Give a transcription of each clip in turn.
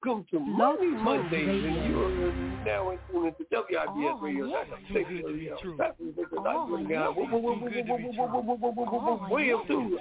Welcome to Money Mondays, and you are now in tune into WIBS Radio. William too.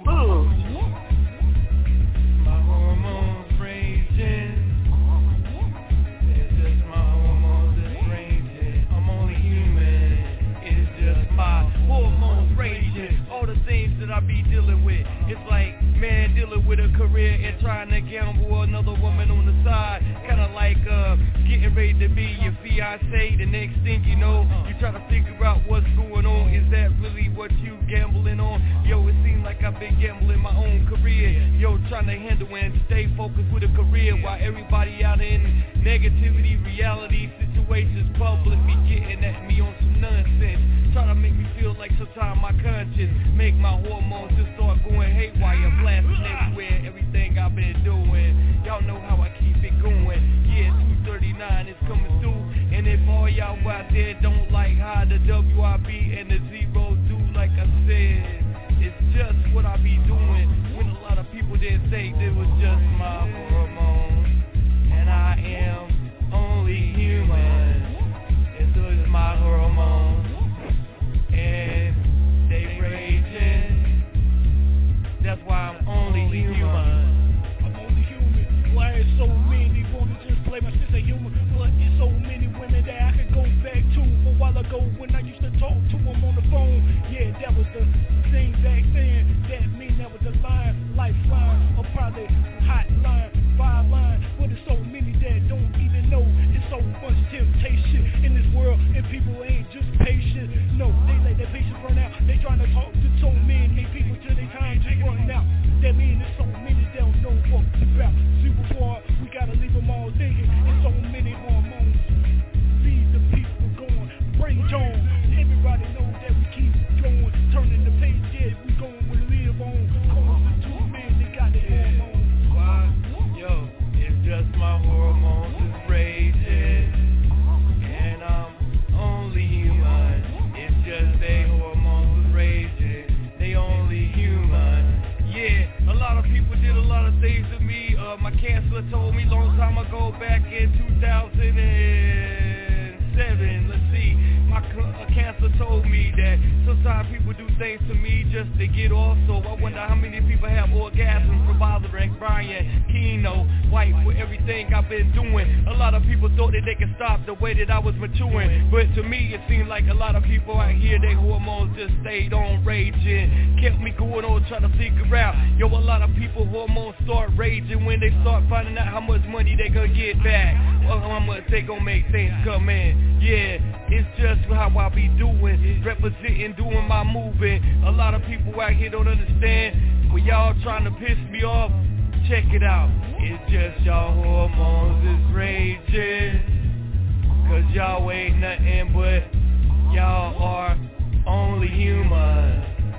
My hormones raging. It's just my hormones is raging. I'm only human. It's just my hormones raging. All the things that I be dealing with. It's like, man, dealing with a career and trying to gamble another woman on the side. Kinda like getting ready to be your fiancé. The next thing you know, you try to figure out what's going on. Is that really what you gambling on? Yo, it seems like I've been gambling my own career. Yo, trying to handle and stay focused with a career while everybody out in negativity, reality, situations, public be getting at me on some nonsense. Trying to make me feel like sometimes my conscience make my hormones just start going haywire, blasting everywhere, everything I've been doing. Y'all know how I keep it going. Yeah, 239 is coming through. And if all y'all out there don't like how the WIB and the zeros do, like I said, it's just what I be doing. When a lot of people didn't think it was just my hormones. And I am only human. And so is my hormones. And they raging. That's why I'm only human. I'm only human. Why is so many wanna just play my sister human? But it's so many women that I could go back to a while ago when I used to talk to them on the phone. Yeah, that was the thing back then. That mean that was the line, lifeline, or probably hotline, five line. But there's so many that don't even know. It's so much temptation in this world, and people ain't just patient. No, they let their patience run out. They trying to talk to so many people till their time just run out. That mean there's so many that don't know what about. Super far, we gotta leave them all thinking. There's so many hormones. Leave the people going. Rage on. Everybody know that we keep going. Turning the page, yeah, we going with live on. Cause the two men, they got the hormones. Why? Yo, it's just my hormones is raging. And I'm only human. It's just they hormones is raging. They only human. Yeah, a lot of people did a lot of things to me. My counselor told me long time ago back in 2007. Let's see, my counselor told me that sometimes people do things to me just to get off. So I wonder how many people have orgasms from Baldrick, Brian, Keno, White, for everything I've been doing. A lot of people thought that they could stop the way that I was maturing, but to me it seemed like a lot of people out here, their hormones just stayed on raging, kept me going on trying to figure out. Yo, a lot of people hormones start raging when they start finding out how much money they gonna get back, or how much they gonna make things come in. Yeah, it's just how I be doing, representing, doing my moving. A lot of people out here don't understand, when y'all trying to piss me off, check it out. It's just y'all hormones is raging, cause y'all ain't nothing but y'all are only human.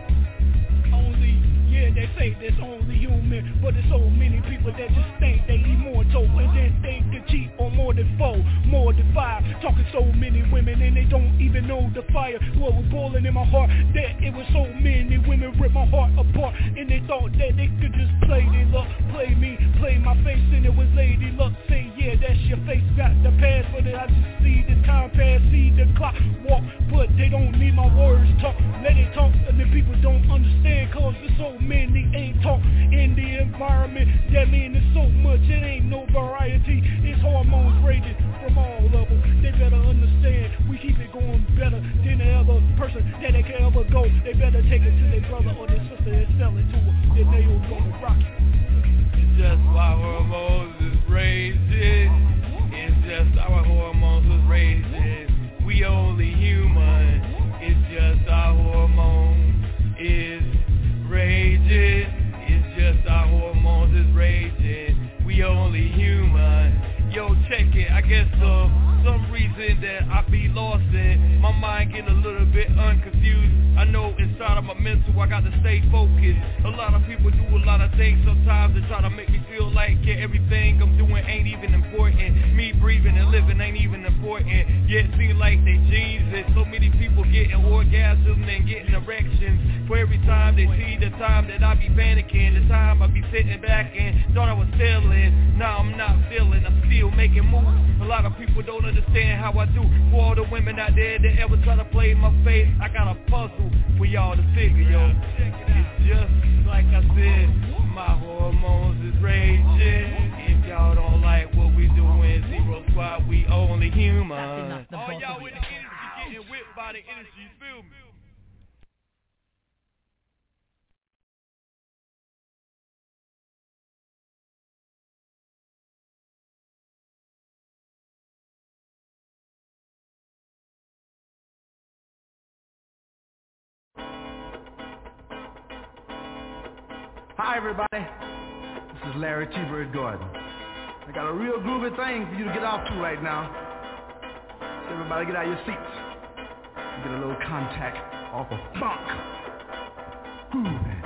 Yeah, they say there's only human, but there's so many people that just think they immortal, and then they can cheat on more than 4, more than 5. Talking so many women and they don't even know the fire. What was boiling in my heart, that it was so many women ripped my heart apart, and they thought that they could just play their luck, play me, play my face, and it was lady luck. Say, yeah, that's your face, got the past, but I just see the time pass, see the clock walk, but they don't need my words talk. Let it talk, and the people don't understand, cause there's so many ain't talk in the environment. That mean there's so much, it ain't no variety. It's hormones raging from all levels. They better understand, we keep it going better than the other person that they can ever go. They better take it to their brother or their sister and sell it to them, then they will go to rock it. It's just why hormones is raging. It's just our hormones is raging. We only human. It's just our hormones is raging. It's just our hormones is raging. We only human. Yo, check it. I guess some reason that I be lost in, my mind getting a little bit unconfused. I know inside of my mental I got to stay focused. A lot of people do a lot of things sometimes to try to make me feel like everything I'm doing ain't even important. Me breathing and living ain't even important. Yet it seems like they genes and so many people getting orgasms and getting erections for every time they see the time that I be panicking, the time I be sitting back and thought I was feeling. Now I'm not feeling, I'm still making moves. A lot of people don't understand how I do. For all the women out there that ever try to play my face, I got a puzzle for y'all to figure, yo. It's just like I said, my hormones is raging. If y'all don't like what we doing, Zero Squad, we only human. All y'all with the energy getting whipped by the energy, you feel me? Hi everybody, this is Larry T-Bird Gordon. I got a real groovy thing for you to get off to right now. So everybody get out of your seats and get a little contact off of funk. Groovy.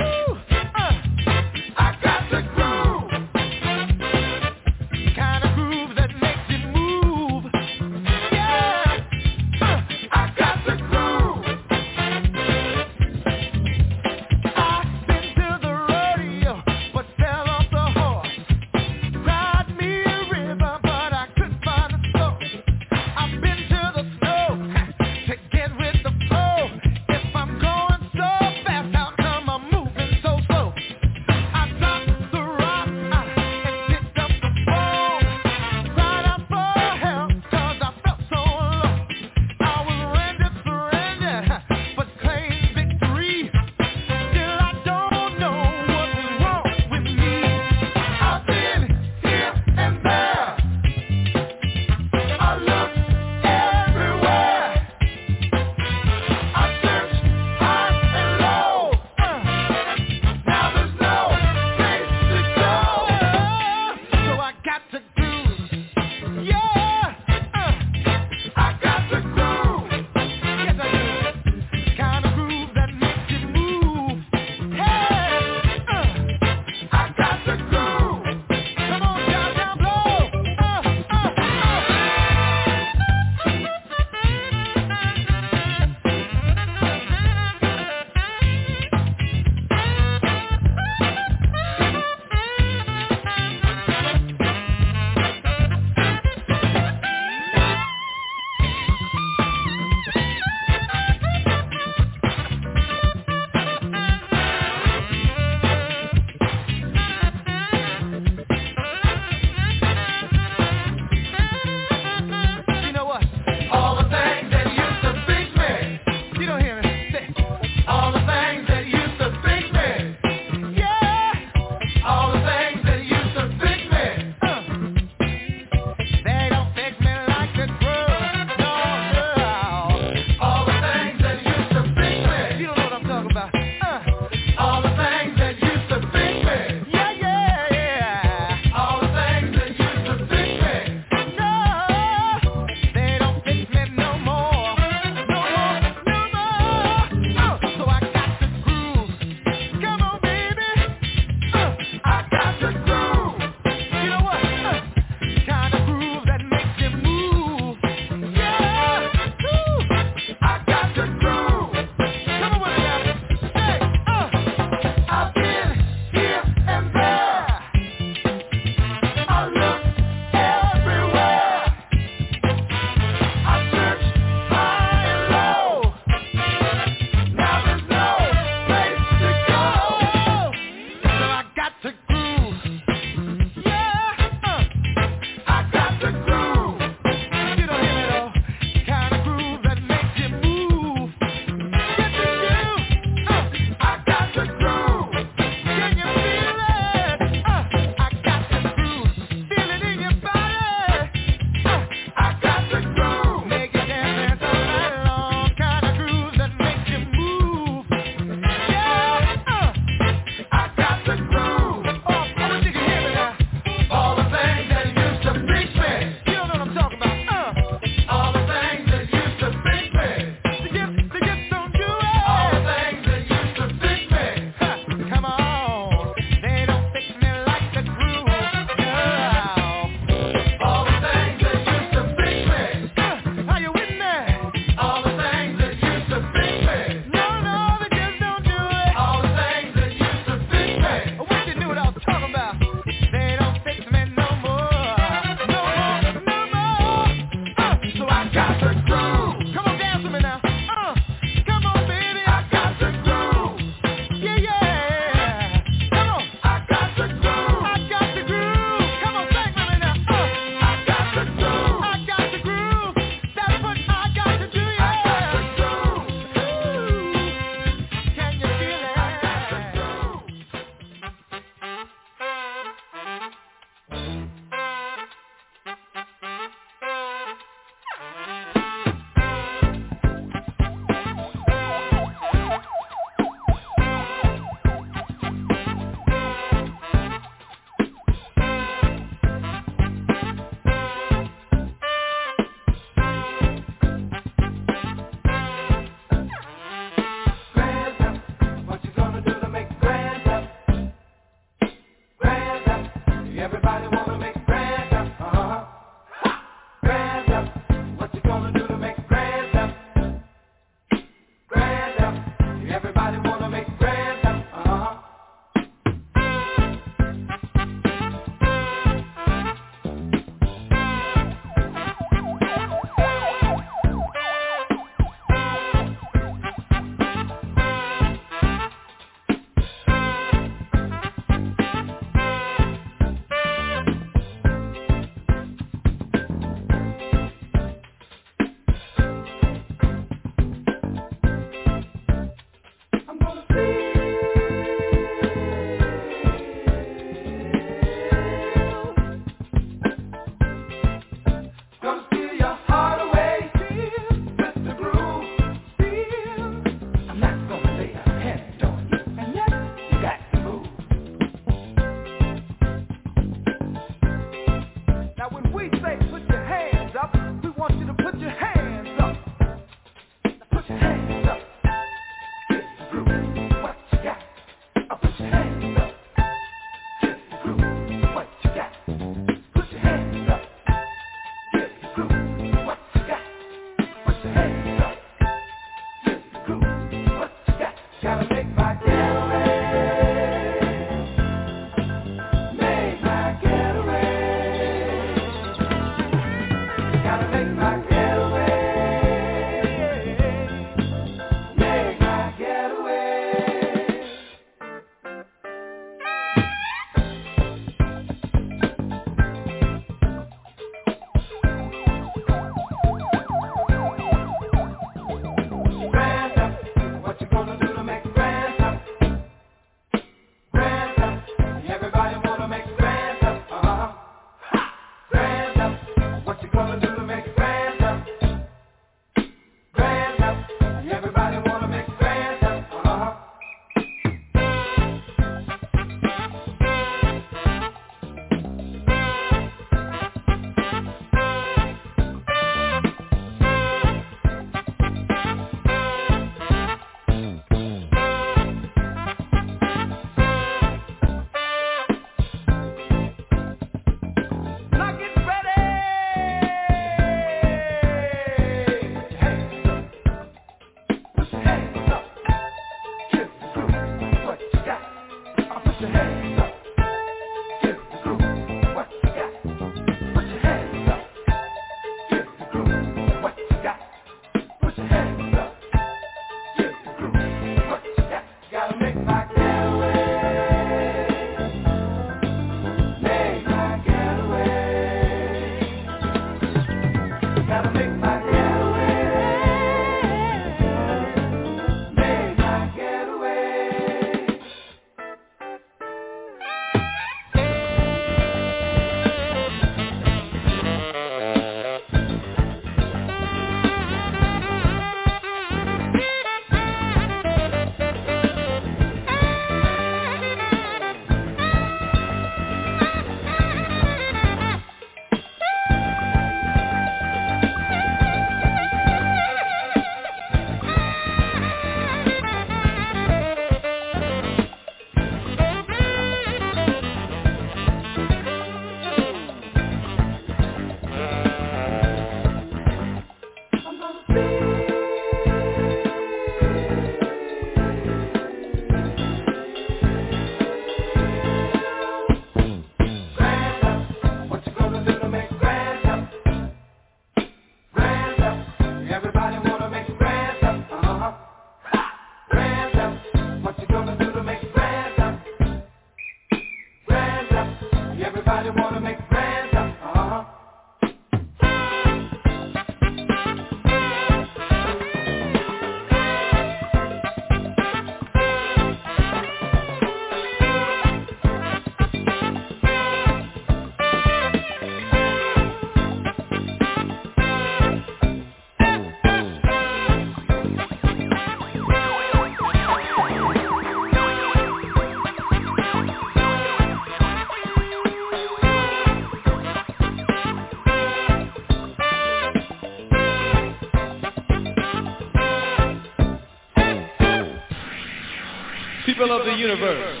People of the universe,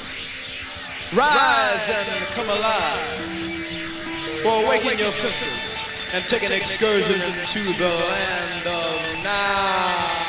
rise and come alive, for awaken your senses and take an excursion into the land of now.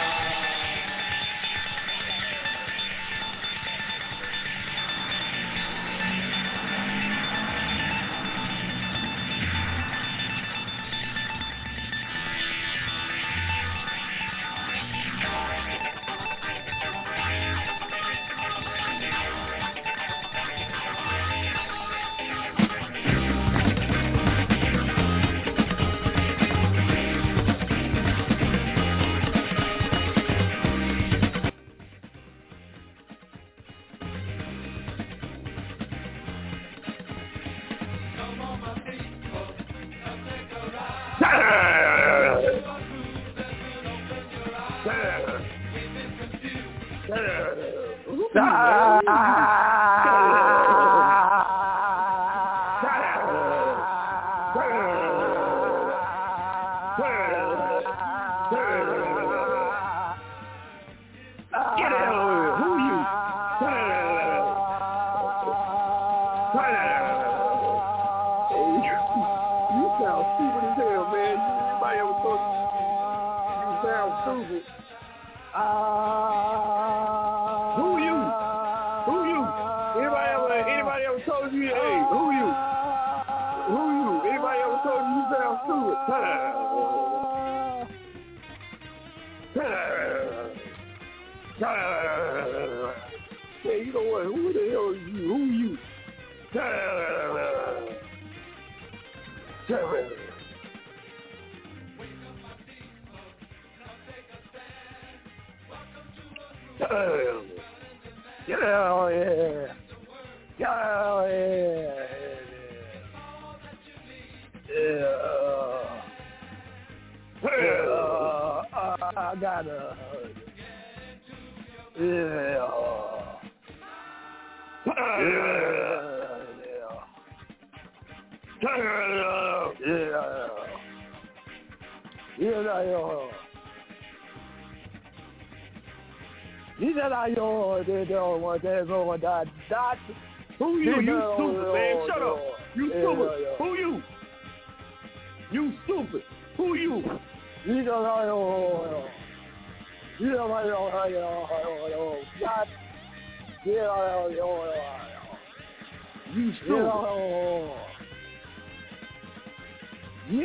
Who you? Who you? Anybody ever told you, hey, who you? Who you? Anybody ever told you sound stupid? Hey, you know what? Who the hell is you? Who you? I gotta. Who you? You stupid, man. Shut up. You stupid. Who you? You stupid. Who you? You stupid. You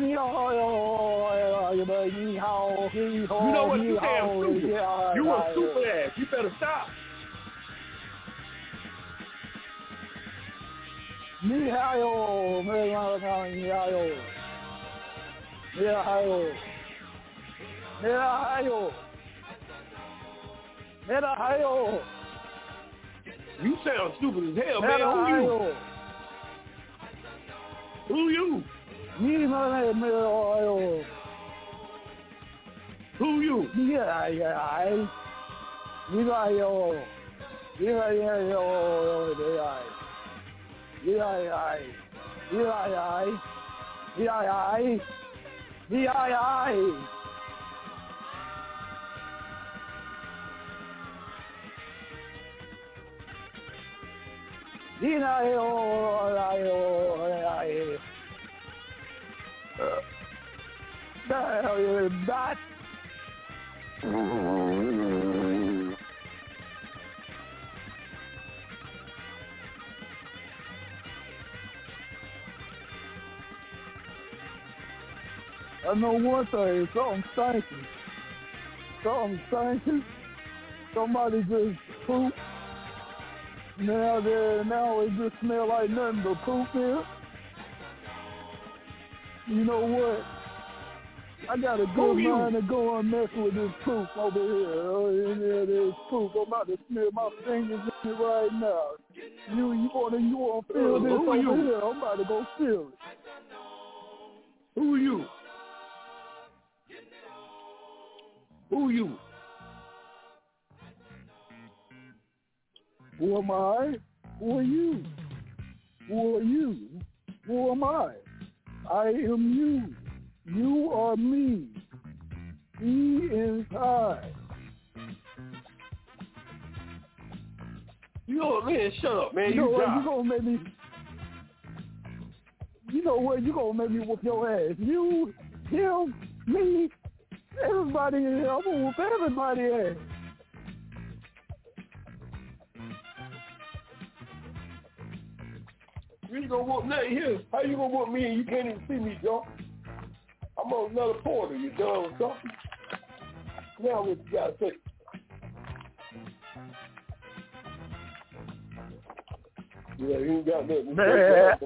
know what? You damn stupid. You a stupid ass. You better stop. You sound stupid as hell, man. Who you? Who you? Who you? The hell is that? I know one thing, something stinking. Somebody just pooped. Now it just smell like nothing but poop here. You know what? I got a good mind to go and mess with this poop over here. This poop. I'm about to smear my fingers in it right now. You wanna feel this over here? I'm about to go feel it. Who are you? Who are you? Who am I? Who are you? Who are you? Who am I? I am you. You are me. He is I. You know what, man? Shut up, man. You know what? You gonna make me. You know what? You gonna make me whoop your ass. You, him, me, everybody. I'm gonna whoop everybody's ass. You ain't gonna whoop nothing here. How you gonna whoop me and you can't even see me, Joe? I'm on another quarter. You done with something? Now what you gotta say? Yeah, you ain't got nothing. Man,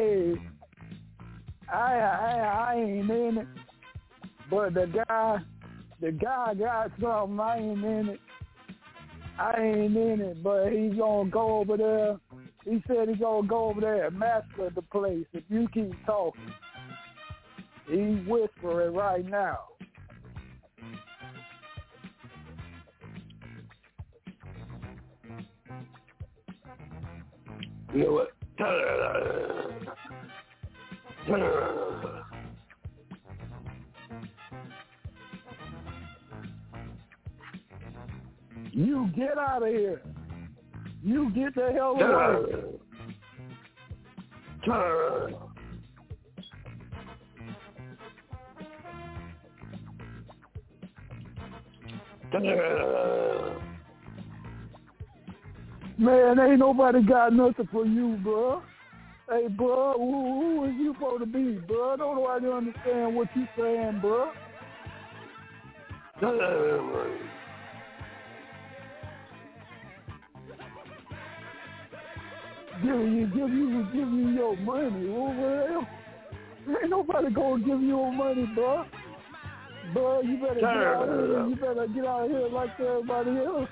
I ain't in it. But the guy got something. I ain't in it. I ain't in it, but he's gonna go over there. He said he's gonna go over there and massacre the place if you keep talking. He's whispering right now. You know what? You get out of here. You get the hell away. Man, ain't nobody got nothing for you, bro. Hey, bro, who is you supposed to be, bro? Don't nobody understand what you saying, bro. Give you your money. Well, ain't nobody gonna give you your money, bro. Bro, you better get out here. You better get out here like everybody else.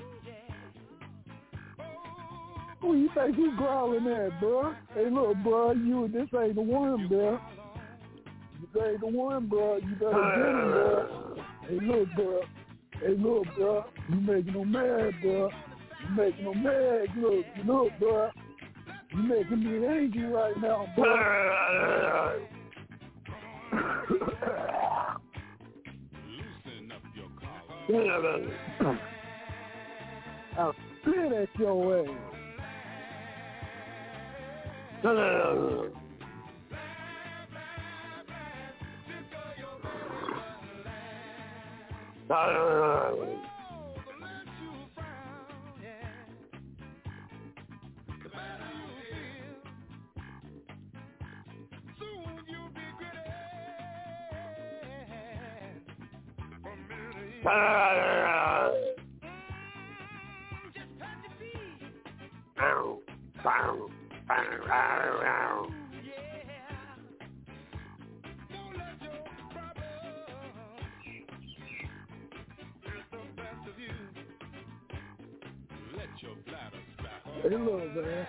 Who you think you growling at, bro? Hey, look, bro, this ain't the one, bro. This ain't the one, bro. You better get him, bro. Hey, look, bro. You making them mad, bro. You making them mad. Look, bro. You making me angry right now, bro. Loosen up your collar. I'll spit at your ass. Hey, look, man.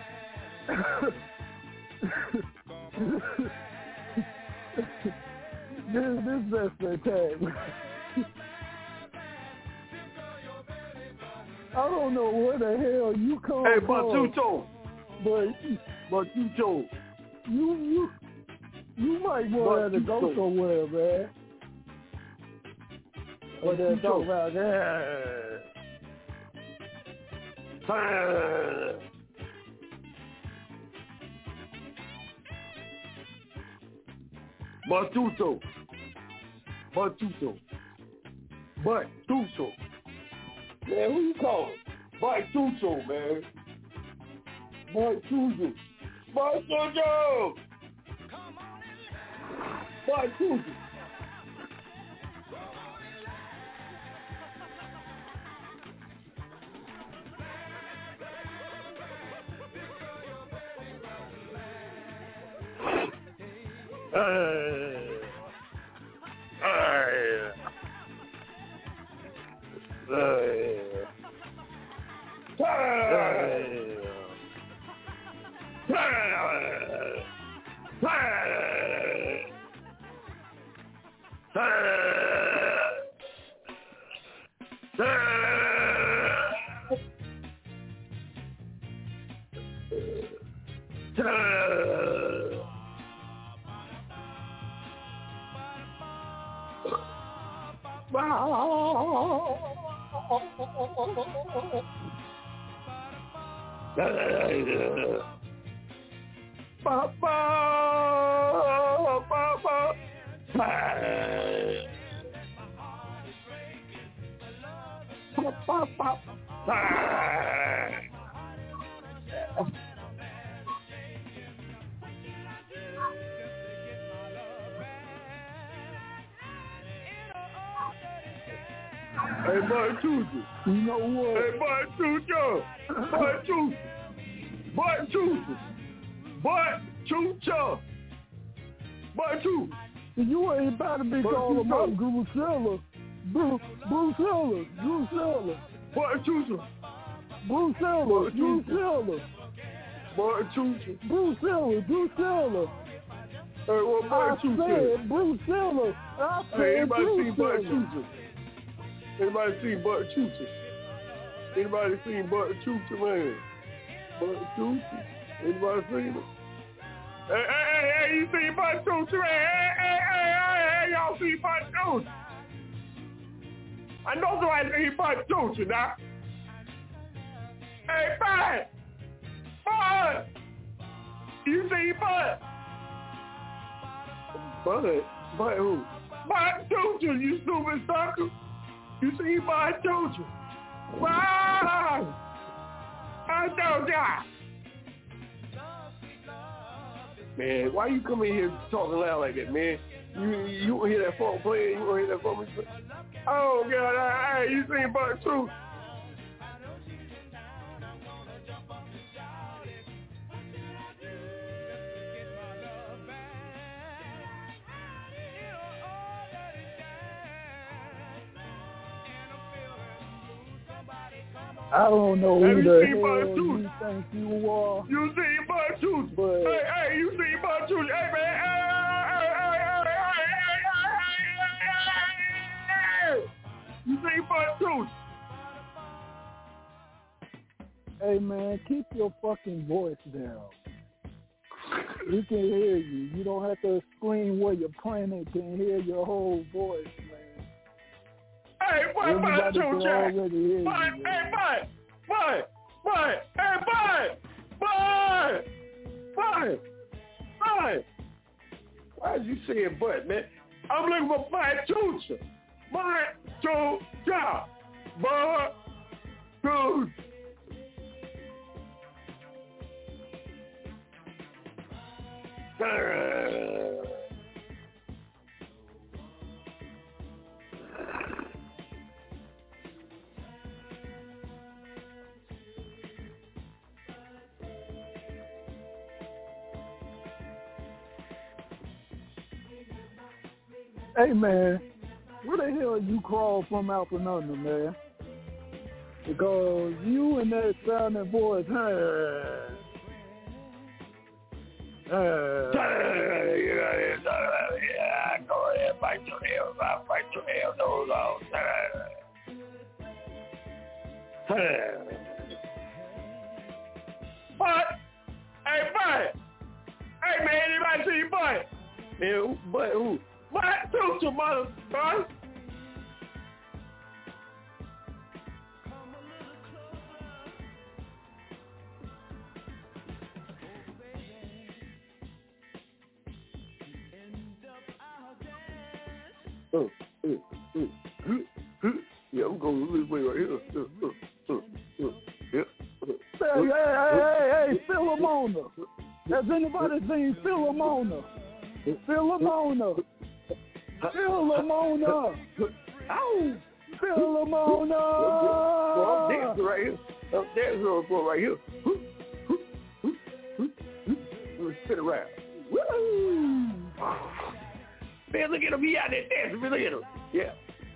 This best they tag. I don't know where the hell you come from. Hey, Batuto. But you might want to go somewhere, man. What they talk about that? Batuto. Man, who you calling? Batuto, man. Batuto. Hey, Batuto. You know what? Hey, Batuto. You ain't about to be calling about Drusilla. Drusilla. Batuto. Hey, well, Batuto. I said Drusilla. Anybody seen Batuto? Anybody seen Batuto, man? Batuto? Anybody seen it? Hey, you seen Batuto? Hey, y'all seen Batuto? I know somebody seen Batuto now. Hey, Bud! You seen Bud? Bud who? Batuto, you stupid sucker. You see my children. Wow. I know that. Man, why you come in here talking loud like that, man? You gonna hear that phone playing? You gonna hear that phone playing? Oh, God, hey, you seen Buck Truth? I don't know who the hell you think you are. You seen Buck Truth? But hey, you seen Buck Truth? Hey, man, hey. You seen Buck Truth? Hey, man, keep your fucking voice down. We can hear you. You don't have to scream where you're pointing. Can hear your whole voice, man. Hey, what Buck Truth, Jack? Bud, why is you saying Bud, man? I'm looking for Bud Truth. Bud Truth, Bud Truth. Hey, man, where the hell you crawl from out from under, man? Because you and that sounding voice, Go ahead, bite your nails out, those out. Bud! Hey, Bud! Hey, man, anybody see Bud? Man, Bud who? Bud Truth, your mother, son! Yeah, I'm going this way right here. Hey, Philomona. Has anybody seen Philomona? Philomona. Ow! Philomona. I'm dancing right here. I'm dancing right here. Spin around. Woo! Man, look at him. He out there dancing. Man, look at him. Yeah.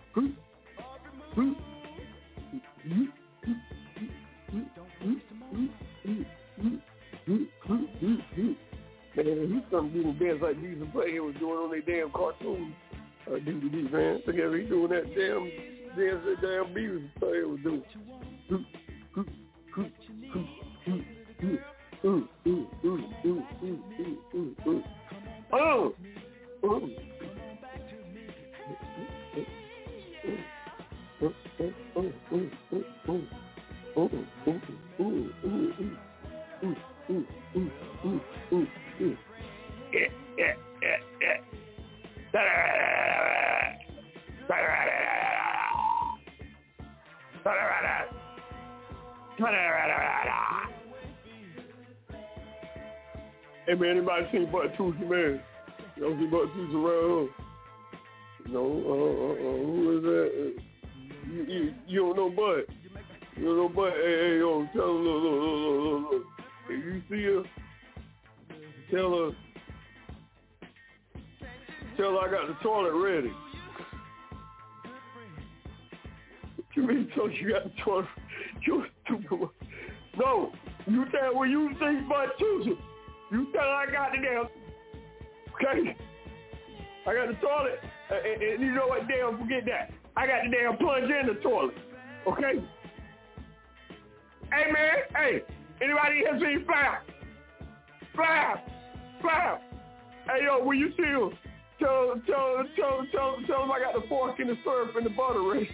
Man, he's something doing dance like Beavis and Butthead was doing on their damn cartoon DVD, man. Look at him. He doing that damn dance that damn Beavis and Butthead was doing. Hey man, anybody seen Buck Truth, man? You don't see Buck Truth around? No, who is that? You don't know Bud? You don't know Bud? Hey, yo, tell her, look. If you see her, tell her I got the toilet ready. What you mean tell you got the toilet? You stupid. No, you tell when you see Bud Truth, you tell her I got the damn, okay? I got the toilet, and you know what, damn, forget that. I got the damn plunge in the toilet, okay? Hey, man, hey, anybody here seen Flap? Hey, yo, when you see him, tell him I got the fork and the syrup and the butter ready.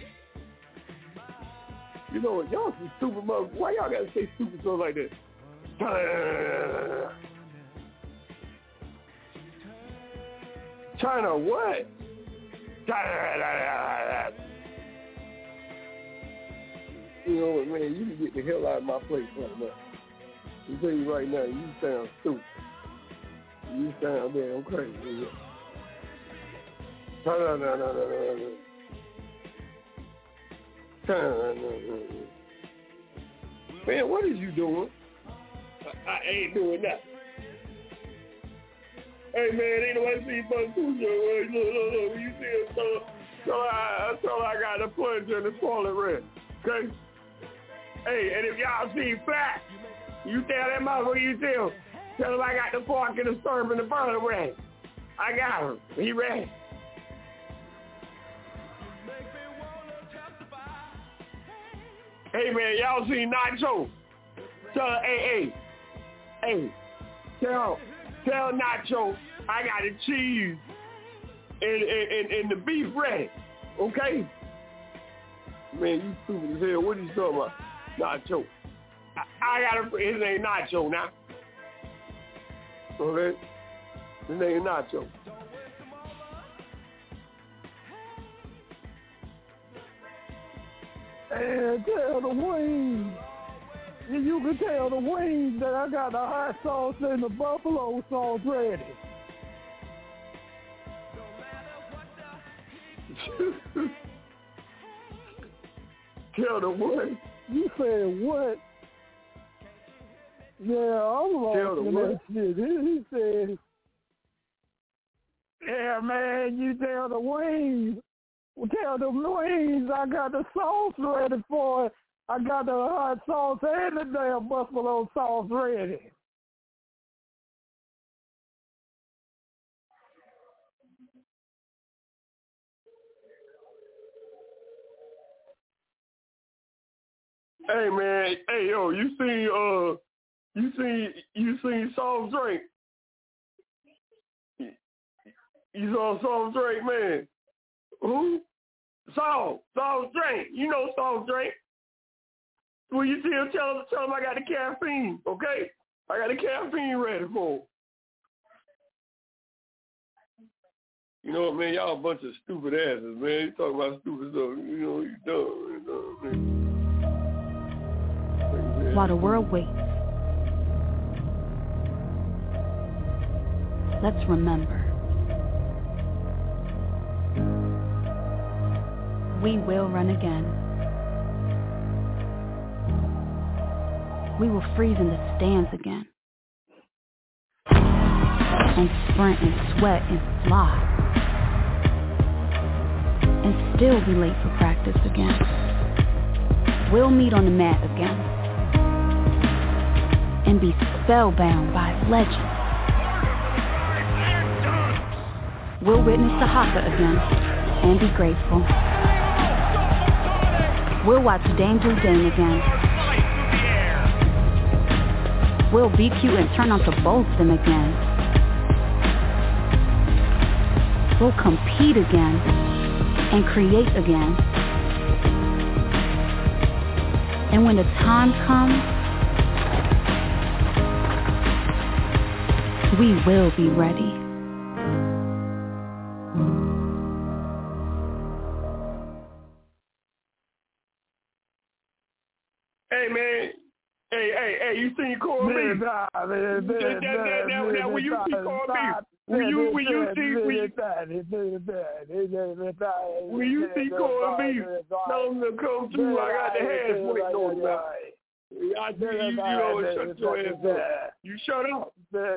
You know what, y'all some stupid motherfuckers. Why y'all gotta say stupid stuff like that? China what? You know what, man? You can get the hell out of my place right now. I tell you right now, you sound stupid. You sound damn crazy. No. Man, what is you doing? I ain't doing that. Hey, man, ain't nobody see but two. Look, you see it, so I got the plunger and the toilet red, okay? Hey, and if y'all see fat, you tell that motherfucker you tell him I got the fork and the stirp and the burner ready. I got him. He ready. Hey, man, y'all see Nacho? Tell Nacho I got the cheese and the beef ready, okay? Man, you stupid as hell. What are you talking about? Nacho. I got his name Nacho now. Okay? His name Nacho. And tell the wings. You can tell the wings that I got the hot sauce and the buffalo sauce ready. Tell the what? You said what? Yeah, I'm lost in that shit. He said, yeah, man, you tell the wings. Tell the wings I got the sauce ready for it. I got the hot sauce and the damn buffalo sauce ready. Hey, man, hey, yo, you seen Soft Drink? You saw Soft Drink, man? Who? Soft Drink. You know Soft Drink. When you see him, tell him I got the caffeine, okay? I got the caffeine ready for him. You know what, man? Y'all a bunch of stupid asses, man. You talking about stupid stuff. You know, you dumb, man. While the world waits, let's remember. We will run again. We will freeze in the stands again. And sprint and sweat and fly. And still be late for practice again. We'll meet on the mat again. And be spellbound by legend. We'll witness the haka again and be grateful. We'll watch Danger Dane again. We'll be cute and turn on to both them again. We'll compete again and create again. And when the time comes, we will be ready. Hey, man. Hey, you seen Call Me? When you see Call Me, when you see Call Me, tell them to come through. I got the hands waiting on me. I tell you, you don't shut your ass up. You shut up.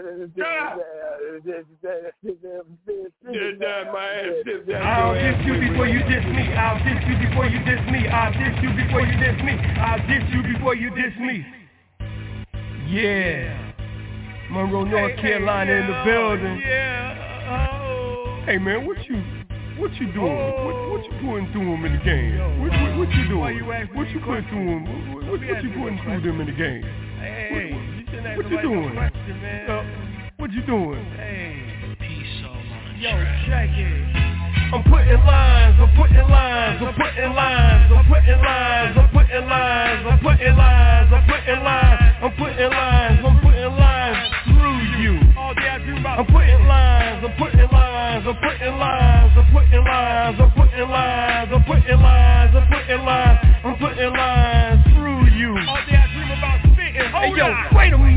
I'll diss you before you diss me. I'll diss you before you diss me. I'll diss you before you diss me. I'll diss you before you diss me. Yeah. Monroe, North Carolina in the building. Yeah. Hey, man, what you doing? What you putting through them in the game? What you doing? What you putting through them? What you putting through them in the game? What you doing? What you doing? Hey, peace all on the Yo, track. check it. I'm putting lines through you. I'm putting lines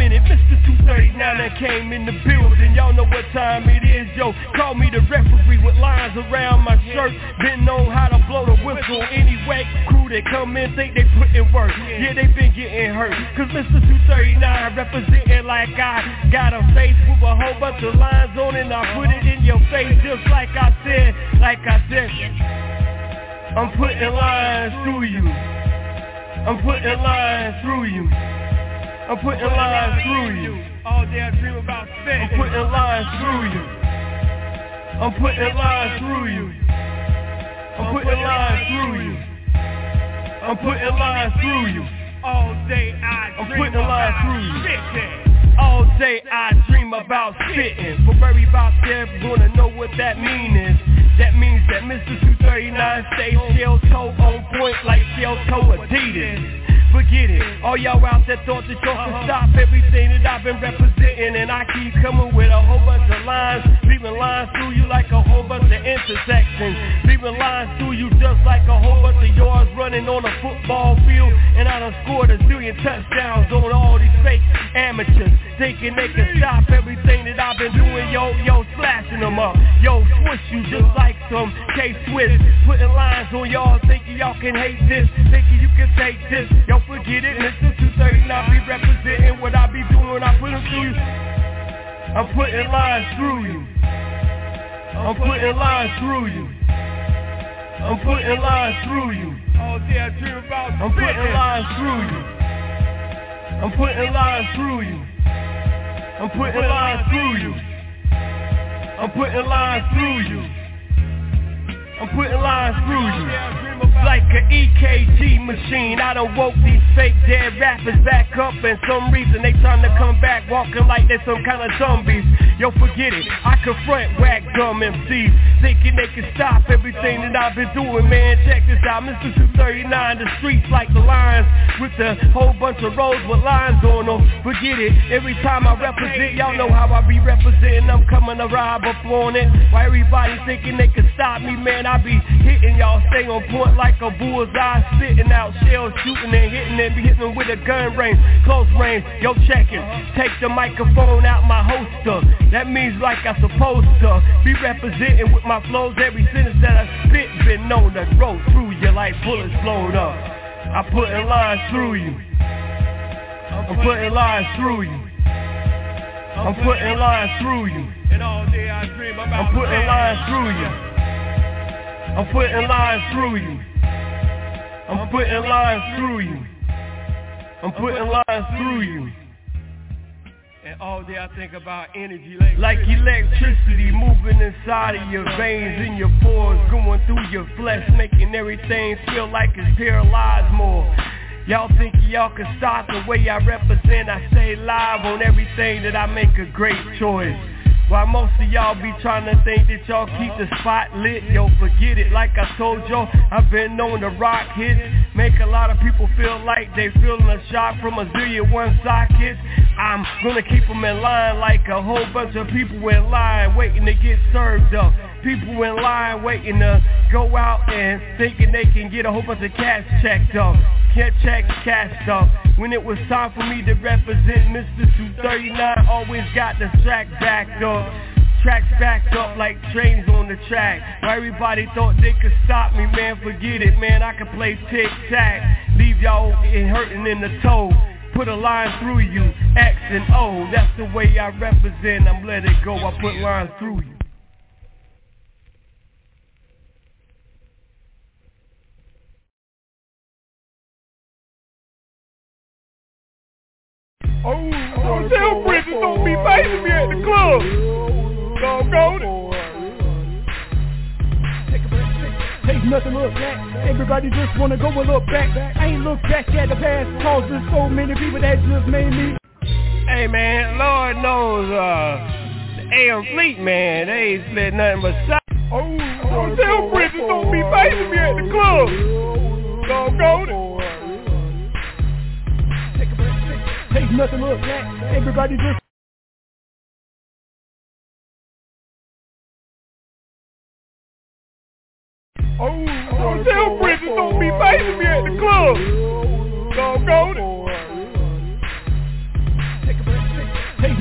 minute, Mr. 239 that came in the building. Y'all know what time it is, yo. Call me the referee with lines around my shirt. Been known how to blow the whistle. Any whack crew that come in think they put in work. Yeah, they been getting hurt. Cause Mr. 239 representing like I got a face with a whole bunch of lines on it. And I put it in your face just like I said. I'm putting lines through you. I'm putting lines through you. I'm putting lines through you. All day I dream about sex. I'm putting lines through you. I'm putting lines through you. I'm putting lines through you. I'm putting lines through you. All day I dream about spitting. All day I dream about spitting. For everybody there gonna know what that mean is. That means that Mr. 239 stays shell-toe on point like shell-toe Adidas. Forget it, all y'all out there thought that y'all could stop everything that I've been representing. And I keep coming with a whole bunch of lines, leaving lines through you like a whole bunch of intersections. Leaving lines through you just like a whole bunch of yards running on a football field. And I done scored a zillion touchdowns on all these fake amateurs, thinking they can stop everything that I've been doing. Yo, slashing them up. Yo, swish you just like some K-Swiss. Putting lines on y'all, thinking y'all can hate this, thinking you can take this. Yo, forget it, Mr. 239 be representing what I be doing. I put them through you. I'm putting lines through you. I'm putting lines through you. I'm putting lines through you. All day I dream about I'm putting lines through you. I'm putting lines through you. I'm putting lines through you. I'm putting lines through you. I'm putting lines through you. Like an EKG machine, I done woke these fake dead rappers back up. And some reason they trying to come back walking like they some kind of zombies. Yo, forget it, I confront whack dumb MCs, thinking they can stop everything that I've been doing. Man, check this out, Mr. 239, the streets like the lions, with a whole bunch of roads with lines on them. Forget it, every time I represent, y'all know how I be representing. I'm coming to rob up on it. Why everybody thinking they can stop me, man, I be hitting y'all, stay on point like a bullseye, spitting out shells, shooting and hitting and be hitting them with a gun range, close range. Yo, check it, take the microphone out my holster. That means like I supposed to be representing with my flows. Every sentence that I spit been known to roll through you like bullets blown up. I'm putting lines through you. I'm putting lines through you. I'm putting lines through you. And all day I dream about I'm putting lines through you. I'm putting lines through you. I'm putting lines through you. I'm putting lines through you. And all day I think about energy like electricity moving inside of your veins, in your pores, going through your flesh, making everything feel like it's paralyzed more. Y'all think y'all can stop the way I represent? I stay live on everything that I make a great choice. While most of y'all be trying to think that y'all keep the spot lit, yo, forget it. Like I told y'all, I've been known to rock hits, make a lot of people feel like they feeling a shock from a zillion one sockets. I'm gonna keep them in line like a whole bunch of people in line waiting to get served up. People in line waiting to go out and thinking they can get a whole bunch of cash checked up. Can't check cashed up. When it was time for me to represent, Mr. 239 always got the track backed up. Tracks backed up like trains on the track. Why everybody thought they could stop me, man, forget it, man. I can play tic-tac, leave y'all hurting in the toe. Put a line through you, X and O. That's the way I represent, I'm let it go. I put lines through you. Oh, tell Bridget don't be facing me at the club. Doggone it. Take nothing look back. Everybody just wanna go a look back. I ain't look back at the past, cause there's so many people that just made me. Hey man, Lord knows the AM Fleet, man, they ain't split nothing but stuff. Oh, tell Bridget don't be facing me at the club. Doggone it. Take nothing look back. Everybody just Oh, tell Bridget don't be facing me at the club. Doggone it.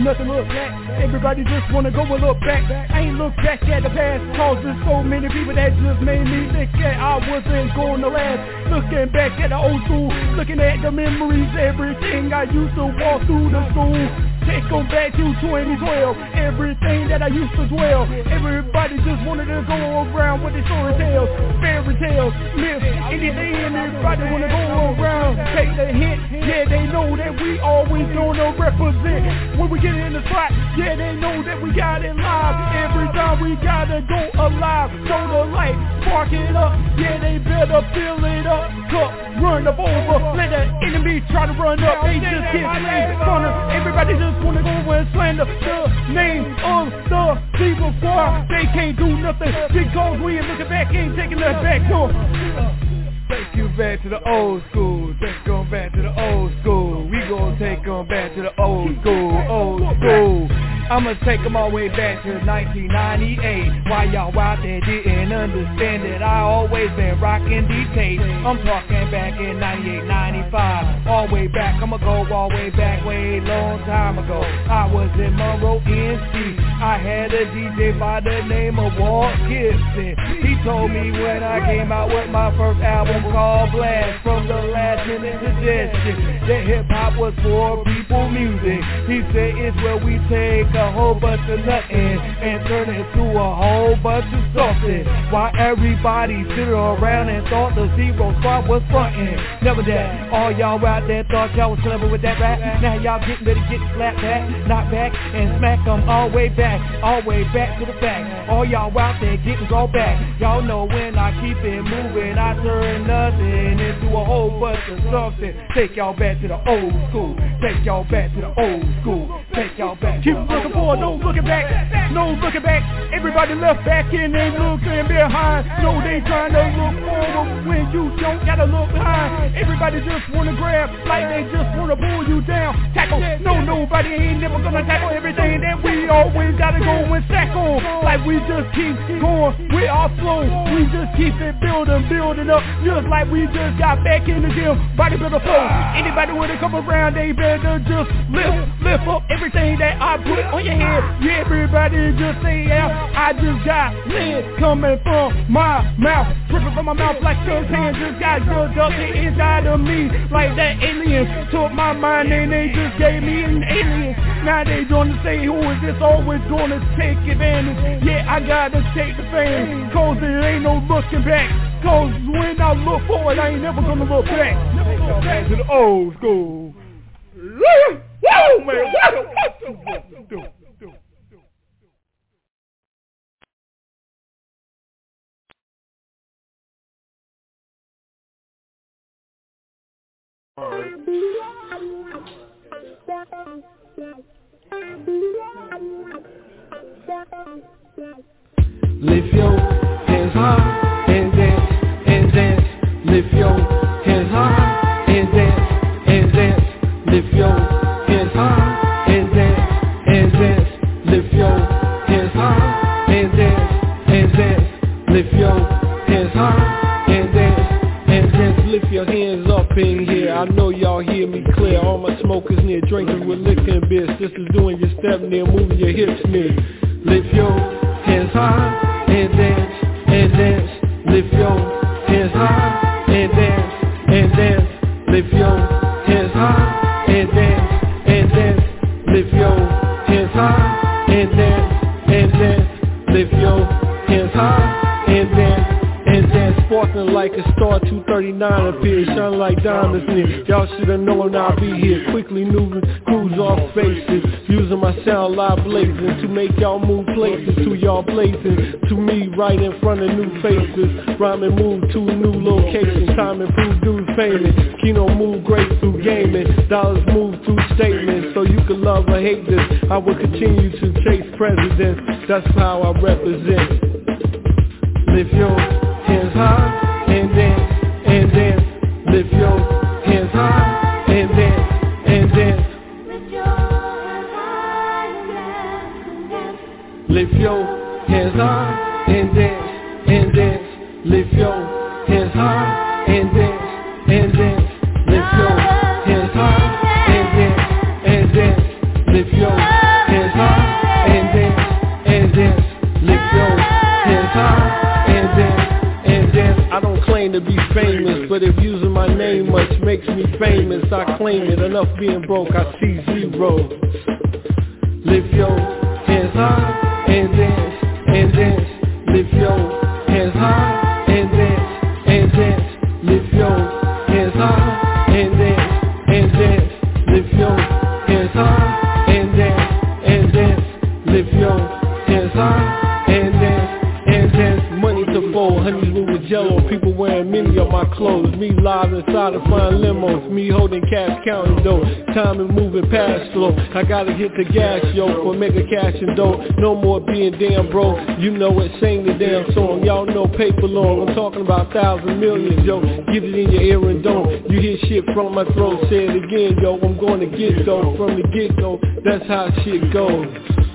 nothing look back. Everybody just wanna go and look back. I ain't look back at the past, cause there's so many people that just made me think that I wasn't going to last. Looking back at the old school, looking at the memories, everything I used to walk through the school. Take them back to 2012, everything that I used to dwell. Everybody just wanted to go around with their story tales, fairy tales, myths, anything. Everybody wanna go around, take the hint. Yeah, they know that we always gonna represent. When we get in the spot, yeah, they know that we got it live. Every time we gotta go alive, show the light, spark it up. Yeah, they better fill it up, cup, run up over. Let the enemy try to run up, they just get slain. Everybody just wanna go and slander the name of the people squad. They can't do nothing because we ain't looking back, ain't taking that back door. Take you back to the old school. Take them back to the old school. We gon' take them back to the old school, old school. I'ma take them all the way back to 1998. Why y'all out there didn't understand that I always been rocking these tapes. I'm talking back in 98, 95. All the way back, I'ma go all the way back, way long time ago. I was in Monroe, NC. I had a DJ by the name of Walt Gibson. He told me when I came out with my first album called Blast, from the last minute suggestion that hip hop was for people music. He said it's where we take a whole bunch of nothing and turn it into a whole bunch of something. While everybody stood around and thought the Zero Squad was frontin'. Never that. All y'all out there thought y'all was clever with that rap. Now y'all getting ready to get slapped back, knocked back, and smack them all the way back to the back. All y'all out there getting go back. Y'all know when I keep it moving, I turn nothing into a whole bunch of something. Take y'all back to the old school. Take y'all back to the old school. Take y'all back. Keep looking forward, no looking back. No looking back. Everybody left back and they looking behind. No, they trying to look forward when you don't gotta look behind. Everybody just wanna grab like they just wanna pull you down. Tackle. No, nobody ain't never gonna tackle everything that we always gotta go and stack on. Like we just keep going with our flow. We just keep it building up. Just like we just got back in the gym, bodybuilder flow. Anybody wanna come around, they better just lift up everything that I put on your head. Yeah, everybody just say, yeah, I just got lead coming from my mouth, dripping from my mouth like suntan. Just got drugged up the inside of me, like that alien took my mind and they just gave me an alien. Now they gonna say, who is this always gonna take advantage? Yeah, I gotta take the fame, cause there ain't no looking back. Cause when I look forward, I ain't never gonna look back. Go back to the old school. Woo, man, what you do? Lift your hands high and dance, and dance. Lift your hands high and dance, and dance. Lift your hands high and dance, and dance. Lift your hands high and dance, and dance. Lift your hands high and dance, and dance. Lift your hands up in here. I know y'all hear me clear. All my smokers near drinking with liquor and beer. Sisters doing your step near, moving your hips near. Lift your hands high and dance, and dance. Lift your hands high and dance, and dance. Lift your hands high and dance, and dance. Lift your hands high and dance, and dance. Lift your hands high and dance, and dance. Sparkling like a star, 239 appears, shining like diamonds near. Y'all should've known I'll be here, quickly moving crews off faces, using my sound live blazing to make y'all move places, to y'all blazing, to me right in front of new faces. Rhyming move to a new location, time improved dudes payment. Kino move great through gaming, dollars move through statements. So you can love or hate this, I will continue to chase presidents. That's how I represent. Lift your hands high and dance, and dance. Lift your hands high and dance, and dance. Lift your hands high and dance, and dance. Lift your hands high and dance, and dance. Lift your hands high and dance, and dance. Lift your makes me famous, I claim it. Enough being broke, I see zeros. Lift your hands high and dance, and dance. Lift your hands high and dance, and dance. Lift your hands high and dance, and dance. Lift your hands high and dance, and dance. Lift your hands high and dance, and dance. Money to fold, honeymoon with jello. People wearing many of my clothes. Me live inside of fine limos. Me holding cash, counting dough. Time and moving past slow. I gotta hit the gas, yo, for mega cash and dough. No more being damn broke. You know it, sing the damn song. Y'all know paper long. I'm talking about thousands, millions, yo. Get it in your ear and don't. You hear shit from my throat. Say it again, yo. I'm going to get though. From the get-go, that's how shit goes.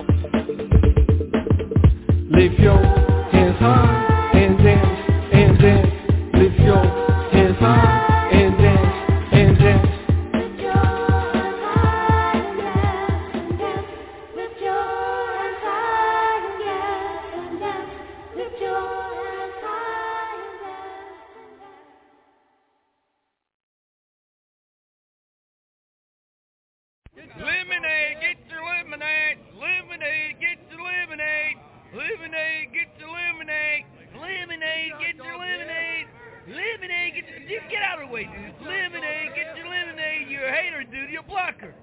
Lift your hands high and dance, and dance. Lift your hands high and dance, and dance. Lift your hands high and dance, and dance. Lift your hands high and dance, and dance. Lift your hands high and dance. Lemonade, get your lemonade. Lemonade, get your lemonade. Lemonade, get your lemonade. Lemonade, get your lemonade. Lemonade, get out of the way, dude. Lemonade, get your lemonade. You're a hater, dude. You're a blocker.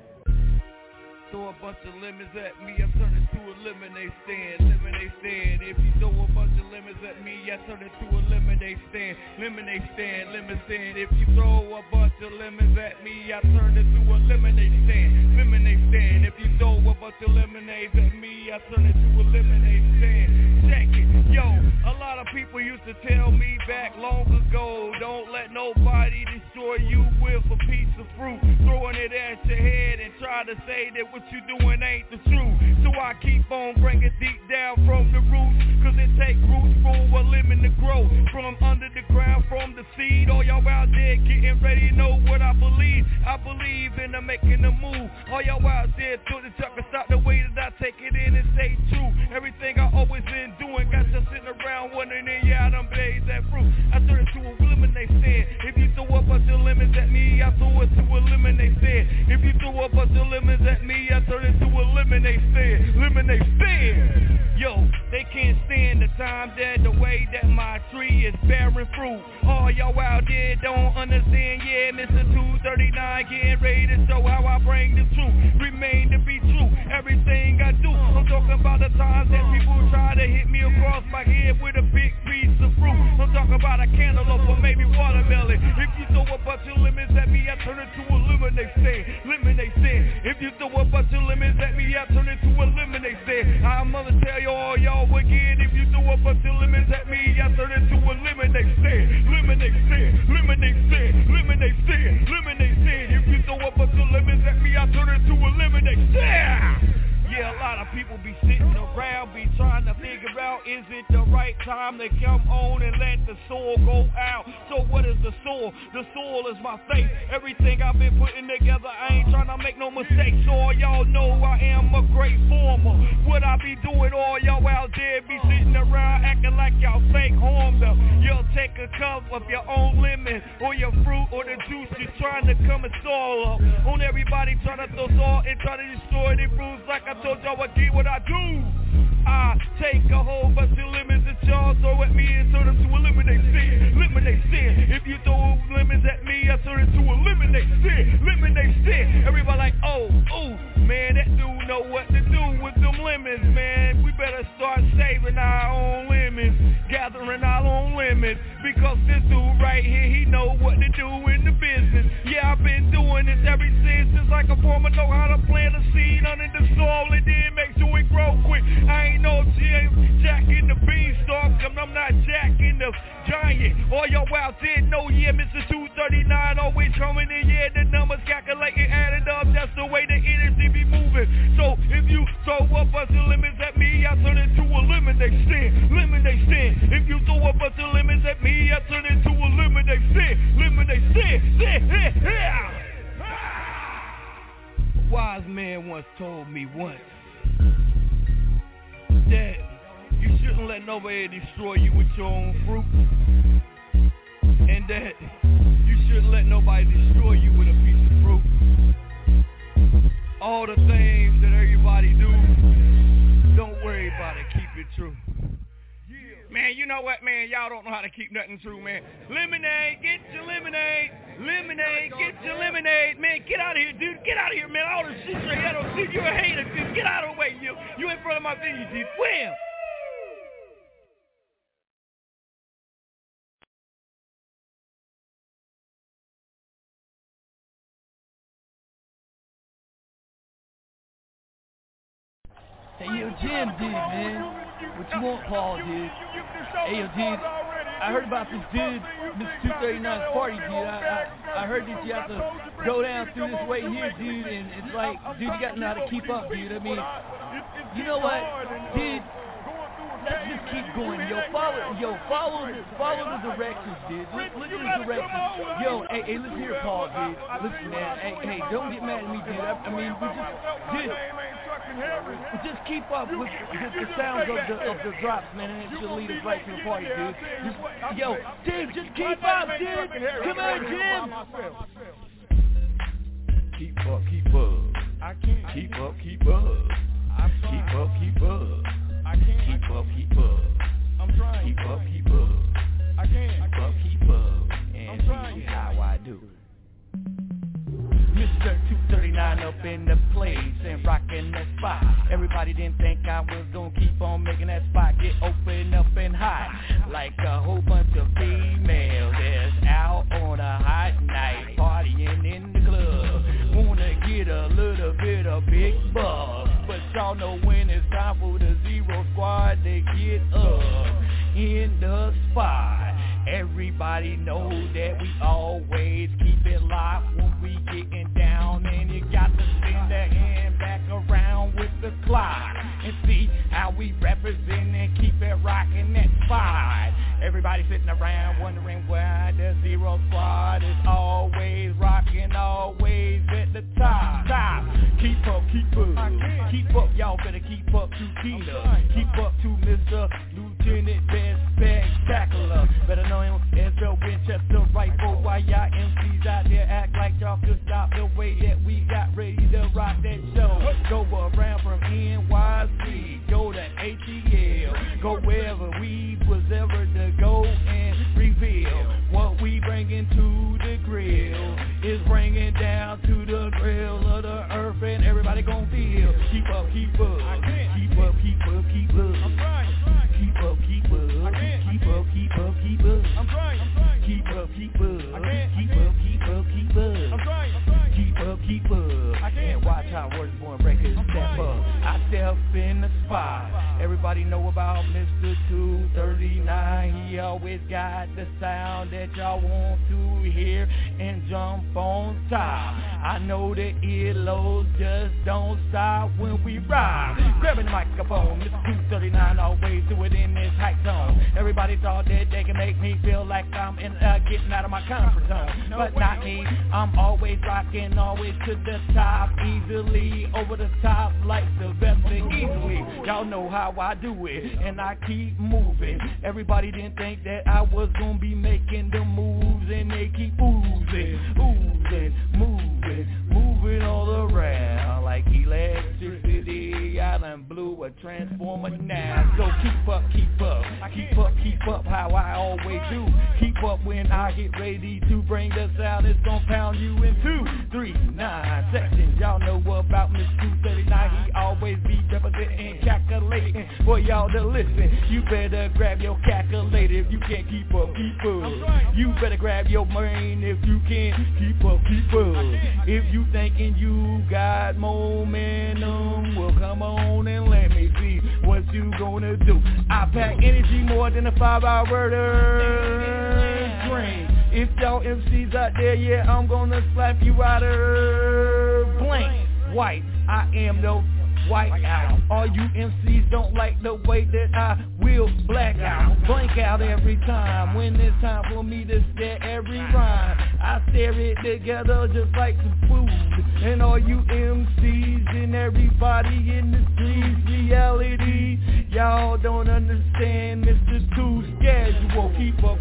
Throw a bunch of lemons at me, I turn it to a lemonade stand. Lemonade stand. If you throw a bunch of lemons at me, I turn it to a lemonade stand. Lemonade stand, lemon stand. If you throw a bunch of lemons at me, I turn it to a lemonade stand. Lemonade stand. If you throw a bunch of lemonades at me, I turn it to a lemonade stand. Check it. Yo, a lot of people used to tell me back long ago, don't let nobody destroy you with a piece of fruit. Throwing it at your head and try to say that what you doing ain't the truth. So I keep on bringing deep down from the roots, cause it take roots for a lemon to grow. From under the ground, from the seed. All y'all out there getting ready to know what I believe. I believe in the making the move. All y'all out there through the truck and stop the way that I take it in and stay true. Everything I always been doing, got you sitting around wondering, yeah, I done blazed that fruit. I turn it to a lemonade stand. If you throw a bunch of lemons at me, I throw it to a lemonade stand. If you throw a bunch of lemons at me, I turn it to a lemonade stand. Lemonade stand. Yo, they can't stand the time that the way that my tree is bearing fruit. All y'all out there don't understand, yeah, Mr. 239 getting ready to show how I bring the truth. Remain to be true, everything I do. I'm talking about the times that people try to hit me across my head with a big piece of fruit. I'm talking about a cantaloupe or maybe watermelon. If you throw a bunch of lemons at me, I turn it to a lemonade stand. Lemonade stand. If you throw a bunch of lemons at me, I turn it to a lemonade stand. I'm gonna tell y'all again. If you throw a bunch of lemons at me, I turn it to a lemonade stand. Lemonade stand. Lemonade stand. Lemonade stand. Lemonade stand. If you throw a bunch of lemons at me, I turn it to a lemonade stand. Yeah, a lot of people be sitting around, be trying to figure out, is it the right time to come on and let the soul go out? So what is the soul? The soul is my faith. Everything I've been putting together, I ain't trying to make no mistakes. So all y'all know I am a great former. What I be doing, all y'all out there be sitting around acting like y'all fake harmed up. You'll take a cup of your own lemon or your fruit or the juice you're trying to come and stall up. On everybody trying to throw salt and try to destroy their fruits like I told y'all what I do. I take a whole bunch of lemons that y'all throw at me and turn them to a lemonade stand. Lemonade stand. If you throw lemons at me, I turn it to a lemonade stand. Lemonade stand. Everybody like, oh, man, that dude know what to do with them lemons, man. We better start saving our own lemons, gathering our own lemons, because this dude right here, he know what to do in the business. Yeah, I've been doing this ever since like a farmer know how to plant a seed under the soil and then make sure it grow quick. I ain't no Jack in the beanstalk, I'm not Jack in the giant. All y'all out there know, yeah, Mr. 239 always coming in, yeah, the numbers calculating, added up, that's the way the energy be moving. So if you throw a bunch of lemons at me, I turn it to a lemonade stand. Lemonade stand. If you throw a bunch of lemons at me, I turn it to a lemonade stand. Lemonade stand. Wise man once told me that you shouldn't let nobody destroy you with your own fruit, and that you shouldn't let nobody destroy know what, man? Y'all don't know how to keep nothing true, man. Lemonade, get your lemonade. Lemonade, get your lemonade. Man, get out of here, dude. Get out of here, man. All the shit right here, dude. You're a hater, dude. Get out of the way, you. You in front of my video, dude. Wham! Hey, yo, Jim, dude, man. What you want, Paul, dude? Hey, yo, dude, I heard about this dude, Mr. 239's party, dude. I heard that you have to go down through this way here, dude, and it's like, dude, you got to know how to keep up, dude. I mean, you know what, dude? Let's just keep going, yo. Follow the directions, dude. Listen to the directions. Yo, hey, listen here, Paul, dude. Listen, man. Hey, don't get mad at me, dude. I mean, we just keep up with the sounds of the drops, man, and it should lead us right to the party, dude. Yo, Jim, just keep up, dude. Come on, Jim. Keep up. I can't. Keep up. Keep up. I can't. Keep up. I'm trying. Keep up. I can't. Keep up. And see how I do. Mr. 239 up in the place and rocking that spot. Everybody didn't think I was gonna keep on making that spot get open up and hot. Like a whole bunch of females that's out on a hot night, partying in the club. Wanna get a little bit of big bucks, but y'all know when it's time for the Zero Squad to get up in the spot. Everybody know that we always keep it locked when we getting down, and you got to spin the hand back around with the clock and see how we represent and keep it rocking that spot. Everybody sitting around wondering why the Zero Squad is always rocking, always at the top. Keep up, y'all better keep up to Tina. Keep up to Mr. Lieutenant Best Spectacular. Better know him as the Winchester rifle. While y'all MCs out there act like y'all could stop the way that we got ready to rock that show. Go around from NYC, go to ATL, go wherever we was ever to go and reveal what we bringing to the grill is bringing down to the grill of the earth, and everybody gon' feel. Keep up. I'm trying. Keep up. I can't. Keep up. I'm trying. Keep up. I can't. Keep up. I'm trying. Keep up. I can't. Watch how Words Born Records step up. I step in the spot. Everybody know about Mr. 239. He always got the sound that y'all want to hear and jump on top. I know the earlobes just don't stop when we rock. Grabbing the microphone, Mr. 239 always do it in this high tone. Everybody thought that they can make me feel like I'm getting out of my comfort zone, but not me. I'm always rocking, always to the top, easily over the top like Sylvester easily. Y'all know how I do it, and I keep moving. Everybody didn't think that I was gonna be making the moves, and they keep moving all around like electricity. I done blew a transformer now. So keep up how I always do. Keep up when I get ready to bring the sound. It's gonna pound you in 2, 3, 9 sections. Y'all know about Mr. 239. He always be representing, calculating for y'all to listen. You better grab your calculator if you can't keep up. You better grab your brain if you can't keep up. If you thinking you got momentum, well come on and let me see what you gonna do. I pack energy more than a 5-hour drink. If y'all MCs out there, yeah, I'm gonna slap you out of blank white. I am no white out. All you MCs don't like the way that I will black out, blank out every time. When it's time for me to stare every rhyme, I stare it together just like some food. And all you MCs and everybody in the streets, reality, y'all don't understand Mr. 2 schedule. Keep up.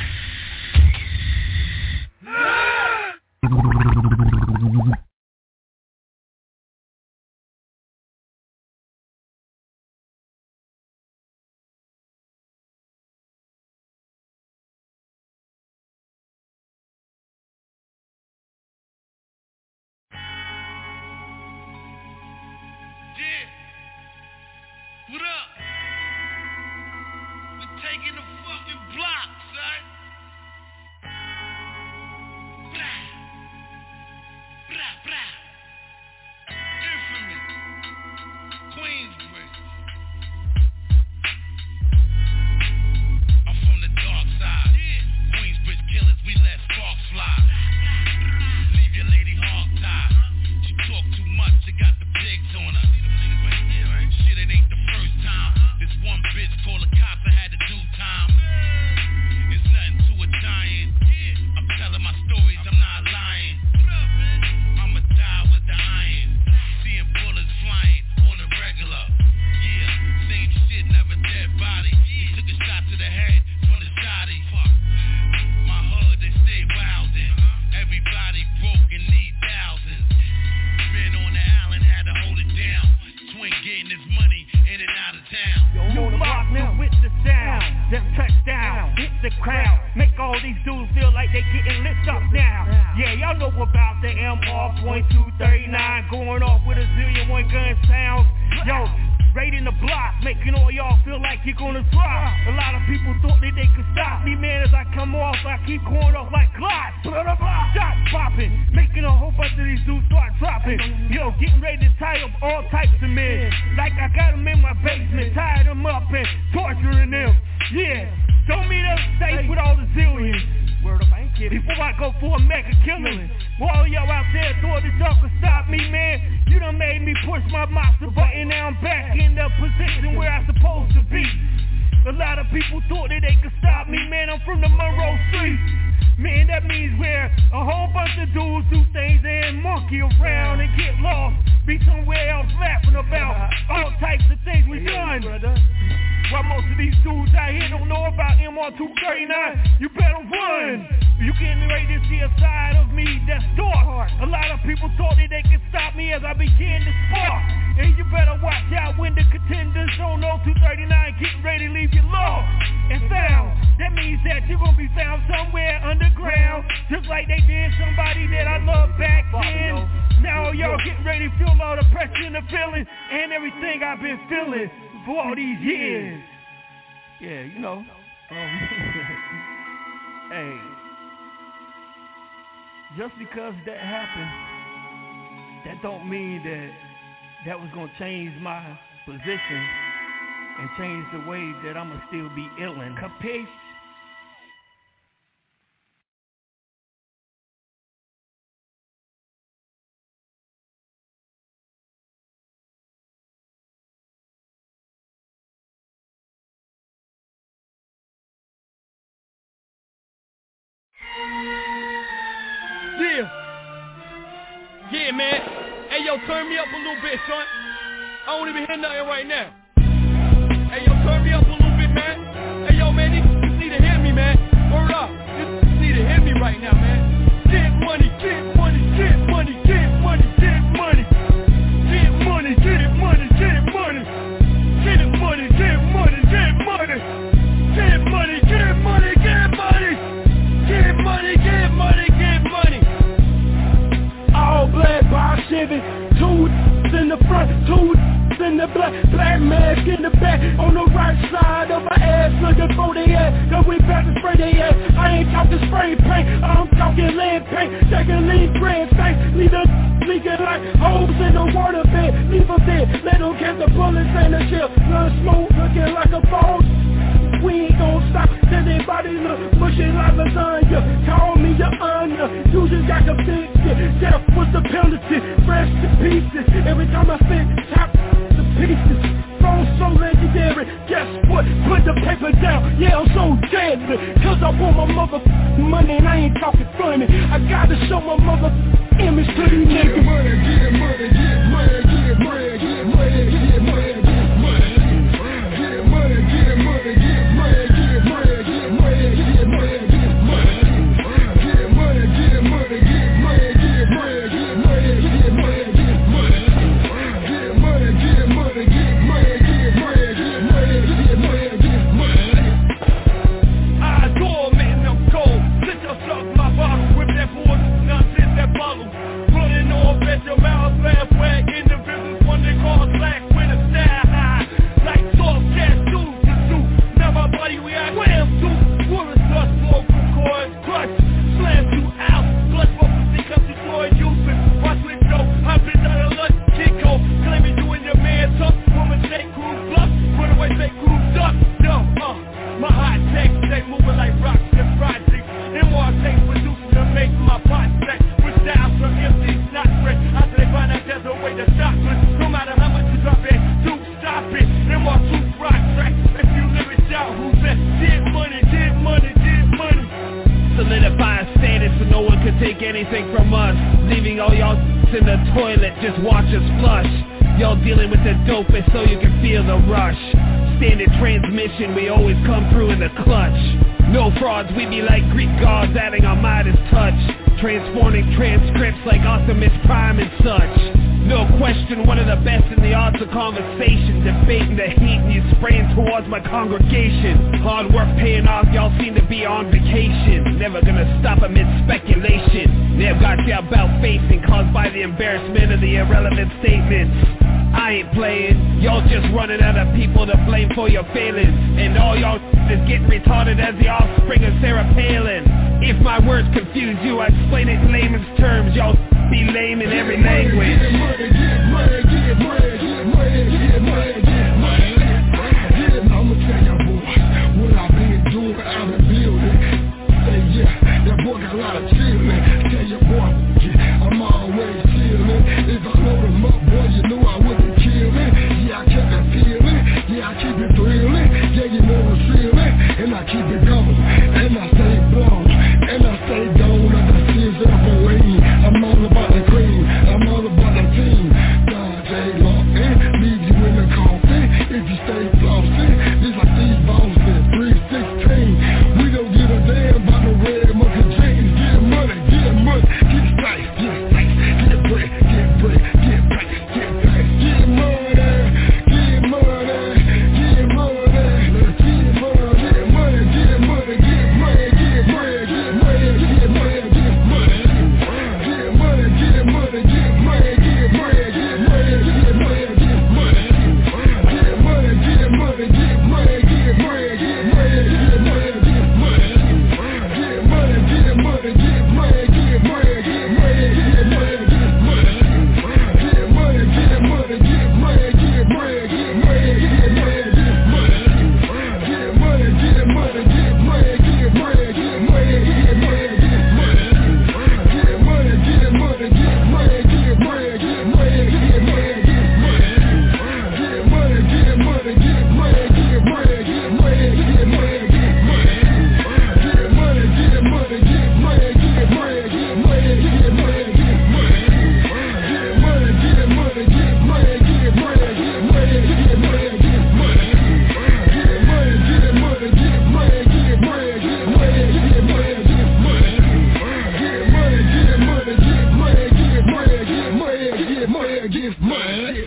What up? We're taking the fucking block, son. Blah. Blah, blah. Infamous. Queensbridge. I'm from the dark side. Queensbridge killers, we let sparks fly. Leave your lady hog-tied. She talk too much, she got the pigs on her. Shit, it ain't the first time. This one bitch called the cops, I had to do time. It's nothing to a giant. I'm telling my stories, I'm not lying. I'ma die with the iron. Seeing bullets flying on the regular. Yeah, same shit, never dead body. He took a shot to the head from the shotty. My hood, they stay wildin'. Everybody broke and need thousands. Been on the island, had to hold it down. Twin getting his money in and out of town. Yo, Lockman with the sound, them touchdown, hit the crowd, make all these dudes feel like they getting lit up now. Yeah, y'all know about the MR.239 going off with a zillion one gun sounds. Yo, raiding the block, making all y'all feel like you're gonna drop. A lot of people thought that they could stop me, man. As I come off, I keep going off like Glocks. Shots popping, making a whole bunch of these dudes start dropping. Yo, getting ready to tie up all types of men. Like I got them in my basement, tied them up and torturing them. Yeah, show me them safe with all the zillions. Word up, I ain't kidding. Before I go for a mega killing. While y'all out there thought that y'all could stop me, man, you done made me push my monster button. Now I'm back in the position where I'm supposed to be. A lot of people thought that they could stop me, man. I'm from the Monroe Street. Man, that means where a whole bunch of dudes do things and monkey around and get lost. Be somewhere else laughing about all types of things we done. While most of these dudes out here don't know about MR239, you better run. You getting ready to see a side of me that's dark. A lot of people thought that they could stop me as I began to spark. And you better watch out when the contenders don't know 239 getting ready to leave you lost and found. That means that you're gonna be found somewhere underground, just like they did somebody that I loved back then. Now y'all getting ready to feel all the pressure and the feeling and everything I've been feeling for all these years. Yeah, you know. Hey, just because that happened, that don't mean that was gonna change my position and change the way that I'ma still be illin'. Capiche? Yeah, man. Hey, yo, turn me up a little bit, son. I don't even hear nothing right now. Hey, yo, turn me up a little bit, man. Hey, yo, man, you need to hear me, man. Word up. You need to hear me right now, man. Get money, get money, get money, get money, get money. Get money, get money, get money. Get money, get money, get money. Get money, get money, get money. Get money, get money, get money. All black by Chevy, two in the front, two in the black mask in the back, on the right side of my ass, looking for the ass, cause we about to spray their ass. I ain't talking spray paint, I'm talking lead paint, taking lead grand tank, leave the leaking like holes in the water bed, leave them dead, let them catch the bullets and the shell, none smoke looking like a phone. We ain't gon' stop till they body look mushy like lasagna. Call me your honor, you just got to fix it. Death was the penalty, fresh to pieces. Every time I spit, top the pieces. Phone so legendary, guess what? Put the paper down, yeah I'm so deadly. Cause I want my motherfucking money and I ain't talking funny. I gotta show my motherfucking image to these niggas. Get money, get money, get money, get money, get money, get money, get money. Get money, get money, get money, get money, get money, get money, get money, get money, get money, get money, must. Leaving all y'all in the toilet, just watch us flush. Y'all dealing with the dopest so you can feel the rush. Standard transmission, we always come through in the clutch. No frauds, we be like Greek gods adding our Midas touch. Transforming transcripts like Optimus Prime and such. No question, one of the best in the arts of conversation. Debating the heat and you spraying towards my congregation. Hard work paying off, y'all seem to be on vacation. Never gonna stop amid speculation. Never got you about facing, caused by the embarrassment of the irrelevant statements. I ain't playing, y'all just running out of people to blame for your failings. And all y'all is getting retarded as the offspring of Sarah Palin. If my words confuse you, I explain it in layman's terms. Y'all be lame in every language. Get money, get money, get money, get money, get money, get money. I'ma tell you boys what I've been doing out in the building. Say yeah, that boy got a lot of chillin'. Tell your boy, yeah, I'm always chillin'. If I load him up, boy, you know I wouldn't kill it. Yeah, I kept it feeling, yeah, I keep it thrilling. Yeah, you know the feeling, and I keep it going, and I stay blown, and I stay gone like a scissor of a lane. I'm all about the cream, I'm all about the team. God, J. Lawton, leave you in the coffin. If you stay flossing, it's like these balls at 316. We don't give a damn about the red monkey jeans. Get money, get spice, get spice, get bread, get bread, get price, get price, get money, get money, get money, get money, get money, get money, get money, get bread, get money, get money, get money, get money, get money, get money, get bread, get money, get money, get money, get money, get money, get money, get bread, get money, get money, get money, get money, get money, get money, get bread, get money, get money, get money, get money, get money, get money, get bread, get money, get money, get money, get money, get money, get money, get bread, get money, get money, get money, get money, get money, get money, get bread, get money, get money, get money, get money, get money, get money, get bread, get money, get money, get money, get money, get money, get money, get bread, get money, get money, get money, get money, get money, get money, get bread, get money, get money, get money, get money, get money, get money, get bread, get money, get money, get money, get money, get money, get money, get bread, get money, get money, get money.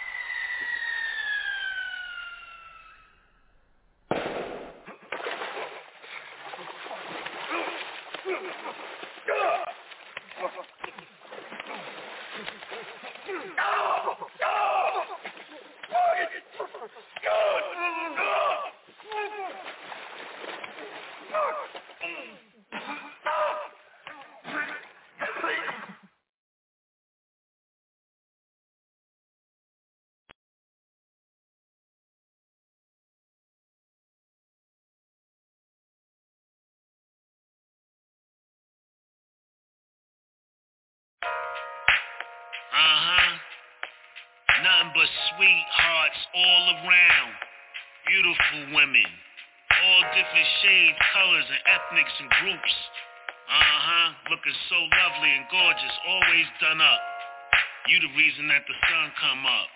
Nothing but sweethearts all around. Beautiful women. All different shades, colors, and ethnics and groups. Looking so lovely and gorgeous, always done up. You the reason that the sun come up.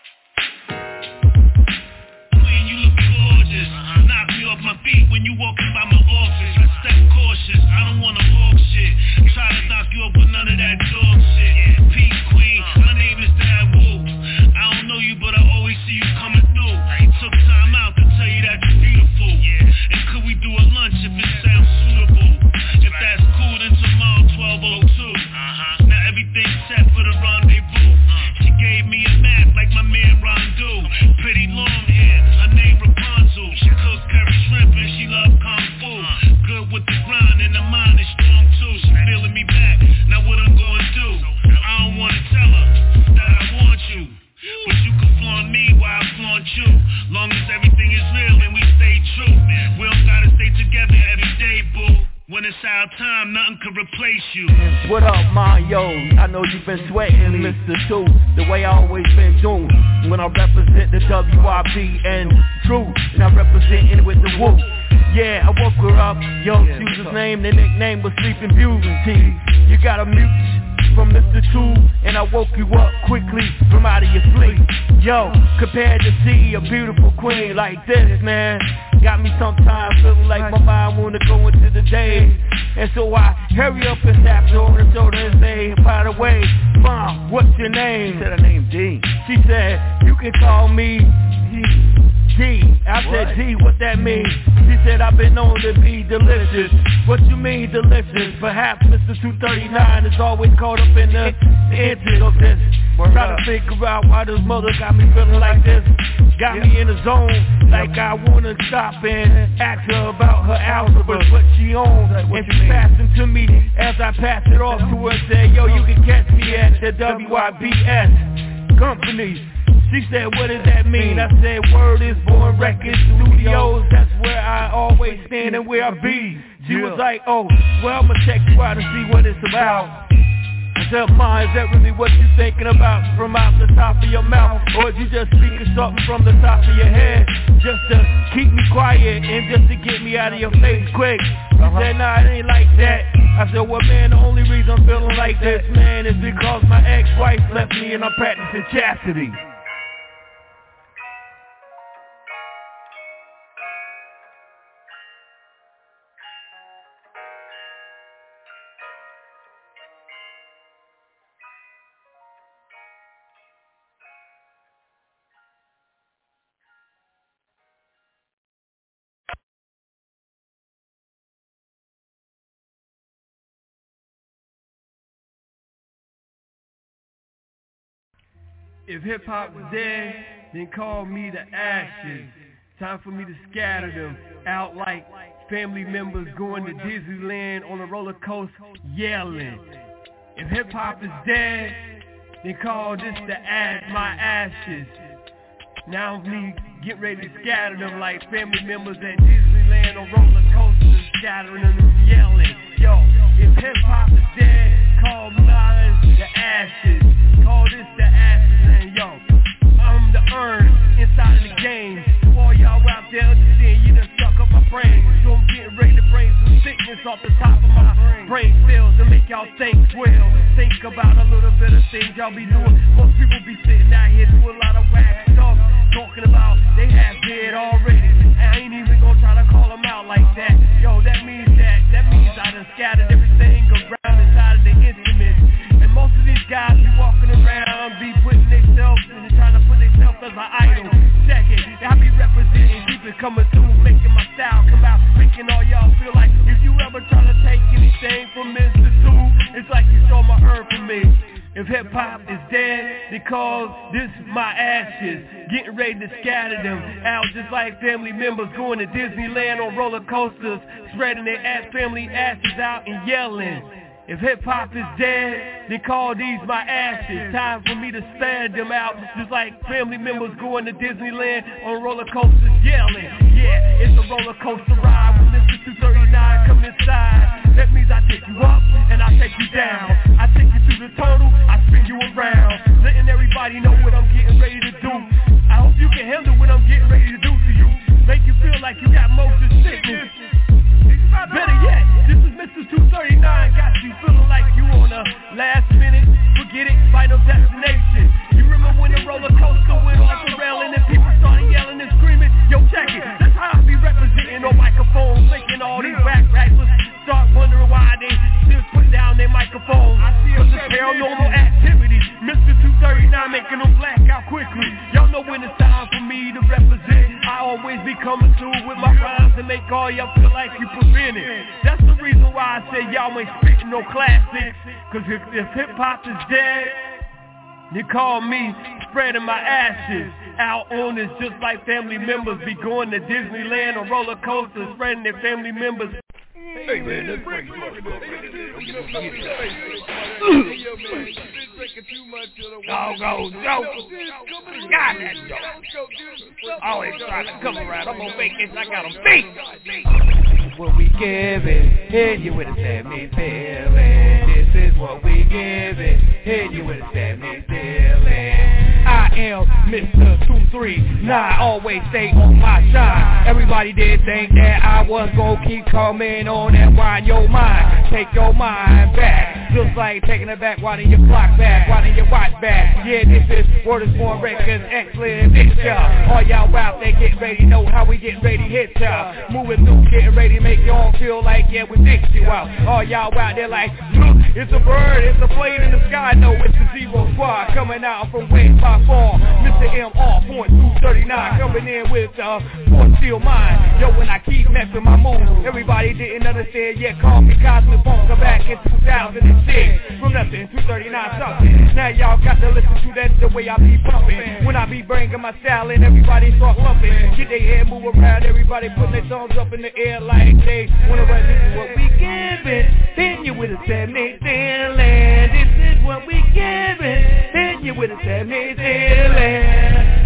Queen, you look gorgeous. Knock me off my feet when you walking by my office. I step cautious, I don't wanna walk shit. Try to knock you up with none of that dog shit. Peace, queen, my name is Dad Wu. I don't know you, but I always see you coming through. Took time out to tell you that you're beautiful. And could we do a lunch if it sounds suitable? If that's cool, then tomorrow 12:02. Now everything's set for the rendezvous. She gave me a map like my man Rondu. Pretty long hair, her name Rapunzel. She cooks curry shrimp and she love kung fu. Good with the grind and the mind is strong too. She feeling me back, now what I'm gonna do? I don't wanna tell her that I want you, but you can flaunt me while I flaunt you. Long as everything is real and we stay true. We don't gotta stay together every day, boo. When it's our time, nothing can replace you. What up, Mario? I know you've been sweating, Mr. Two, the way I always been doing. When I represent the WIP and True, and I represent it with the Woo. Yeah, I woke her up, Young Susan's name, the nickname was Sleeping Beauty. You got a mute from two, and I woke you up quickly from out of your sleep. Yo, compared to see a beautiful queen like this, man, got me sometimes feeling like my mind wanna go into the day. And so I hurry up and tap her on the shoulder and say, by the way, Mom, what's your name? She said her name D. She said, you can call me D. I said, D, what that mean? She said, I've been known to be delicious. What you mean delicious? Perhaps Mr. 239 is always caught up in the edges of this. Try to figure out why this mother got me feeling like this. Got me in the zone, like I wanna stop and ask her about her algebra, what she owns. And she passed it to me as I passed it off to her and said, yo, you can catch me at the WIBS company. She said, what does that mean? I said, Word is Born Records Studios. That's where I always stand and where I be. She was like, oh, well, I'ma check you out and see what it's about. I said, Ma, is that really what you're thinking about from out the top of your mouth? Or is you just speaking something from the top of your head just to keep me quiet and just to get me out of your face quick? She said, nah, it ain't like that. I said, well, man, the only reason I'm feeling like this, man, is because my ex-wife left me and I'm practicing chastity. If hip-hop was dead, then call me the ashes. Time for me to scatter them out like family members going to Disneyland on a roller coaster yelling. If hip-hop is dead, then call this my ashes. Now me get ready to scatter them like family members at Disneyland on roller coasters, scattering them and yelling. Yo, if hip-hop is dead, call mine the ashes. Call this the ashes. Yo, I'm the urn inside of the game. To all y'all out there understand, you done suck up my brain. So I'm getting ready to bring some sickness off the top of my brain cells to make y'all think well. Think about a little bit of things y'all be doing. Most people be sitting out here doing a lot of whack stuff, talking about they have dead already. And I ain't even gonna try to call them out like that. Yo, that means I done scattered everything around inside of the instruments. And most of these guys be walking around, be putting themselves and trying to put themselves as an idol. Check it, I be representing, keep it coming through, making my style come out, making all y'all feel like if you ever try to take anything from Mr. 2, it's like you stole my urn from me. If hip-hop is dead, because this is my ashes, getting ready to scatter them out just like family members going to Disneyland on roller coasters, spreading their family ashes out and yelling. If hip-hop is dead, then call these my ashes. Time for me to stand them out just like family members going to Disneyland on roller coasters yelling. Yeah, it's a roller coaster ride when Mr. 239 come inside. That means I take you up and I take you down. I take you through the tunnel, I spin you around, letting everybody know what I'm getting ready to do. I hope you can handle what I'm getting ready to do to you. Make you feel like you got motion sickness. Better yet, this is Mr. 239, got you feeling like you on a last minute, forget it, final destination. You remember when the roller coaster went off the railing and people started yelling and screaming? Yo, check it, that's how I be representing on microphones, making all these rap rappers start wondering why they still put down their microphones. Cause it's paranormal activity, Mr. 239 making them black out quickly. Y'all know when it's time for me to represent. I always be coming through with my rhymes to make all y'all feel like you prevented. That's the reason why I say y'all ain't spitting no classics. Cause if hip-hop is dead, they call me spreading my ashes out on this just like family members be going to Disneyland on roller coasters, spreading their family members. Hey man, that's crazy. Go. God, that joke. Always trying to come around. I'm on vacation, I got them beat. What we giving, hit you with a 70s feeling. This is what we giving, hit you with a 70s feeling. I am Mr. 239, always stay on my shine. Everybody did think that I was gonna keep coming on and wind your mind, take your mind back, just like taking it back, winding your clock back, winding your watch back. Yeah, this is Word is Born Records, excellent picture. All y'all out there getting ready, know how we getting ready, hit ya. Moving through, getting ready to make y'all feel like, yeah, we fixed you out. All y'all out there like, look, it's a bird, it's a plane in the sky. No, it's the Zero Squad coming out from way by far. Mr. MR, point 239, coming in with Fort Steel Mind. Yo, when I keep messing my moves, everybody didn't understand, yeah, call me Cosmic Funk back in 2006. From nothing, 239 something. Now y'all got to listen to that the way I be pumping. When I be bringing my style and everybody start lumping. Get their head move around, everybody putting their thumbs up in the air like they wanna run. This is what we giving. Hit you with a 70 land. This is what we giving. Hit you with a 70 land.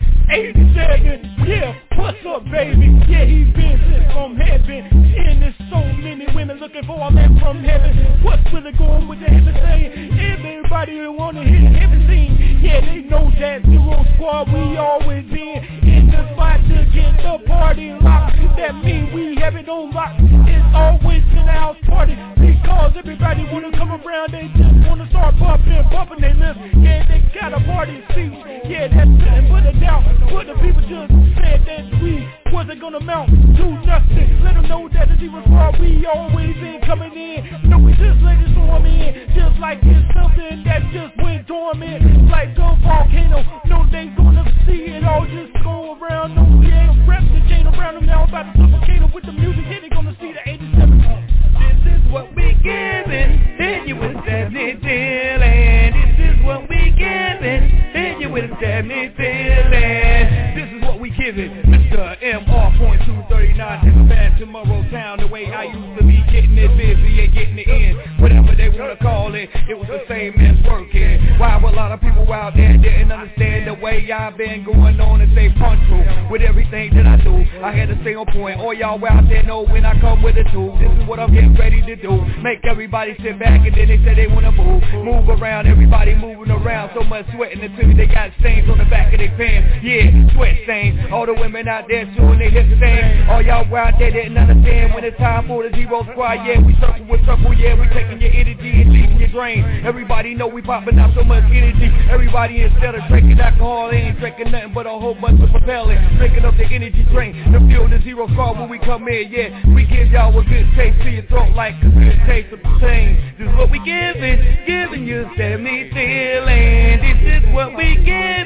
87, yeah, what's up, baby? Yeah, he's been sent from heaven. And there's so many women looking for a man from heaven. What's really going with the heaven thing? Everybody wanna hear everything. Yeah, they know that Zero Squad, we always been in the spot to get the party locked. That means we have it on lock. It's always in the house party. Because everybody wanna come around, they just wanna start bumping their lips. Yeah, they got a party seat. Yeah, that's nothing but a doubt. But the people just said that we wasn't gonna amount to nothing. Let them know that the Zero Squad, we always been coming in. No, we just let it storm in. Just like it's something that just went dormant. Like a volcano. No, they gonna see it all just go around. No, we ain't wrap the chain around them now. About to suffocate them with the music. Here they gonna see the 87. This is what we giving. Hit you with 70 feeling. This is what we giving. Hit you with 70 feeling. This is what we giving. Mr. MR point 239. Take a band tomorrow town. The way I used to be getting it busy and getting it in. Whatever they wanna call it, it was the same as working. Why a lot of people out there didn't understand the way I've been going on and stay punctual with everything that I do. I had to stay on point. All y'all out there know when I come with a tool. This is what I'm getting ready to do. Make everybody sit back and then they say they wanna move around. Everybody moving around, so much sweating until they got stains on the back of their pants. Yeah, sweat stains. All the women out there showing they hip thing. All y'all out there didn't understand when it's time for the Zero Squad. Yeah, we circle with circle. Yeah, we taking your energy and leaving your drain. Everybody know we popping out so much energy. Everybody instead of drinking alcohol, they ain't drinking nothing but a whole bunch of propelling. Drinking up the energy drink to feel the Zero Squad when we come in. Yeah, we give y'all a good taste to your throat like a good taste of pain. This is what we giving you 70 feeling. This is what we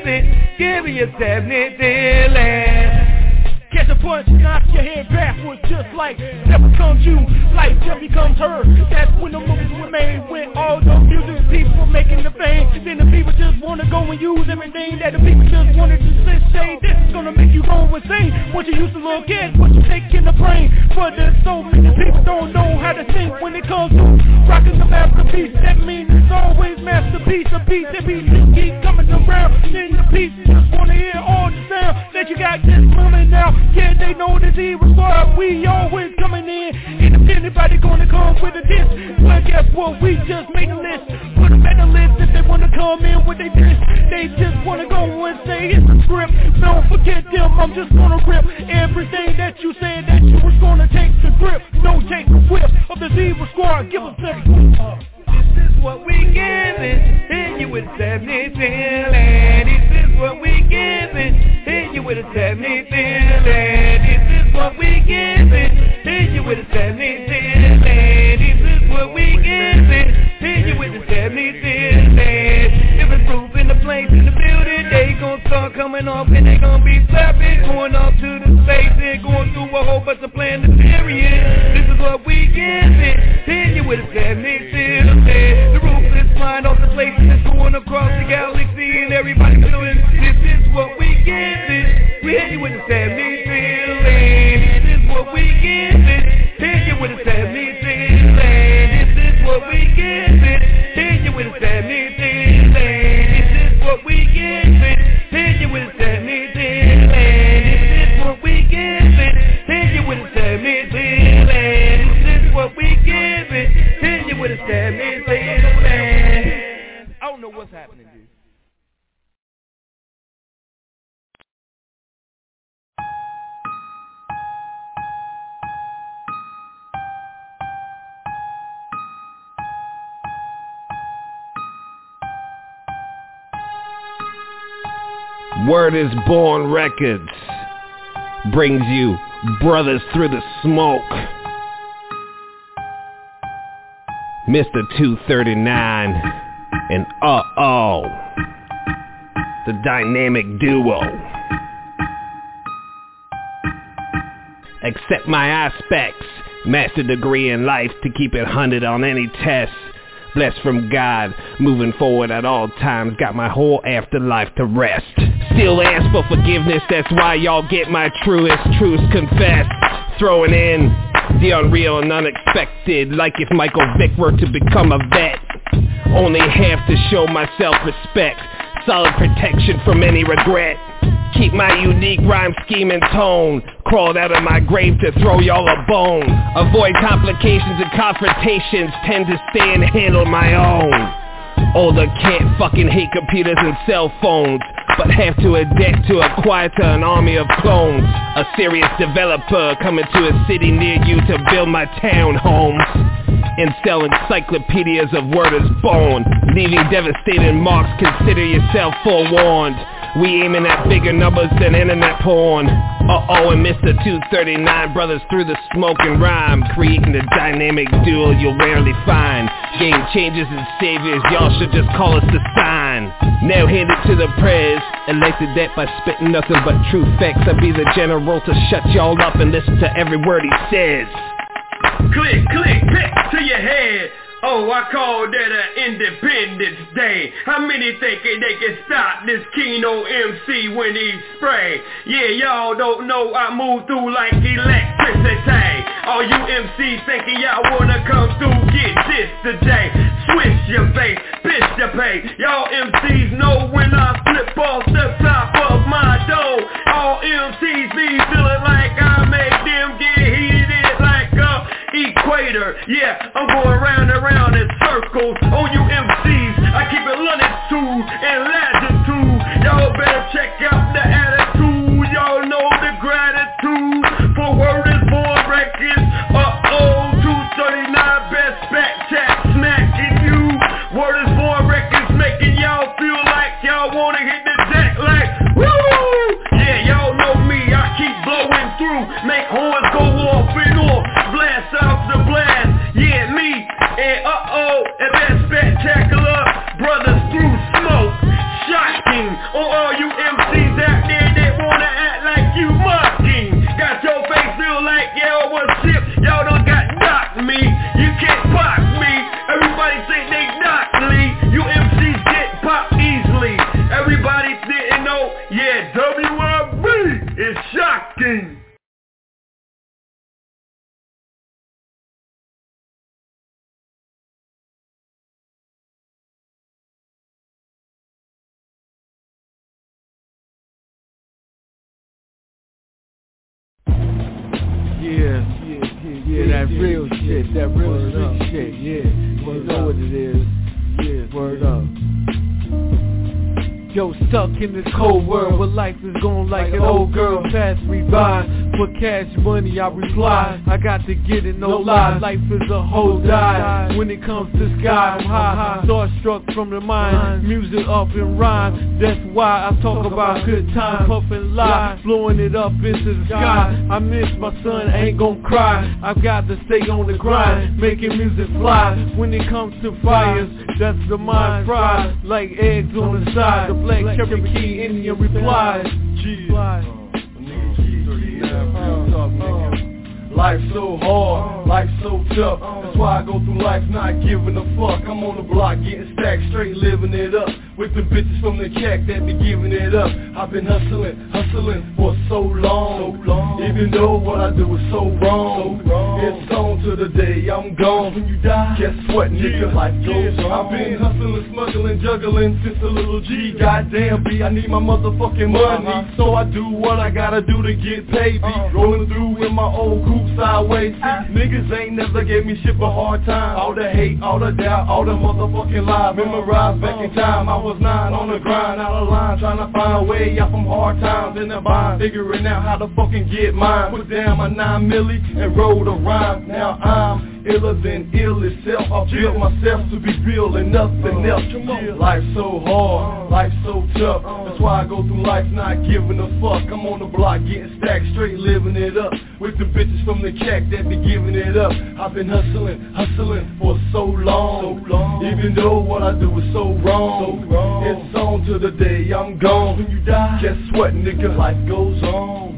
giving you 70 feeling. Catch a punch, knock your head backwards, just like that becomes you, like that becomes her. That's when the movies were made, when all the music people making the fame. Then the people just wanna go and use everything that the people just wanted to say. This is gonna make you go insane. What you used to look at, what you take in the brain. But there's so many people don't know how to think when it comes to rocking the masterpiece. That means it's always masterpiece, a beat that beat just keep coming around. Then the people just wanna hear all the sound that you got just coming now. Yeah, they know the Zero Squad, we always coming in. And if anybody gonna come with a diss, well guess what, we just made a list. Put them at the list if they wanna come in with their diss. They just wanna go and say it's a script. Don't forget them, I'm just gonna grip everything that you said that you was gonna take the grip. No, take the whip of the Zero Squad, give us that. This is what we giving, hit you with 70 feeling. This is what we giving, hit you with a 70 feeling. This is what we giving, hit you with a 70 feeling. This is what we giving, hit you with a 70 feeling. If it's proof in the place in the building, they gon' start coming off and they gon' be flapping, going up to the space and going through a whole bunch of planetarians. This is what we giving, hit you with a 70 feeling. The roof is flying off the place and it's going across the galaxy and everybody feeling. This is what we giving, we hit you with a 70 feeling. This is what we giving, hit you with a 70 feeling. This is what we giving, hit you with a 70 feeling. This is what we giving, hit you with a 70 feeling. This is what we giving, hit you with a 70 feeling. This is what we giving, hit you with a 70 feeling. I don't know what's happening, dude. Word is Born Records brings you Brothers Through the Smoke. Mr. 239 and the dynamic duo. Accept my aspects, master degree in life to keep it 100 on any test. Blessed from God, moving forward at all times, got my whole afterlife to rest. Still ask for forgiveness, that's why y'all get my truest truths confessed. Throwing in the unreal and unexpected, like if Michael Vick were to become a vet. Only have to show myself respect, solid protection from any regret. Keep my unique rhyme scheme and tone, crawled out of my grave to throw y'all a bone. Avoid complications and confrontations, tend to stay and handle my own. Older can't fucking hate computers and cell phones, but have to adapt to acquire to an army of clones. A serious developer coming to a city near you to build my townhomes and sell encyclopedias of Word is Born, leaving devastating marks, consider yourself forewarned. We aiming at bigger numbers than internet porn. And Mr. 239, Brothers Through the Smoke and Rhyme, creating the dynamic duo you'll rarely find. Game changers and saviors, y'all should just call us the sign. Now hand it to the prayers, elected that by spitting nothing but true facts. I'll be the general to shut y'all up and listen to every word he says. Click, click, pick to your head. Oh, I call that an Independence Day. How many thinking they can stop this Kino MC when he spray? Yeah, y'all don't know I move through like electricity. All you MCs thinking y'all wanna come through, get this today. Switch your face, pitch your pay. Y'all MCs know when I flip off the top of my dome. All MCs be feeling like I make them get heated like a equator. Yeah, I'm going round and round in circles on you MCs. I keep it longitude and latitude. Y'all better check out the attitude. Y'all know the gratitude for Word is Born Records. 239 best back chat smacking you. Word is Born Records making y'all feel like y'all wanna hit the deck like woo. Yeah, y'all know me. I keep blowing through, make horns go off and off, blast out the blast. Yeah, me and and that spectacular Brothers Through Smoke. Shocking on all you MCs out there that wanna act like you mocking. Got your face feel like y'all was shit. Y'all done got knocked me. You can't pop me. Everybody say they knocked me. You MCs get popped easily. Everybody didn't know. Yeah, WRB is shocking. Yeah, that real shit, that real street shit, yeah. You know what it is, yeah, word up. Yo, stuck in this cold world where life is going like an old girl pass me by. For cash money I reply, I got to get it, no lie. Life is a whole die. When it comes to sky, I'm high, starstruck from the mind. Music up and rhyme, that's why I talk about good time. Puff and lie, blowing it up into the sky. I miss my son, ain't gon' cry. I've got to stay on the grind, making music fly. When it comes to fires, that's the mind fried, like eggs on the side. The black Cherokee Indian replies. Life's so hard, life's so tough. That's why I go through life not giving a fuck. I'm on the block getting stacked, straight living it up. With the bitches from the check that be giving it up. I've been hustling for so long. Even though what I do is so wrong. It's on to the day I'm gone. When you die, guess what, nigga? Life goes on. I've been hustling, smuggling, juggling since a little G. Goddamn B, I need my motherfucking money. So I do what I gotta do to get paid. Be rolling through in my old coupe sideways. Niggas ain't never gave me shit but hard time. All the hate, all the doubt, all the motherfucking lies. Memorized back in time, I was 9 on the grind, out of line, trying to find a way out from hard times in the bind, figuring out how to fucking get mine. Put down my 9 milli and roll the rhyme. Now I'm iller than ill itself. I built myself to be real and nothing else. Life's so hard, life's so tough. That's why I go through life not giving a fuck. I'm on the block getting stacked, straight living it up. With the bitches from the CAC that be giving it up. I've been hustling for so long. Even though what I do is so wrong. It's on to the day I'm gone. When you die, guess what, nigga? Life goes on.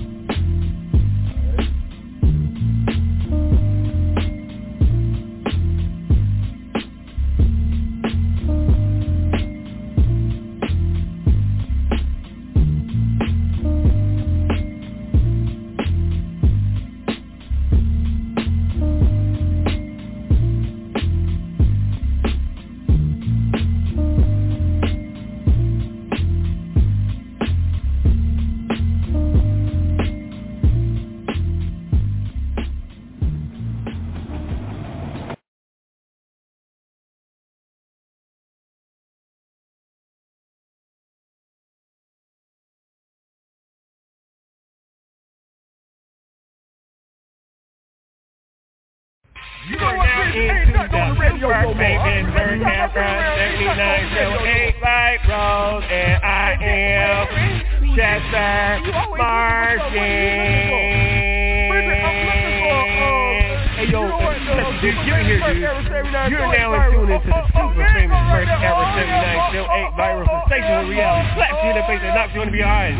You are now into the first Bacon Bird Camper 7908 Light Road, and I am Chester Martin. Hey yo, dude, you're here, dude. You're now in tune into the super famous first ever 7908 viral sensation with reality slaps you in the face and knocks you in behind.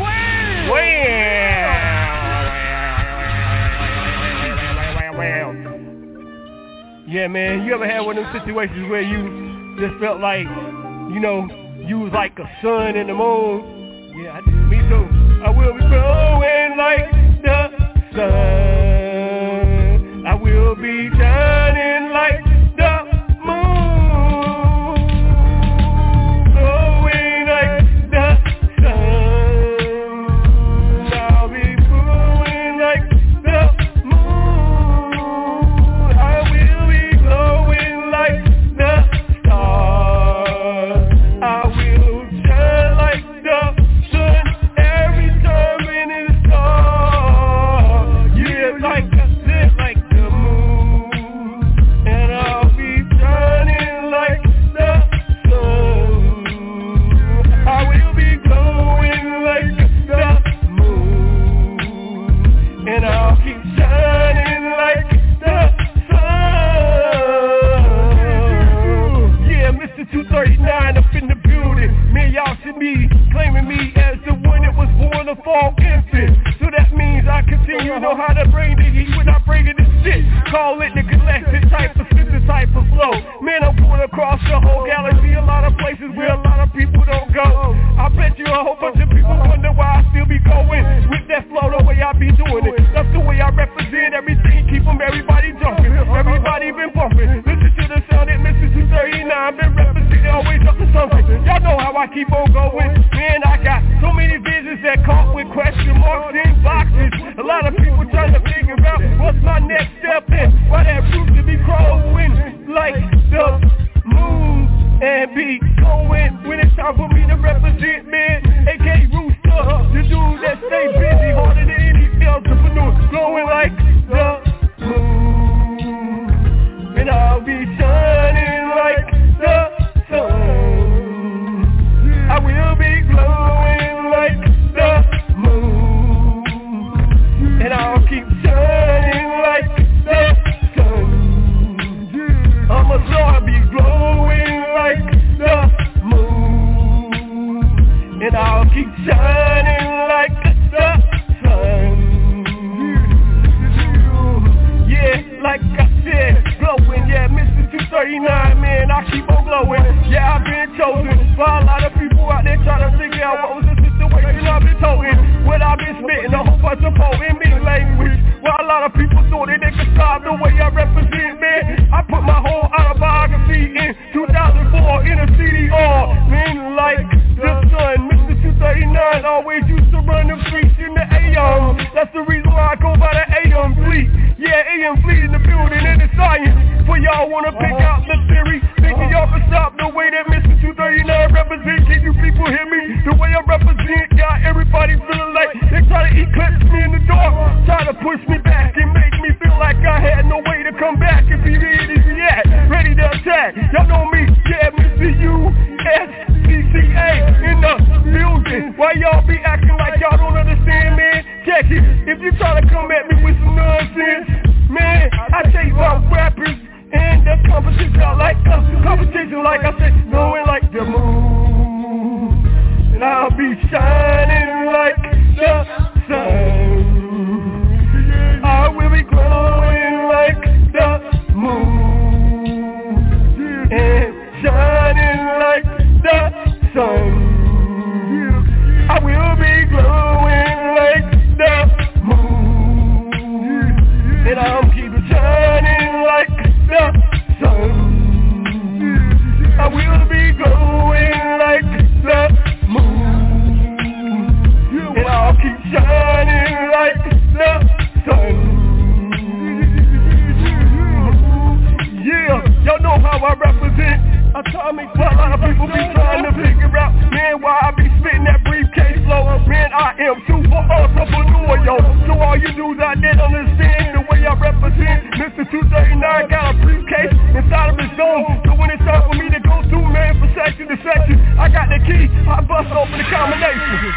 Yeah, man, you ever had one of those situations where you just felt like, you know, you was like a sun in the moon? Yeah, I did. Me too. I will be glowing like the sun. I will be shining like the moon. Glowing like the sun. I'll be glowing like the moon. I will be glowing like the stars. I will shine like the sun every time in the star. Yeah, like I said, like the moon. And I'll be shining like the sun. I will be glowing like the moon. And I'll keep shining like the sun. Yeah, Mr. 239 up in the building. Man, y'all should be claiming me as the one that was born a fall infant. So that means I continue to know how to bring the heat without bringing the shit. Call it the galactic type of system type of flow. Man, I'm going across the whole galaxy. A lot of places where a lot of people don't go. I bet you a whole bunch of people wonder why I still be going with that flow the way I be doing it. That's the way I represent everything. Keep them everybody jumping. Everybody been bumping. Listen to the sound that Mr. 239 been representing, always up to something. Y'all know how I keep on going. Man, I got so many visions that caught with question marks in boxes. A lot of people trying to figure out what's my next step in. Why that root to be growing like the moon and be going when it's time for me to represent, man. AK Rooster, the dude that stay busy harder than any entrepreneur, glowing like the moon. And I'll be shining like the sun. I will be glowing like the moon. And I'll keep shining like the sun. I'ma be glowing like the moon. And I'll keep shining like the sun. Yeah, like I said, glowing. Yeah, Mr. 239, man, I keep on glowing. Yeah, I've been chosen by a lot of people out there trying to figure out what was the situation I've been toting. What I've been spitting, a whole bunch of poem in language. Well, a lot of people thought that they could stop the way I represent, man. I put my whole autobiography in 2004 in a CDR. Man, like the sun, Mr. 239 always used to run the streets in the AM. That's the reason why I go by the AM fleet. Yeah, AM fleet in the building and the science. For y'all wanna pick out the theory, thinking y'all can stop the way that Mr. 239 represent. Can you people hear me? The way I represent got everybody feeling like they try to eclipse me in the dark, try to push me back and make me feel like I had no way to come back. If y'all be acting like y'all don't understand, man. Check it, if you try to come at me with some nonsense, man, I tell you about rappers and that competition. I like competition, like I said, knowing like the moon, and I'll be shining like the sun. I will be glowing like the moon and shining like the sun. I will be glowing like the moon, and I'll keep shining like the sun. I will be glowing like the moon, and I'll keep shining like the sun. Yeah, y'all know how I represent. Atomic, a lot of people be trying to figure out, man, why I be spitting that briefcase flow. Man, I am super entrepreneur, yo. So all you dudes out there understand the way I represent. Mr. 239 got a briefcase inside of his dome. So when it's time for me to go through, man, from section to section, I got the key, I bust open the combination.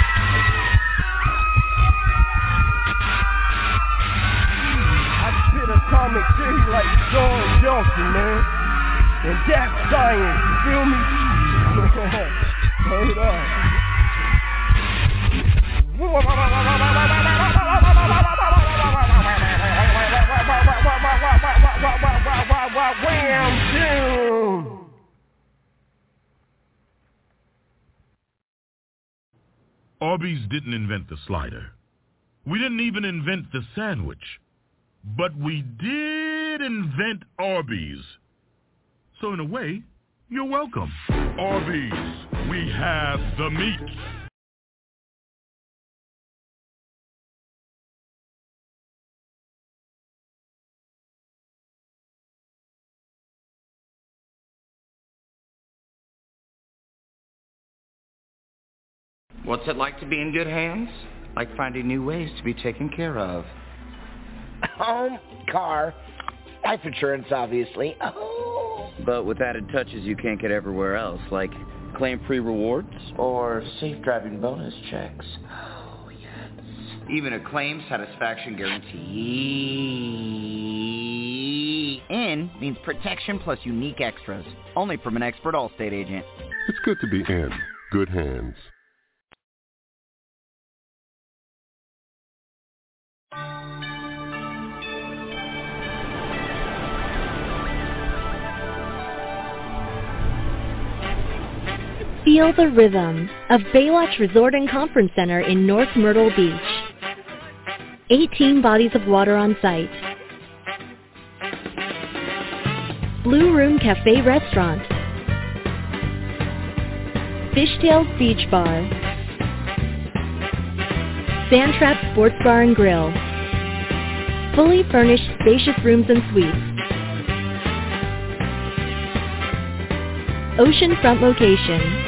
Atomic City like George Johnson, man. And that's science, you feel me? Hold on. Wham, doom. Arby's didn't invent the slider. We didn't even invent the sandwich. But we did invent Arby's. So in a way, you're welcome. Arby's, we have the meat. What's it like to be in good hands? Like finding new ways to be taken care of. Home, car, life insurance, obviously. Oh. But with added touches you can't get everywhere else, like claim-free rewards? Or safe driving bonus checks. Oh, yes. Even a claim satisfaction guarantee. In means protection plus unique extras. Only from an expert Allstate agent. It's good to be in good hands. Feel the rhythm of Baywatch Resort and Conference Center in North Myrtle Beach. 18 bodies of water on site. Blue Room Cafe Restaurant. Fishtails Beach Bar. Sandtrap Sports Bar and Grill. Fully furnished spacious rooms and suites. Oceanfront location.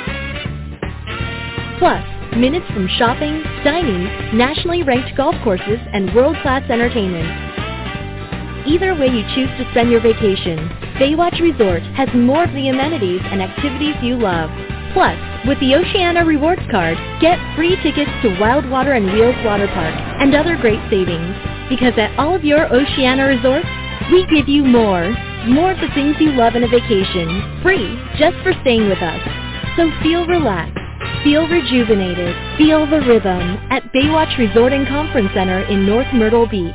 Plus, minutes from shopping, dining, nationally ranked golf courses, and world-class entertainment. Either way you choose to spend your vacation, Baywatch Resort has more of the amenities and activities you love. Plus, with the Oceana Rewards Card, get free tickets to Wildwater and Wheels Water Park and other great savings. Because at all of your Oceana resorts, we give you more. More of the things you love in a vacation, free, just for staying with us. So feel relaxed, feel rejuvenated, feel the rhythm at Baywatch Resort and Conference Center in North Myrtle Beach.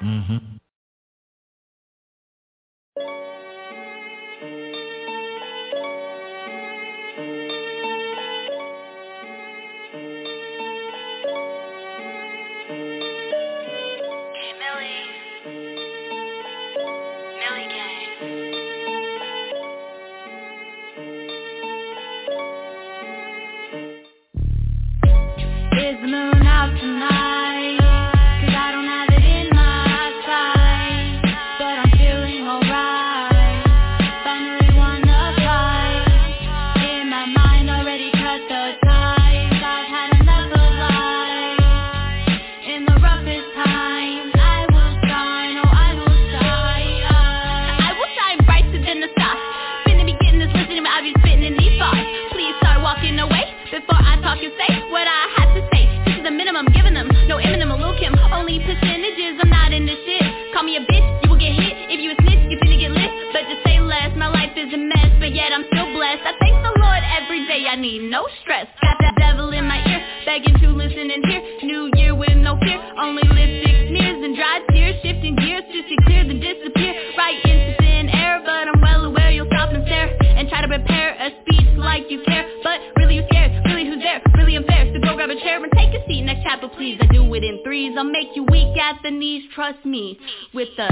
Mm-hmm. Is the moon out tonight? 'Cause I don't have it in my sight, but I'm feeling alright. Finally won the fight. In my mind already cut the ties. I've had enough of life. In the roughest times, I will shine. Oh, I will shine. I will shine brighter than the stars. Finna be getting this listening, but I'll be spitting in these bars. Please start walking away before I talk and say what I have to say. This is the minimum, giving them no Eminem or Lil Kim. Only percentages, I'm not in this shit. Call me a bitch, you will get hit. If you a snitch, you finna get lit. But just say less, my life is a mess, but yet I'm still blessed. I thank the Lord every day, I need no stress. Got that devil in my ear, begging to listen and hear. New year with no fear, only lipstick sneers and dry tears. Shifting gears to see clear, then disappear. Right into thin air, but I'm well aware you'll stop and stare. And try to prepare a speech like you care. But really you scared, really who's there? Really unfair, so go grab a chair and take a seat. Next chapter please, I do it in threes. I'll make you weak at the knees, trust me. With the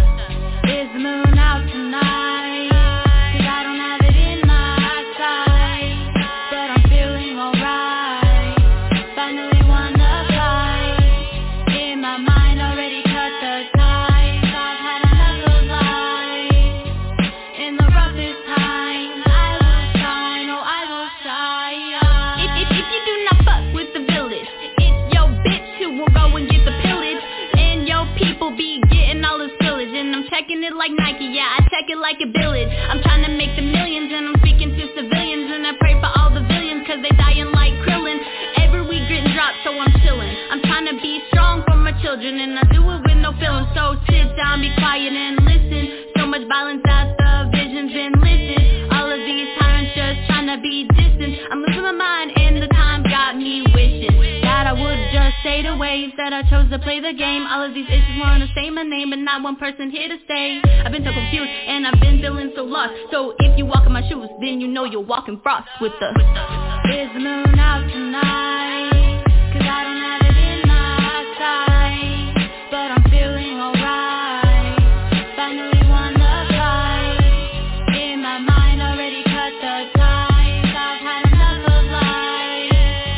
is the moon out tonight? 'Cause I don't have it in my sight, but I'm feeling alright. Finally won the fight. In my mind already cut the ties. I've had enough of life. In the roughest times, I will shine. Oh, I will shine. If you do not fuck with the village, it's your bitch who will go and get the pillage. And your people be getting all this pillage. And I'm checking it like Nike, yeah, I check it like a village. I'm trying to make the millions and I'm speaking to civilians. And I pray for all the villains 'cause they dying like Krillin. Every week grit and drop, so I'm chillin'. I'm trying to be strong for my children and I do it with no feeling. So sit down, be quiet and listen. So much violence that the vision's been listed. All of these tyrants just trying to be distant. I'm losing my mind and the time got me wishing that I would just stay the way. Instead I chose to play the game. All of these issues wanna say my name, but not one person here to stay. I've been so confused and I've been feeling so lost. So if you walk in my shoes, then you know you'll walk in frost. With the is the moon out tonight? 'Cause I don't have it in my sight, but I'm feeling alright. Finally won the fight. In my mind already cut the ties. I've had enough of life.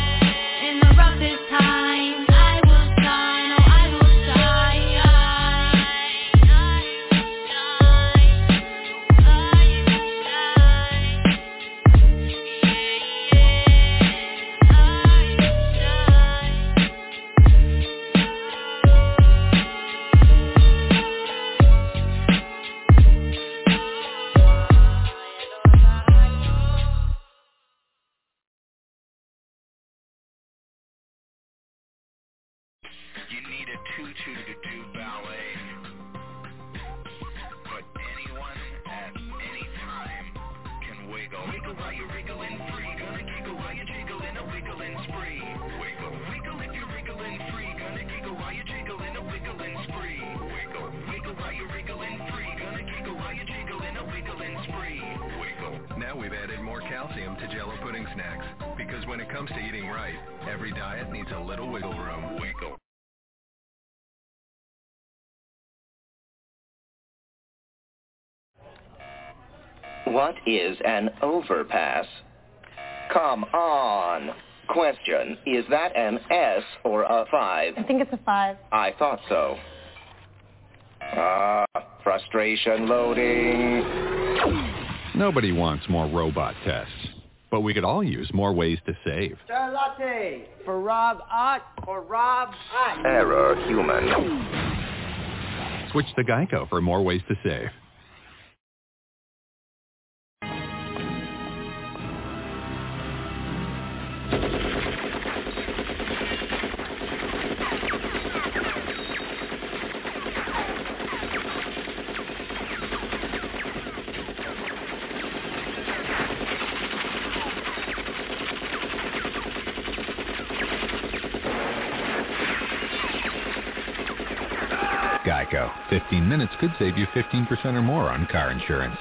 In the roughest times, I will shine. Oh, I will shine. You need a tutu to do ballet. But anyone at any time can wiggle. Wiggle while you're wriggling free. Gonna giggle while you're jiggling, a wiggling spree. Wiggle, wiggle if you're wriggling free. Gonna giggle while you're jiggling, a wiggling spree. Wiggle, wiggle while you're wriggling free. Gonna giggle while you're jiggling, a wiggling spree. Wiggle. Now we've added more calcium to Jell-O pudding snacks. Because when it comes to eating right, every diet needs a little wiggle room. Wiggle. What is an overpass? Come on. Question, is that an S or a 5? I think it's a 5. I thought so. Frustration loading. Nobody wants more robot tests, but we could all use more ways to save. Sir latte for Rob Ott or Rob Ott. Error human. Switch to Geico for more ways to save. Geico. 15 minutes could save you 15% or more on car insurance.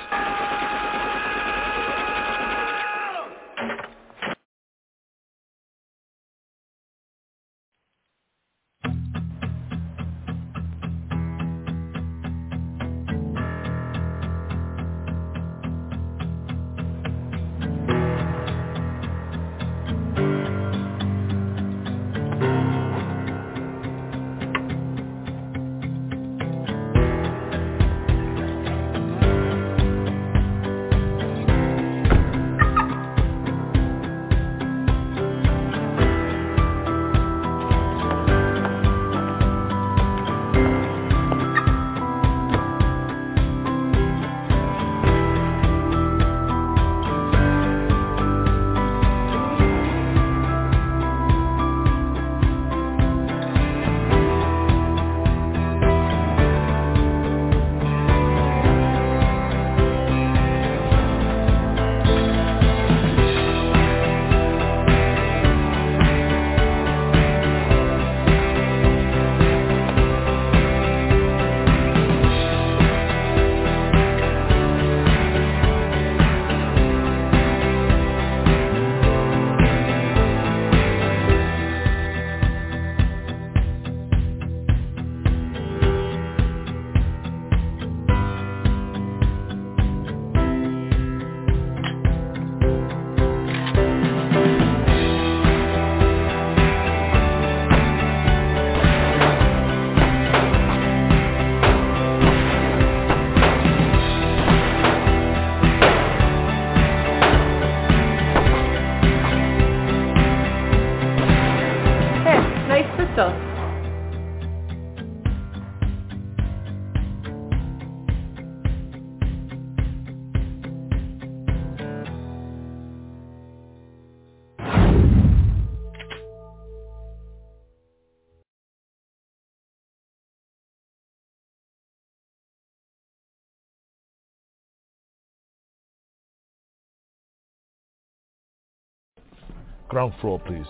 Ground floor, please.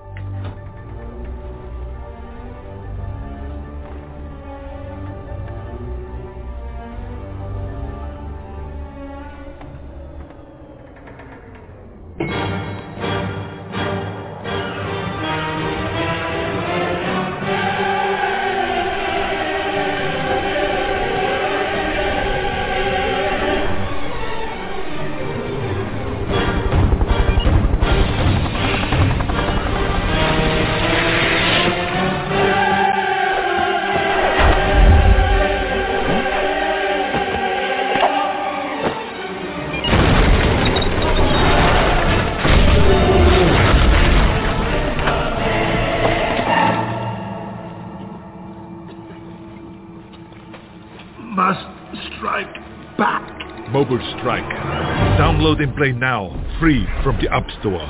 Mobile Strike. Download and play now, free from the App Store.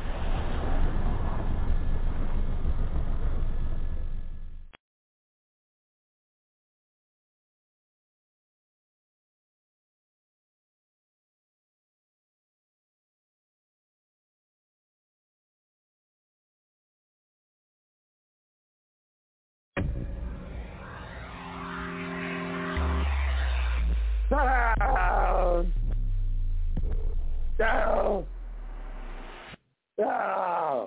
Down. Down.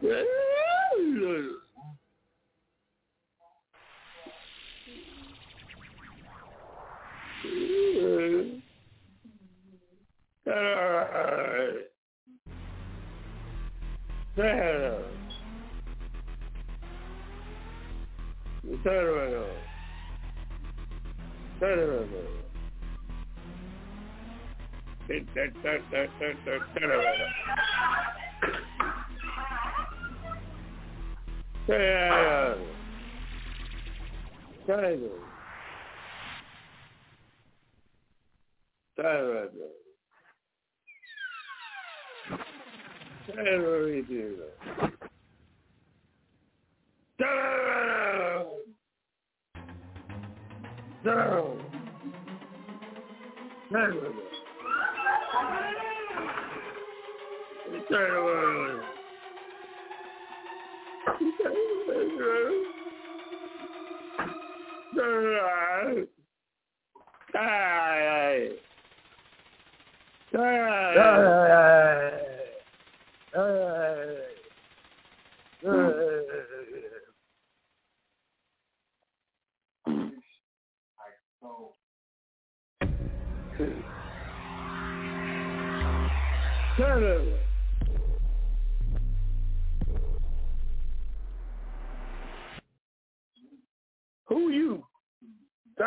Who you? Who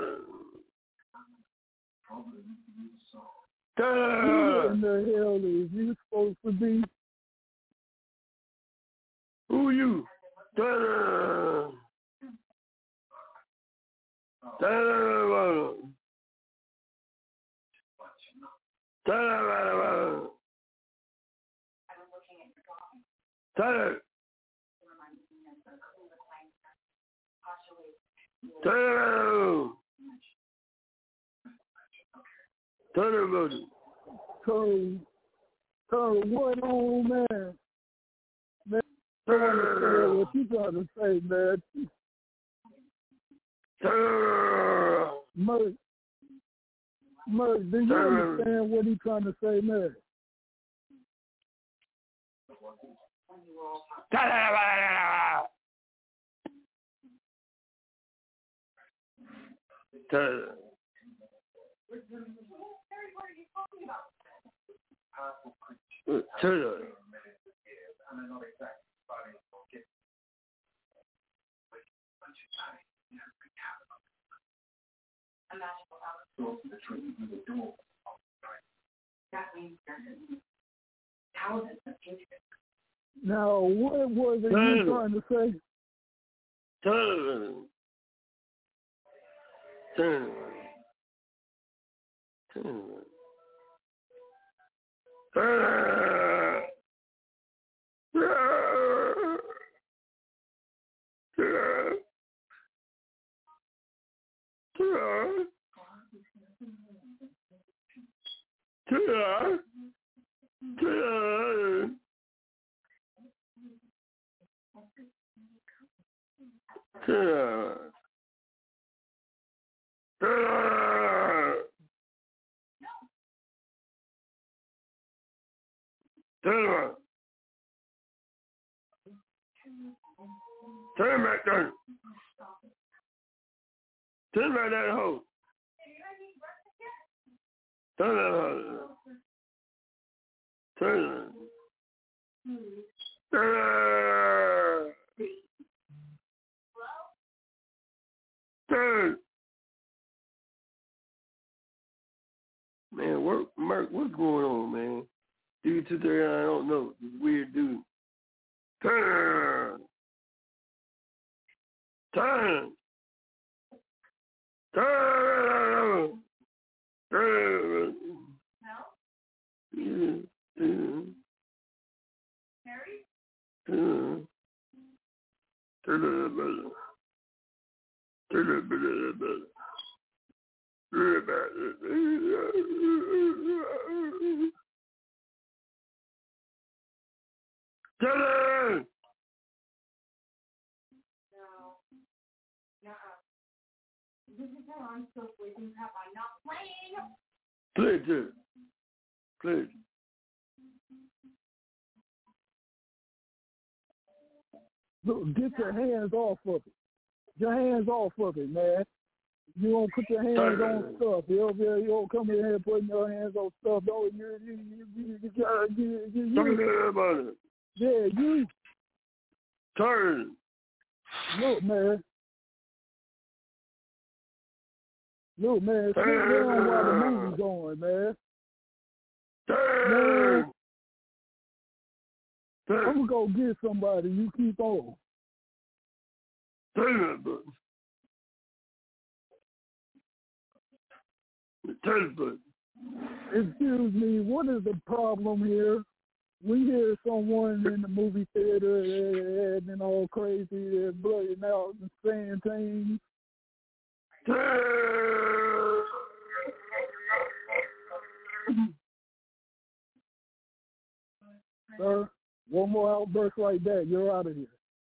in the hell is you supposed to be? Who you? What on, man? Man, what you trying to say, man? Merc, do you understand what he's trying to say, man? Now, what was it you trying to say? Turn back there. Turn back that hole. Turn that hole. Turn. Turn. Man, Merc, what's going on, man? Dude today, I don't know. This weird dude. Turn. Turn. Turn. Turn. No? Harry? Turn. Turn. This is how I'm still sleeping crap. I'm not playing. Play it. Look, get your hands off of it. Your hands off of it, man. You don't put your hands on stuff. You don't come in here putting your hands on stuff. Don't you. Turn. Look, man. Sit down while the movie's on, man. Man. I'm going to go get somebody. You keep on. Turn that button. Turn the button. Excuse me, what is the problem here? We hear someone in the movie theater and all crazy, they're blurting out and saying things. Sir, one more outburst like that, you're out of here.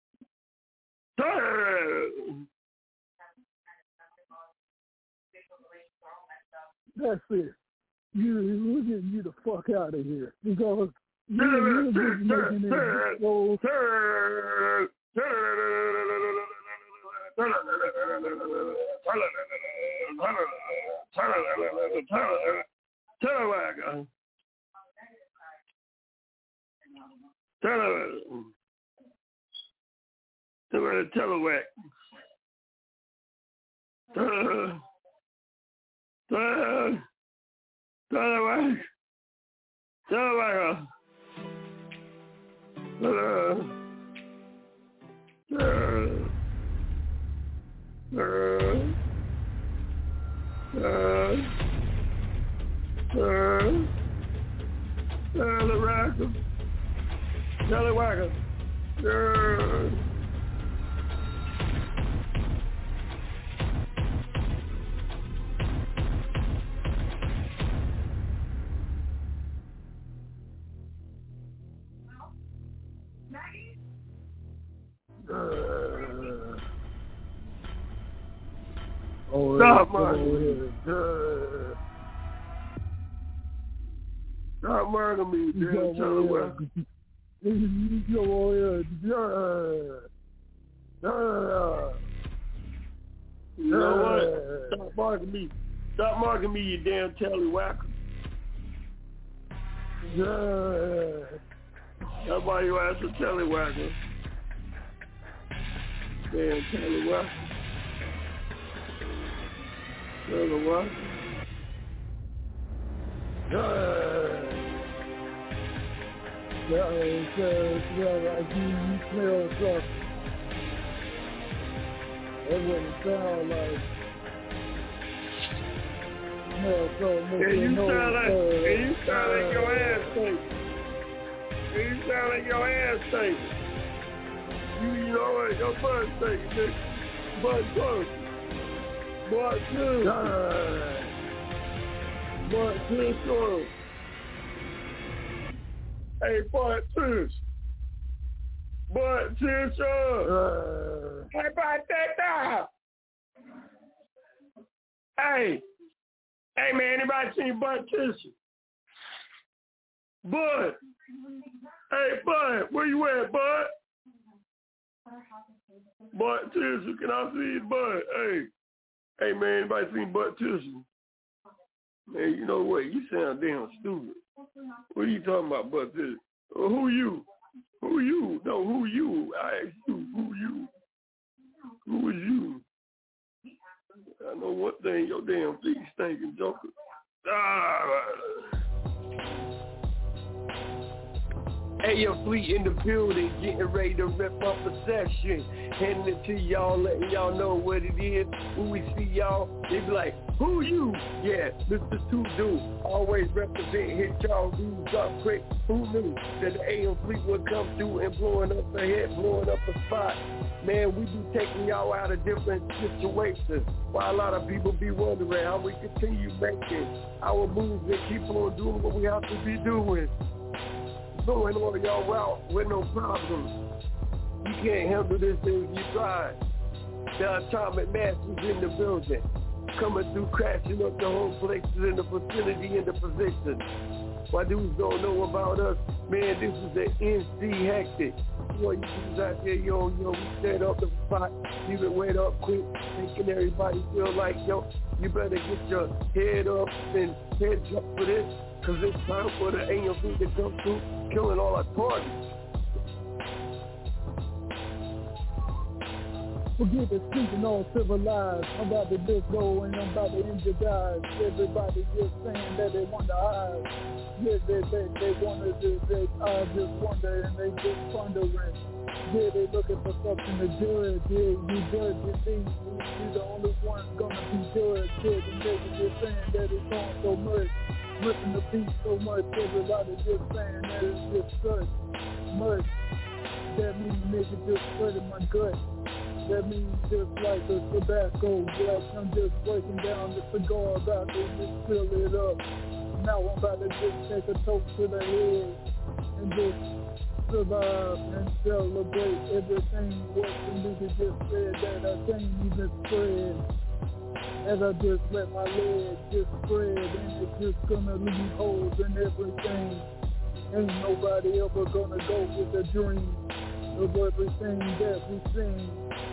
That's it. We're getting you the fuck out of here because you're just making it so. Stop murdering me, damn Telewacker. You know what? Stop marking me, you damn Telewacker. That's why you asked for Telewacker. Damn Telewacker. What? You smell something. That wouldn't sound like. Smell something. You sound like your ass stinks. You sound like your ass stinks. You know what? Your butt stinks, bitch. Butt close. Butt two. Butt two. Hey, butt two. Butt two. Hey, butt that. Hey, man, anybody seen butt tissue? Bud. Hey, Bud, where you at, Bud? Butt tissue, can I see it, Bud? Hey, man, anybody seen butt tissue? Man, you know what? You sound damn stupid. What are you talking about, butt tissue? Who you? Who you? No, who you? I asked you, who you? Who is you? I know one thing, your damn feet stinking, joker. Hey, your fleet in the building, getting ready to rip up a session. Handing it to y'all, letting y'all know what it is. When we see y'all, they be like, who you? Yeah, Mr. Two-Do, always represent, hit y'all dudes up quick. Who knew that the AM fleet would come through and blowing up the head, blowing up a spot? Man, we be taking y'all out of different situations. While a lot of people be wondering how we continue making our moves and keep on doing what we have to be doing. Going on y'all route with no problems. You can't handle this thing if you try. The atomic masters in the building. Coming through, crashing up the whole places in the vicinity and the position. Why dudes don't know about us, man, this is the NC Hectic. for you dudes out there, yo, we set up the spot, leave it wet up quick, making everybody feel like, yo, you better get your head up and heads up for this, cause it's time for the AMV to come through, killing all our targets. Forget the speaking all civilized. I'm about to just go and I'm about to injure guys. Everybody just saying that they want to hide. Yeah, they want to just wonder and they just wondering. Yeah, they looking for something to judge. Yeah, you judge me. You the only one gonna be judged. Yeah, the niggas just saying that it's on so much. Ripping the beat so much. Everybody just saying that it's just such much. That means niggas just spreading my gut. That means just like a tobacco breath. I'm just breaking down the cigar about to just fill it up. Now I'm about to just take a toast to the head and just survive and celebrate everything what the nigga just said that I can't even spread. As I just let my leg just spread and it's just gonna leave holes in everything. Ain't nobody ever gonna go with a dream of everything that we sing.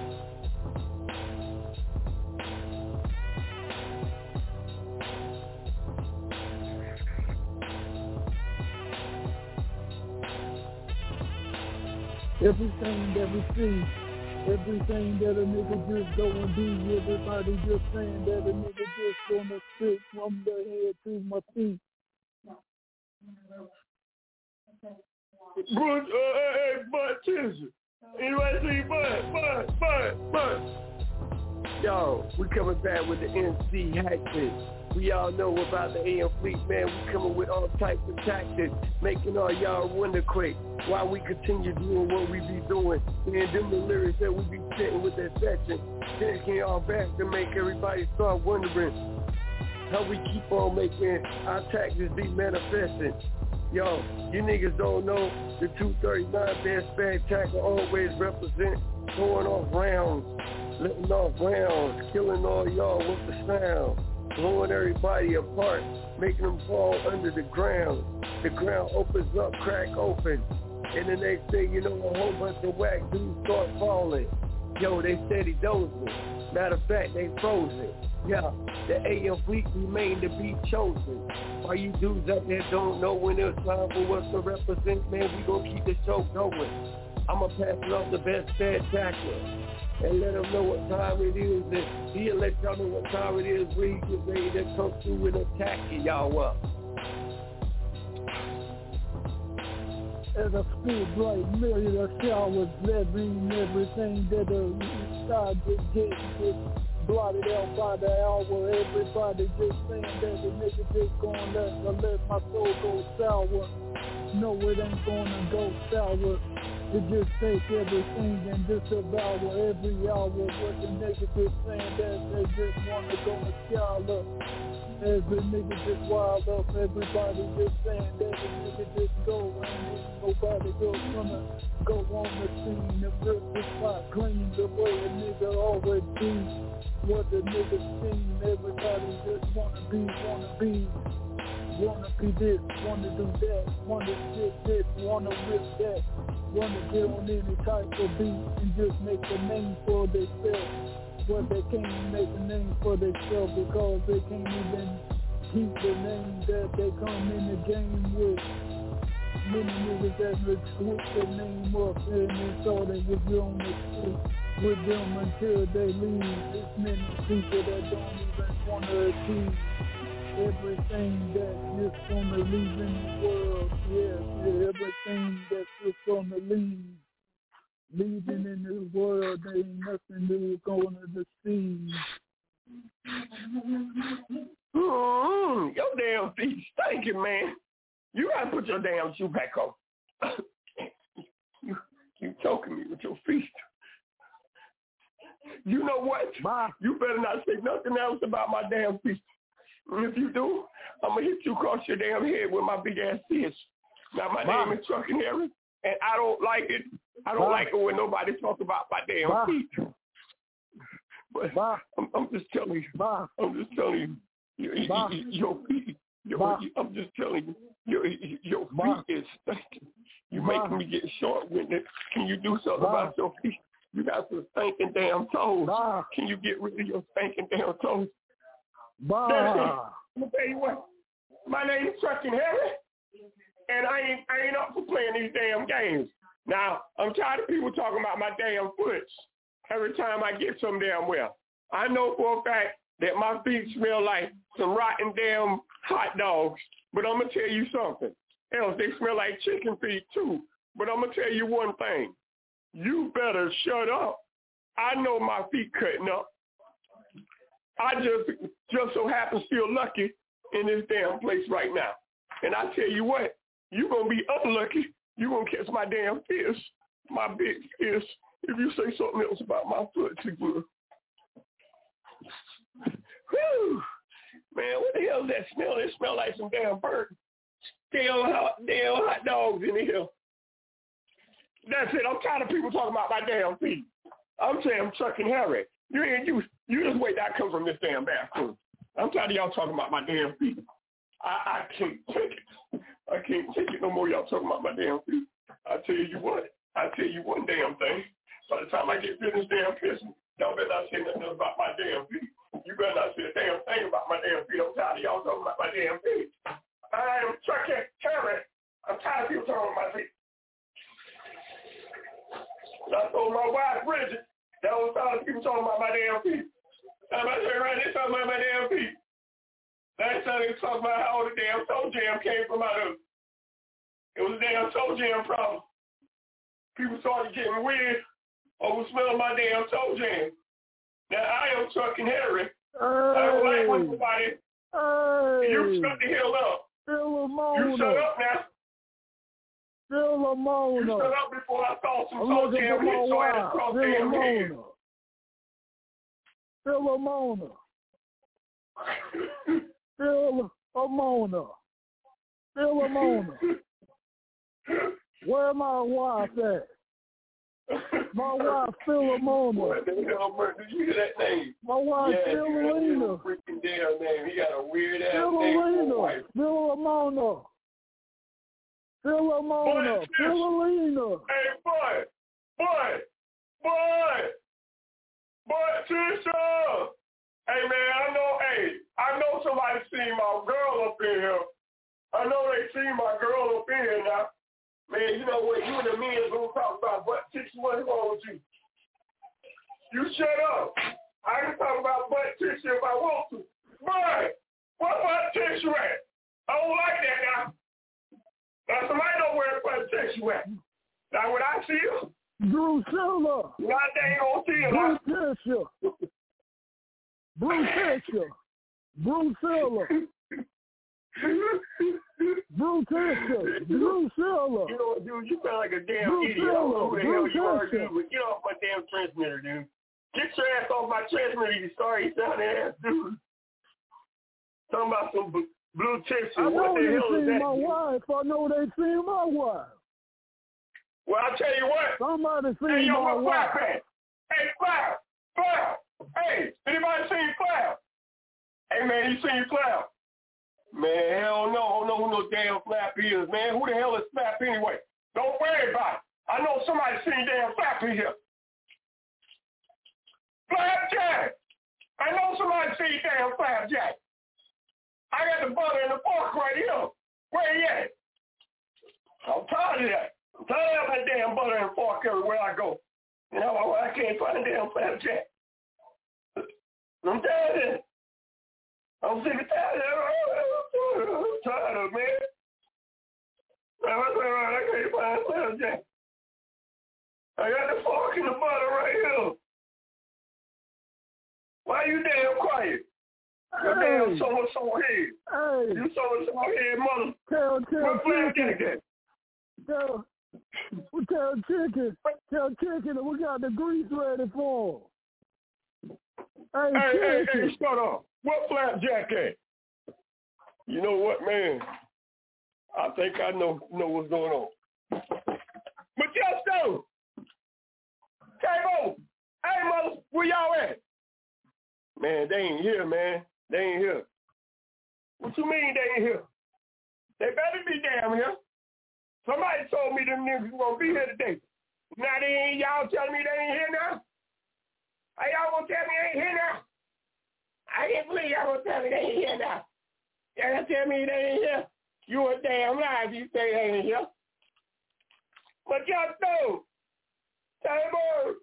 Everything that we see, everything that a nigga just go and do, everybody just saying that a nigga just gonna spit from the head to my feet. Bruce, hey, Bud, Tizzle. Anybody see Bud? Yo, we coming back with the MC Hackman. We all know about the AM Fleet, man. We coming with all types of tactics, making all y'all wonder quick while we continue doing what we be doing. Man, them the lyrics that we be sitting with that section, taking y'all back to make everybody start wondering how we keep on making our tactics be manifesting. Yo, you niggas don't know the 239 best spectacular always represent throwing off rounds, letting off rounds, killing all y'all with the sound, blowing everybody apart, making them fall under the ground. The ground opens up, crack open, and the next thing you know, a whole bunch of whack dudes start falling. Yo, they steady dozing. Matter of fact, they frozen. Yeah, the AM Fleet remain to be chosen. All you dudes out there don't know when it's time for us to represent, man, we gonna keep the show going. I'ma pass it off the best spectacular and let them know what time it is, and he'll let y'all know what time it is when he get ready to come through and attack y'all up. As I spit bright million of showers, that means everything that the sky just getting blotted out by the hour. Everybody just saying that the nigga just gonna let my soul go sour. No, it ain't gonna go sour. It just takes everything and just devour every hour. What the nigga just saying that they just wanna go and scowl up. As the nigga just wild up, everybody just saying that the nigga just go and ain't nobody gonna go on the scene and rip the spot clean the way a nigga always do. What the nigga seen, everybody just wanna be this, wanna do that, wanna get this, wanna rip that, wanna get on any type of beat and just make a name for themselves. But they can't even make a name for themselves because they can't even keep the name that they come in the game with. Many niggas that would switch their name up and they thought they was on the street with them until they leave. There's many people that don't even want to achieve everything that's just gonna leave in the world. Yeah, everything that's just gonna leave. Leaving in this world, there ain't nothing new going to see. Your damn feet stinking, man. You gotta put your damn shoe back on. You choking me with your feet. You know what? You better not say nothing else about my damn feet. And if you do, I'm gonna hit you across your damn head with my big ass fist. Now my name is Truckin' Harry, and I don't like it. I don't like it when nobody talks about my damn feet. But I'm just telling you. I'm just telling you. Your feet. I'm just telling you. Your feet is stinking. You making me get short-winded. Can you do something about your feet? You got some stinking damn toes. Can you get rid of your stinking damn toes? Let me tell you what. My name is Truckin' Harry, and I ain't up for playing these damn games. Now, I'm tired of people talking about my damn foot every time I get some damn well. I know for a fact that my feet smell like some rotten damn hot dogs, but I'm going to tell you something else. They smell like chicken feet too, but I'm going to tell you one thing. You better shut up. I know my feet cutting up. I just so happen still lucky in this damn place right now. And I tell you what, you're going to be unlucky. You're going to catch my damn fist, my big fist, if you say something else about my foot, Sigura. Whew. Man, what the hell is that smell? It smells like some damn burnt, damn hot dogs in here. That's it. I'm tired of people talking about my damn feet. I'm saying I'm Truckin' Harry. You just wait till I come from this damn bathroom. I'm tired of y'all talking about my damn feet. I can't take it. I can't take it no more. Y'all talking about my damn feet. I tell you what. I tell you one damn thing. By the time I get finished damn pissing, y'all better not say nothing about my damn feet. You better not say a damn thing about my damn feet. I'm tired of y'all talking about my damn feet. I am Truckin' Harry. I'm tired of people talking about my feet. I told my wife, Bridget, that was tired of people talking about my damn feet. Time I turned around, they talking about my damn feet. Last time they talked about how the damn toe jam came from out of it. It was a damn toe jam problem. People started getting weird over smelling my damn toe jam. Now I am Truckin' Harry. I don't like when somebody you shut the hell up. You shut up now. You shut up before I saw some toe jam hit so I had to cross damn head. Philomona. Where my wife at? My wife Philomona. What the hell, did you hear that name? My wife Philomena. Freaking damn name. He got a weird ass name for a wife. Philomona. Hey, boy, Trisha. Hey, man, I know somebody seen my girl up in here. I know they seen my girl up in here now. Man, you know what? You and the men gonna talk about butt tissue. What's wrong with you? You shut up. I can talk about butt tissue if I want to. But what butt tissue at? I don't like that now. Now somebody know where butt tissue at. Now when I see you, Drusilla. Now they ain't gonna see you. Drusilla. You know what, dude? You sound like a damn idiot. I don't know who the hell you are, dude. But get off my damn transmitter, dude. Get your ass off my transmitter, you sorry sounding ass, dude. Talking about some blue tissue. What the hell is that? I know they seen my wife. Well, I'll tell you what. Somebody seen my wife. Hey, Cloud. Hey, anybody seen Cloud? Hey, man, you seen Cloud? Man, hell no. I don't know who no damn Flap is, man. Who the hell is Flap anyway? Don't worry about it. I know somebody seen damn Flap in here. Flapjack! I know somebody seen damn Flapjack. I got the butter and the fork right here. Where he at? I'm tired of that. I'm tired of that damn butter and fork everywhere I go. You know, I can't find damn Flapjack. I'm tired of it. I'm sick of tired of it. I'm tired of it, man. I can't find Flapjack. I got the fork and the butter right here. Why you damn quiet? You damn sore head. Hey. You sore head, mother. Tell Flapjack that. Tell Chicken that we got the grease ready for him. Hey, shut up. What Flapjack at? You know what, man? I think I know what's going on. But Justo! K-Bo! Hey, mother, where y'all at? Man, they ain't here, man. They ain't here. What you mean they ain't here? They better be damn here. Somebody told me them niggas gonna be here today. Now they ain't, y'all telling me they ain't here now? Are y'all gonna tell me they ain't here now? I can't believe y'all gonna tell me they ain't here now. Y'all gonna tell me they ain't here? You a damn lie if you say they ain't here. But y'all know, Table!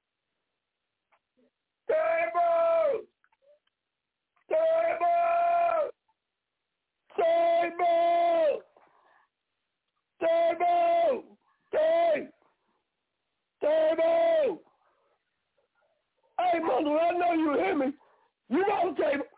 Table! Table! Table! Table! Table! Hey, mother, I know you hear me. You know the table.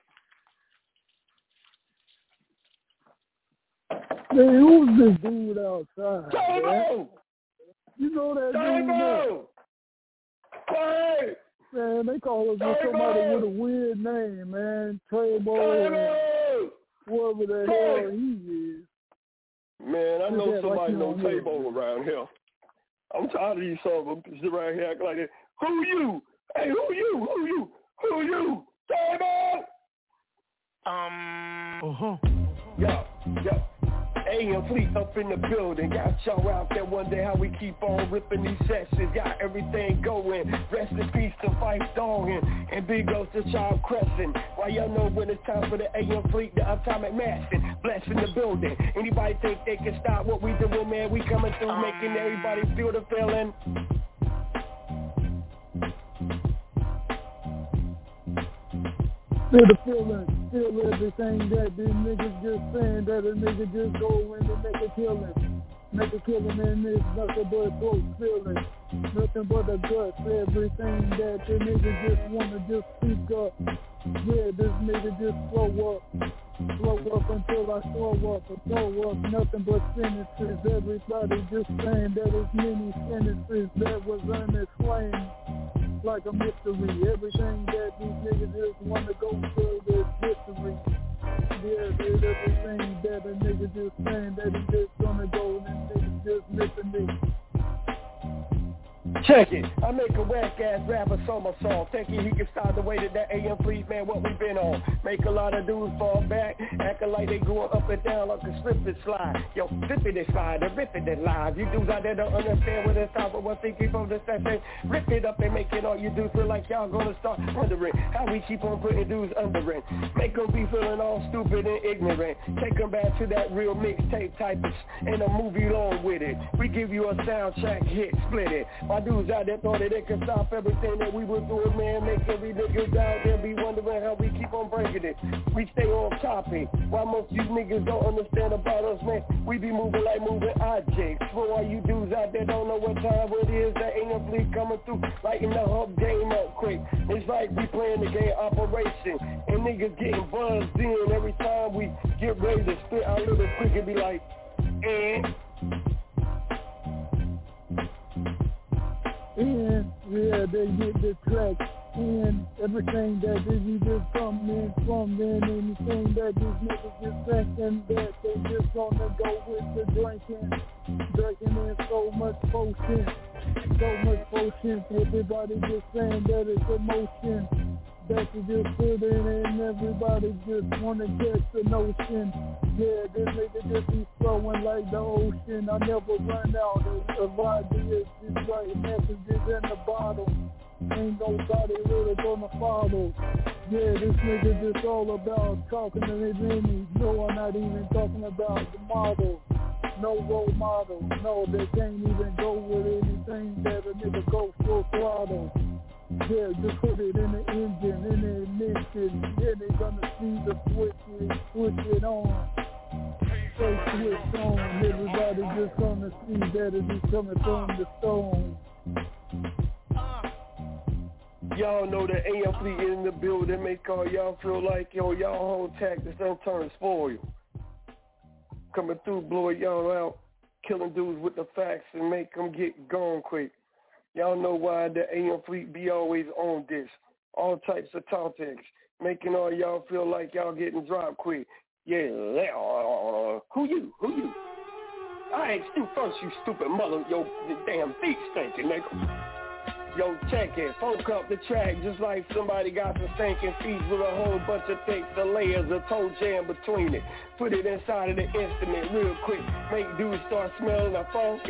Man, who's this dude outside? Table! Man? You know that Table! dude? Man, they call us with somebody with a weird name, man. Table. Whoever the hell he is. Man, I know somebody knows Table around here. I'm tired of these sons of bitches around here acting like that. Who you? Hey, who you? Who you? Who you? Table! Yo. AM Fleet up in the building. Got y'all out there wonder how we keep on ripping these sessions. Got everything going. Rest in peace to Fife Dogging. And big ups to Charles Crescent. Why y'all know when it's time for the AM Fleet, the atomic massing. Blessing the building. Anybody think they can stop what we doing, man? We coming through making everybody feel the feeling. Feel the feeling, feel everything that these niggas just saying, that a nigga just go in and make a killing. Make a killing and it's nothing but throat feeling. Nothing but a guts, everything that the nigga just wanna just speak up. Yeah, this nigga just slow up until I slow up, nothing but sentences. Everybody just saying that it's many sentences that was unexplained. Like a mystery, everything that these niggas just want to go through is history. Yeah, there's everything that a nigga just saying that he just gonna go and niggas just missing me. Check it. I make a whack-ass rapper somersault, thinking he can start the way that AM Fleet, man, what we been on. Make a lot of dudes fall back, acting like they going up and down like a slippity slide. Yo, flippity slide, the rippity live. You dudes out there don't understand what it's time for, what they keep on the session. Rip it up and make it all you do feel like y'all gonna start wondering how we keep on putting dudes under it. Make them be feeling all stupid and ignorant. Take them back to that real mixtape typist and a movie along with it. We give you a soundtrack hit, split it. My dudes out there thought that they could stop everything that we were doing, man. Make every nigga out there be wondering how we keep on breaking it. We stay on topic. Why most of you niggas don't understand about us, man? We be moving like moving objects. For all you dudes out there don't know what time it is, that ain't a fleet coming through, lighting the hub game up quick. It's like we playing the game Operation, and niggas getting buzzed in every time we get ready to spit our little quick and be like, And yeah, they get the track and everything that you just come in from, then anything that these niggas just thinking that they just gonna go with the drinking in so much potion, everybody just saying that it's emotion that you just put in and everybody just wanna get the notion. Yeah, this nigga just be flowing like the ocean. I never run out of ideas, just write messages in the bottle. Ain't nobody really gonna follow. Yeah, this nigga just all about talking to his enemies. No, I'm not even talking about the model. No role model. No, they can't even go with anything that a nigga go full throttle. Yeah, just put it in the engine, in the ignition. Yeah, they gonna see the switch it on. Say switch on. Everybody just gonna see that it is coming from the stone. Y'all know that AM Fleet in the building, make all y'all feel like, yo, y'all whole tactics don't turn spoil. Coming through, blowing y'all out, killing dudes with the facts and make them get gone quick. Y'all know why the AM Fleet be always on this. All types of tactics, making all y'all feel like y'all getting dropped quick. Yeah, who you? I asked you first, you stupid mother, yo, the damn feet stinking, nigga. Yo, check it, funk up the track just like somebody got some stinking feet with a whole bunch of thicks and layers of toe jam between it. Put it inside of the instrument real quick, make dudes start smelling a funky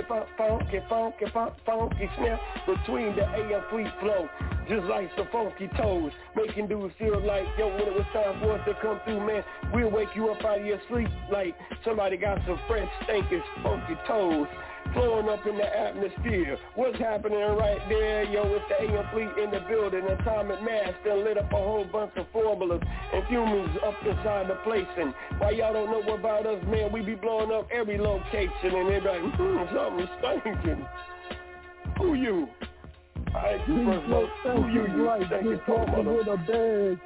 smell between the AM fleet flow, just like some funky toes, making dudes feel like, yo, when it was time for us to come through, man, we'll wake you up out of your sleep like somebody got some fresh stinking funky toes flowing up in the atmosphere. What's happening right there? Yo, it's the AM fleet in the building. Atomic mass done lit up a whole bunch of formulas and humans up inside the place. And why y'all don't know about us, man, we be blowing up every location. And they be like, something's stinking. Who you? All right, you first vote. Who you? You stinking talking with a bag.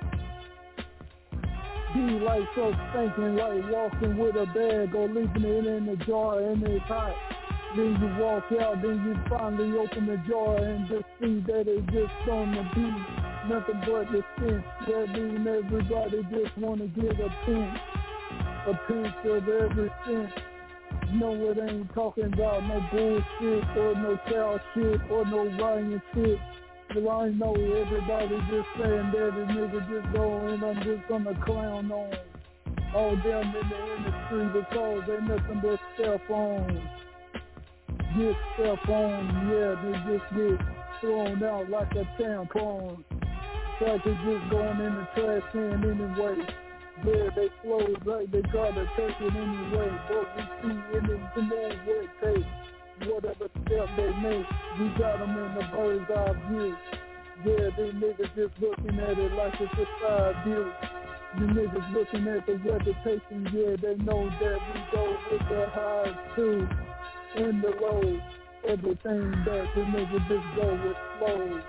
Be like so stinking, like walking with a bag or leaving it in the jar and it's hot. Then you walk out, then you finally open the jar and just see that it just gonna be nothing but the stench. That means everybody just wanna get a pinch of every cent. No, it ain't talking about no bullshit or no cow shit or no Ryan shit. Well, I know everybody just saying that a nigga just go and I'm just gonna clown on all them in the industry because they nothing but step on. Get step on, yeah, they just get thrown out like a tampon. It's like they just going in the trash can anyway. Yeah, they close like they try to take it anyway, but we see in the move where it takes. Whatever step they make, we got them in the bird's eye view. Yeah, they niggas just looking at it like it's a side view. The niggas looking at the reputation, yeah, they know that we go with the highs too. In the low, everything that the niggas just go with flow.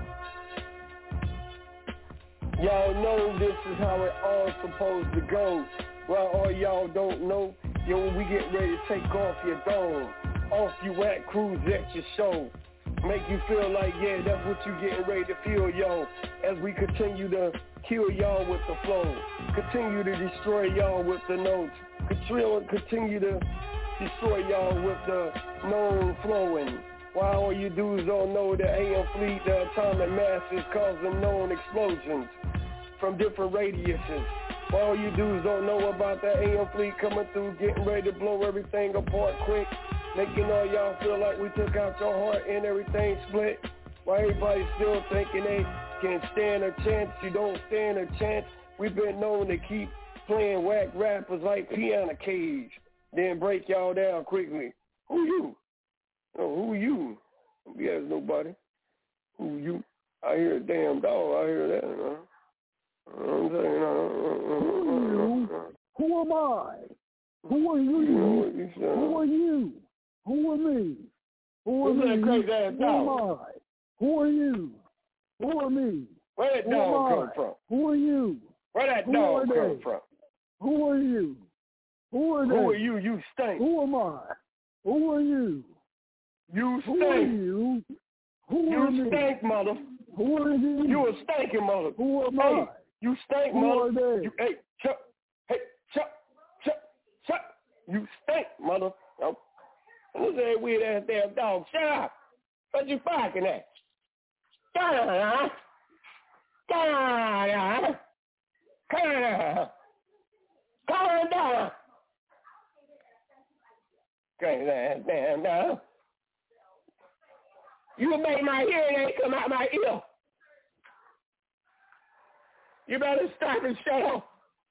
Y'all know this is how it all supposed to go. Well, all y'all don't know, yo, when we get ready to take off your dome, off you at cruise at your show. Make you feel like, yeah, that's what you getting ready to feel, yo, as we continue to kill y'all with the flow, continue to destroy y'all with the notes, continue to destroy y'all with the known flowing. While all you dudes don't know, the AM fleet, the atomic mass is causing known explosions from different radiuses. While all you dudes don't know about the AM fleet coming through, getting ready to blow everything apart quick, making all y'all feel like we took out your heart and everything split. While everybody's still thinking they can stand a chance, you don't stand a chance. We've been known to keep playing whack rappers like Piano Cage, then break y'all down quickly. Who you? Oh, who you? Don't be asking nobody. Who you? I hear a damn dog. I hear that. I'm saying, Who am I? Who are you? Who are you? Who are me? Who are me? Who am I? Who are you? Who are me? Where that dog come from? Who are you? Where that dog come from? Who are you? Who are they? Who are you? You stink. Who am I? Who are you? You stink. Who are you? Who are you stink, mother. Who are you? You a stinking mother. Who am I? You stink, Who mother. Are they? You, Chuck. You stink, mother. Who's that weird ass damn dog? Shut up. What you barking at? Come on. Calm down. Damn down. You made my hearing aid come out my ear. You better stop and shut up.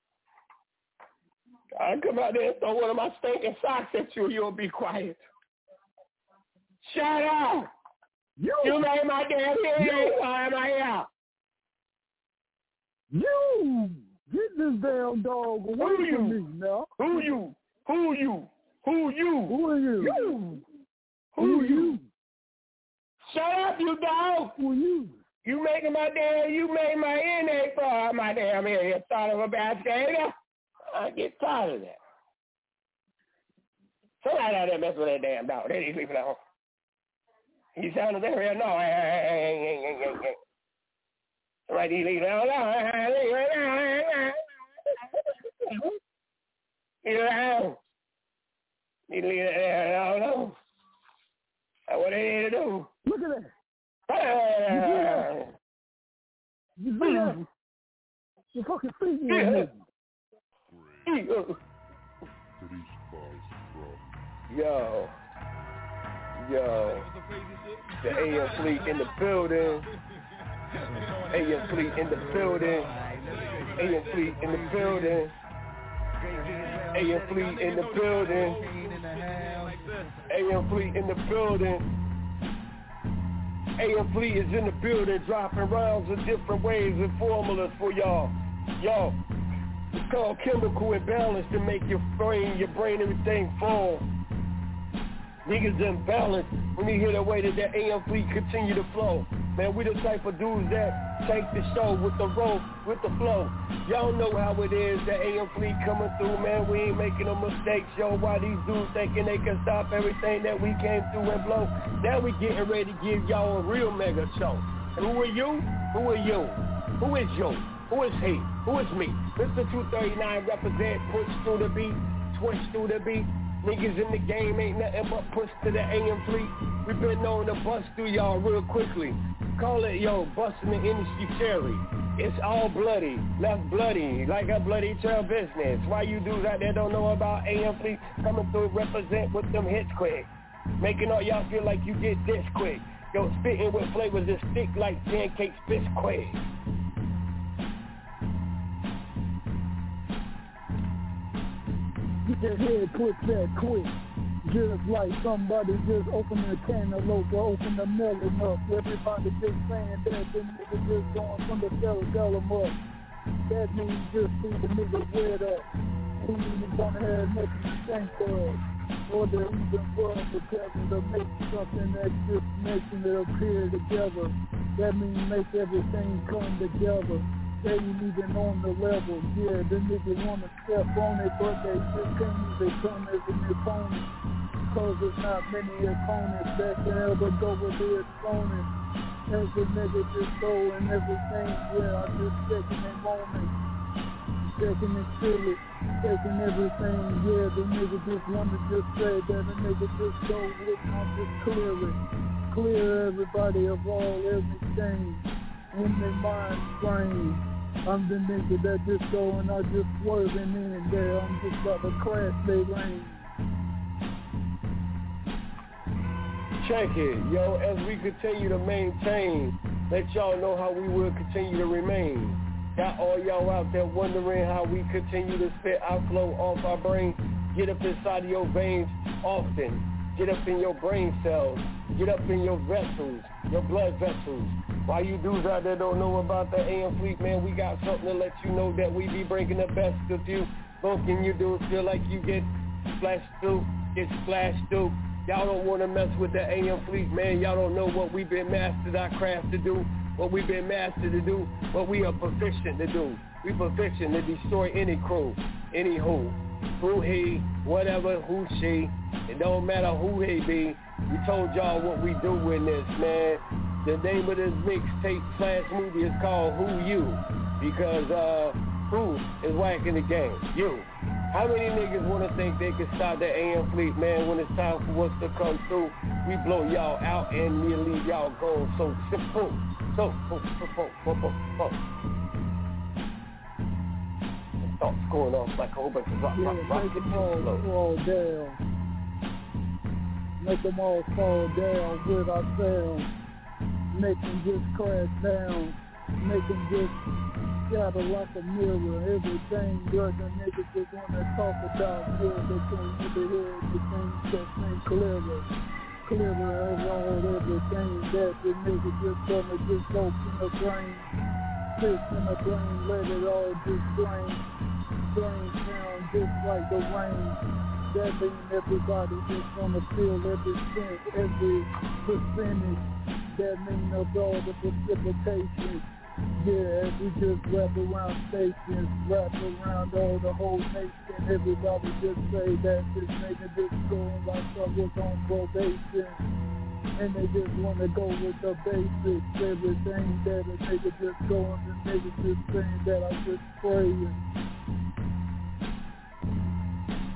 I'll come out there and throw one of my stinking socks at you, you'll be quiet. Shut up. You made my damn hearing aid come out my ear. You get this damn dog away from me now. Who you? Who are you? Who are you? Who you? Shut up, you dog. Who are you? You made my hearing aid fall out my damn ear, you son of a bastard. I get tired of that. Somebody out there mess with that damn dog. They need to leave it alone. He sounded very annoying. Somebody leave it alone. Leave it alone. Need to leave it alone. That's what they need to do. Look at that. Hey! You see that? You fucking see me. Yo. The AM Fleet in the building. AM Fleet in the building. AM Fleet in the building. AM Fleet in the building. AM Fleet in the building. AM Fleet is in the building, dropping rounds of different ways and formulas for y'all. Yo, it's called chemical imbalance to make your brain everything fall. Niggas imbalanced when you hear the way that AM Fleet continue to flow. Man, we the type of dudes that take the show with the rope, with the flow. Y'all know how it is, the AM Fleet coming through, man. We ain't making no mistakes, yo. Why these dudes thinking they can stop everything that we came through and blow? Now we getting ready to give y'all a real mega show. And who are you? Who are you? Who is you? Who is he? Who is me? Mr. 239 represent, push through the beat, twitch through the beat. Niggas in the game ain't nothing but push to the AM Fleet. We been known to bust through y'all real quickly. Call it, yo, busting the industry cherry. It's all bloody, left bloody, like a bloody trail business. Why you dudes out there don't know about AM Fleet coming through represent with them hits quick? Making all y'all feel like you get this quick. Yo, spitting with flavors that stick like pancake spits quick. Get your head put that quick. Just like somebody just opened a cantaloupe or opened a melon up. Everybody just saying that the nigga just going from the cerebellum up. That means just see the nigga wet up. Who even gonna have nothing to think of. Or they even run together to make something that just making it appear together. That means make everything come together. They ain't even on the level, yeah, the niggas wanna step on it, but they just can't even come as an opponent. Cause there's not many opponents that can ever go with the opponent. As a nigga just go and everything, yeah, I just taking a moment. Taking it silly, taking everything, yeah, the nigga just wanna just say that the nigga just go with, I'm just clear it. Clear everybody of all everything in their mind frame. I'm the nigga that just go and I just swerving in there. I'm just about to crash they lane. Check it, yo, as we continue to maintain, let y'all know how we will continue to remain. Got all y'all out there wondering how we continue to spit our flow off our brain. Get up inside of your veins often. Get up in your brain cells. Get up in your vessels, your blood vessels. Why you dudes out there don't know about the AM Fleet, man, we got something to let you know that we be bringing the best of you. Bunking you dudes feel like you get splashed through, get splashed through. Y'all don't want to mess with the AM Fleet, man. Y'all don't know what we've been mastered our craft to do, what we've been mastered to do, what we are proficient to do. We proficient to destroy any crew, any who he, whatever, who she. It don't matter who he be. We told y'all what we do in this, man. The name of this mixtape / movie is called Who You, because who is whacking the game? You. How many niggas want to think they can stop the AM Fleet, man? When it's time for us to come through, we blow y'all out and we leave y'all going so simple. So, thoughts going off like a whole bunch of rockets fall down. Make them all fall down with our sound. Make them just crash down. Make them just shatter like a mirror. Everything good the niggas just wanna talk about. Yeah, they can't really hear everything that ain't clearer. Clearer as all everything that the niggas just gonna just go in the brain. Fix in the brain, let it all just drain. Drain down just like the rain. That means everybody just wanna feel every cent, every percentage. That means of all the precipitation. Yeah, we just wrap around stations, wrap around all the whole nation. Everybody just say that this nigga just going like I was on probation. And they just wanna go with the basics. Everything that a nigga just going, the nigga just saying that I just praying.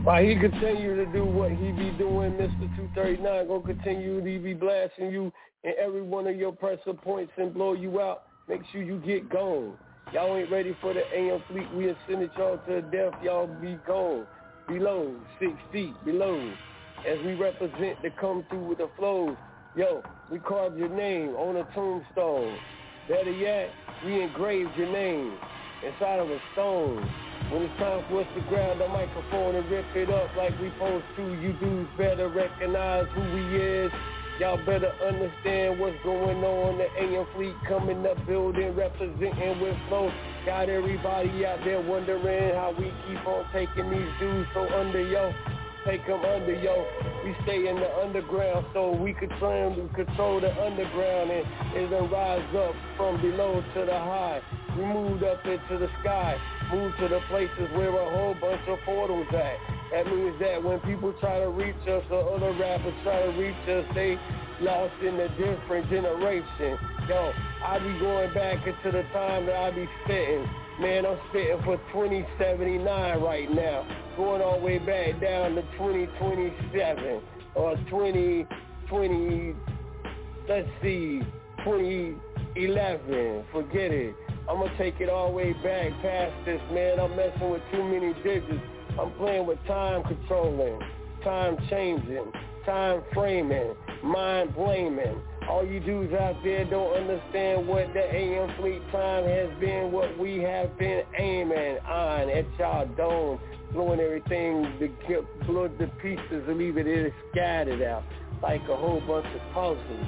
While he continue to do what he be doing, Mr. 239 gonna continue to be blasting you in every one of your pressure points and blow you out. Make sure you get gone. Y'all ain't ready for the AM fleet. We have sent y'all to death. Y'all be gone. Below, 6 feet below. As we represent to come through with the flows. Yo, we carved your name on a tombstone. Better yet, we engraved your name inside of a stone. When it's time for us to grab the microphone and rip it up like we supposed to, you dudes better recognize who we is. Y'all better understand what's going on. The AM fleet coming up, building, representing with flow. Got everybody out there wondering how we keep on taking these dudes so under, yo. Take them under, yo. We stay in the underground so we control the underground and it'll rise up from below to the high. We moved up into the sky, moved to the places where a whole bunch of portals at. That means that when people try to reach us or other rappers try to reach us, they lost in a different generation. Yo, I be going back into the time that I be spitting. Man, I'm spitting for 2079 right now. Going all the way back down to 2027 or 2020, let's see, 2011. Forget it. I'm going to take it all the way back past this, man. I'm messing with too many digits. I'm playing with time controlling, time changing, time framing, mind blaming. All you dudes out there don't understand what the AM fleet time has been, what we have been aiming on at y'all dome, blowing everything to blow the pieces and leave it scattered out like a whole bunch of puzzles.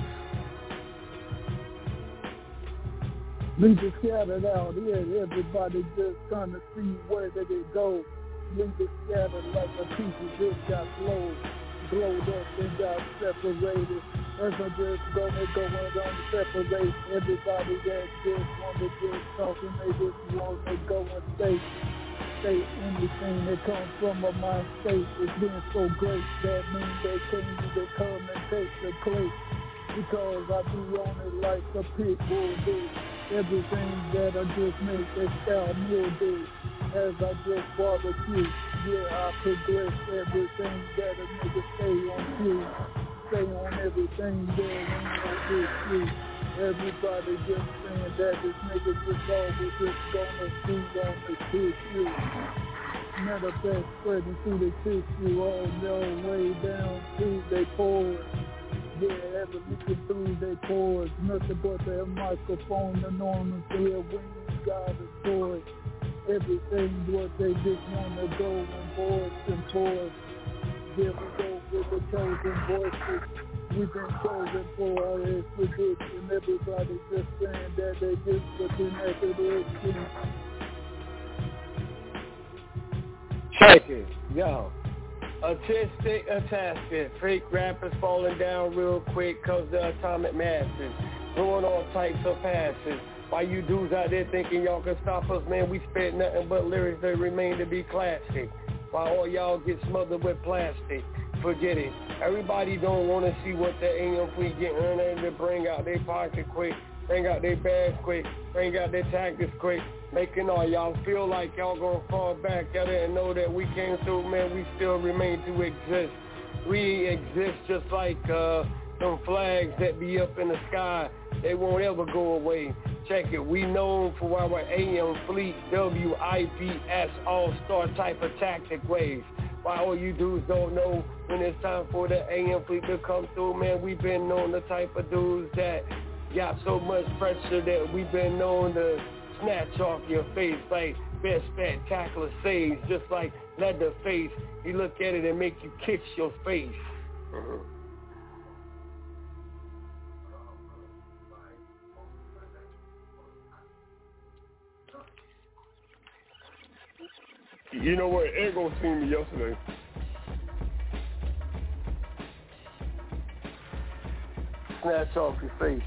Leave it scattered out, yeah, everybody just trying to see where did it go. Leave it scattered like a piece of just got glowed up and got separated. As I'm just going on separate everybody that just want to just talk and they just want to go and say anything that comes from a mind state. It's been so great, that means they can't even come and take the click. Because I be on it like a pit bull do. Everything that I just make that style meal do. As I just barbecue, yeah, I progress everything that a nigga stay on cue. Stay on everything there ain't no issue. Everybody just saying that this nigga just always just gonna be on the tissue. Matter of fact, spreading through the tissue all the way down to they pores. Yeah, ever looking through they pores. Nothing but their microphone, the normal here when you got a toy. Everything what they just wanna go and voice and force. Here we go with the chosen voices. We've been chosen for our expedition. Everybody just saying that they just looking at the skin. Check it, yo. Artistic attachment. Fake rappers falling down real quick cause the atomic masses. Doing all types of passes. Why you dudes out there thinking y'all can stop us, man? We spit nothing but lyrics that remain to be classic. While all y'all get smothered with plastic. Forget it. Everybody don't want to see what the AM fleet get earned to bring out their pocket quick, bring out their bags quick, bring out their tactics quick, making all y'all feel like y'all gonna fall back. Y'all didn't know that we came through, man. We still remain to exist. We exist just like some flags that be up in the sky. They won't ever go away. Check it. We known for our AM fleet, WIPS, all-star type of tactic waves. Why all you dudes don't know when it's time for the AM fleet to come through, man, we've been known the type of dudes that got so much pressure that we've been known to snatch off your face like best spectacular sage, just like Leatherface. You look at it and make you kick your face. You know what? Ego seen me yesterday. Snatch off your face.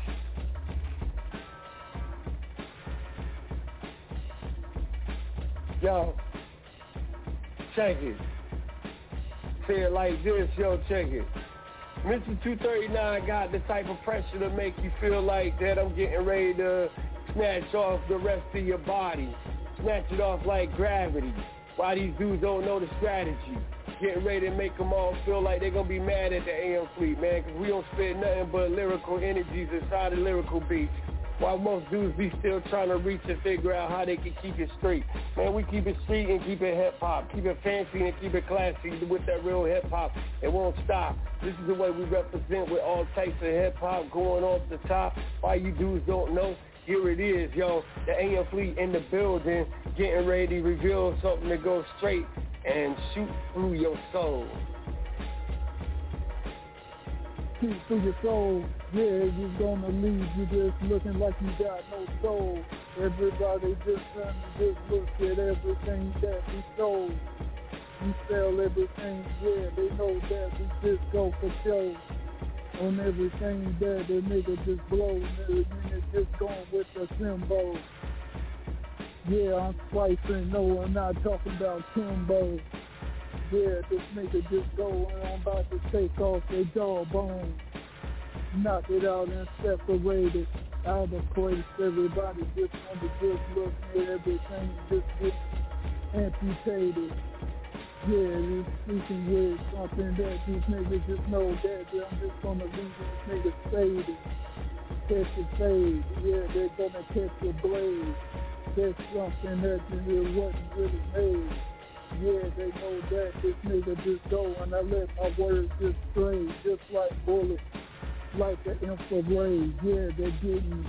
Yo, check it. Say it like this, yo, check it. Mr. 239 got the type of pressure to make you feel like that I'm getting ready to snatch off the rest of your body. Snatch it off like gravity. Why these dudes don't know the strategy. getting ready to make them all feel like they're going to be mad at the AM Fleet, man, because we don't spit nothing but lyrical energies inside the lyrical beats. While most dudes be still trying to reach and figure out how they can keep it straight. Man, we keep it street and keep it hip-hop. Keep it fancy and keep it classy with that real hip-hop. It won't stop. This is the way we represent with all types of hip-hop going off the top. Why you dudes don't know? Here it is, yo. The AM Fleet in the building, getting ready to reveal something to go straight and shoot through your soul. Shoot through your soul, yeah, you're gonna leave you just looking like you got no soul. Everybody just trying to just look at everything that we sold. We sell everything, yeah, they know that we just go for show. On everything that the nigga just blows, and it's just going with the symbol. Yeah, I'm splicing, no, I'm not talking about Timbo. Yeah, this nigga just go and I'm about to take off their jawbone. Knock it out and separate it out of place. Everybody just want to just look at everything just get amputated. Yeah, it's speaking with something that these niggas just know that I'm just gonna leave these niggas faded. Catch the fade, yeah, they're gonna catch the blade. That's something that wasn't really made. Yeah, they know that this nigga just go and I let my words just stray, just like bullets, like the infrared. Yeah, they're getting.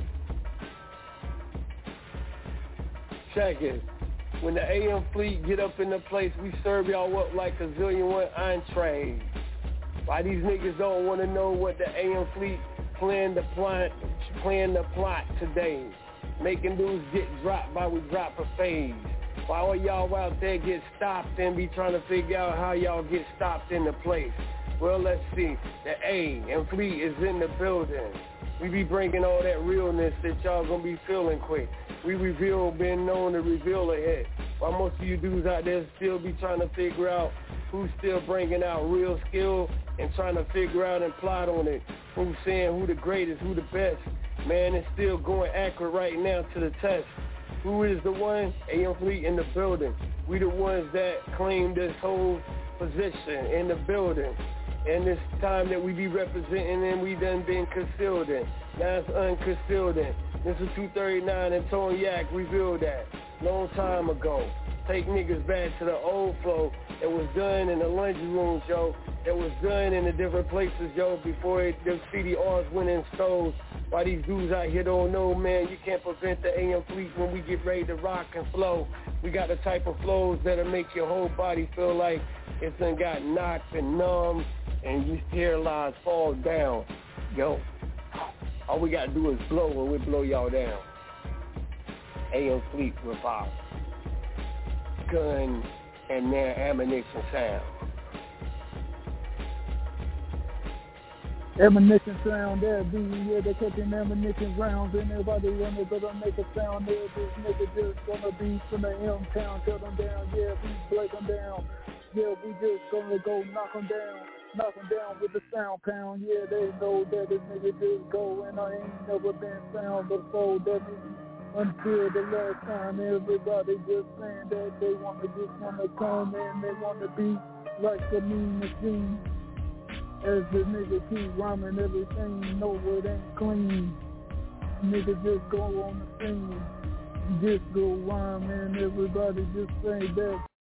Check it. When the AM Fleet get up in the place, we serve y'all up like a zillion one entrees. Why these niggas don't want to know what the AM Fleet plan the plot today? Making dudes get dropped by we drop a phase. Why all y'all out there get stopped and be trying to figure out how y'all get stopped in the place? Well, let's see. The AM Fleet is in the building. We be bringing all that realness that y'all gonna be feeling quick. We been known to reveal ahead. While most of you dudes out there still be trying to figure out who's still bringing out real skill and trying to figure out and plot on it. Who's saying who the greatest, who the best. Man, it's still going accurate right now to the test. Who is the one? AM Fleet in the building. We the ones that claim this whole position in the building. And this time that we be representing and we done been concealed in. Now it's unconcealed in. This is 239 and Toniac revealed that long time ago. Take niggas back to the old flow that was done in the laundry rooms, yo. That was done in the different places, yo, before the CDRs went in stores. Why these dudes out here don't know, man, you can't prevent the AM Fleet when we get ready to rock and flow. We got the type of flows that'll make your whole body feel like it's done got knocked and numb and your hairlines fall down. Yo, all we gotta do is blow and we blow y'all down. AM Fleet with our gun and their ammunition sound. Ammunition sound, there be, yeah, they're catching ammunition rounds and everybody gonna make a sound there. This nigga just gonna be from the M-Town, shut them down, yeah, we break them down. Yeah, we just gonna go knock them down with the sound pound. Yeah, they know that this nigga just go and I ain't never been found before. That until the last time, everybody just saying that they wanna come and they wanna be like the mean machine. As the nigga keep rhyming everything, know it ain't clean. Nigga just go on the scene, just go rhyming, everybody just say that.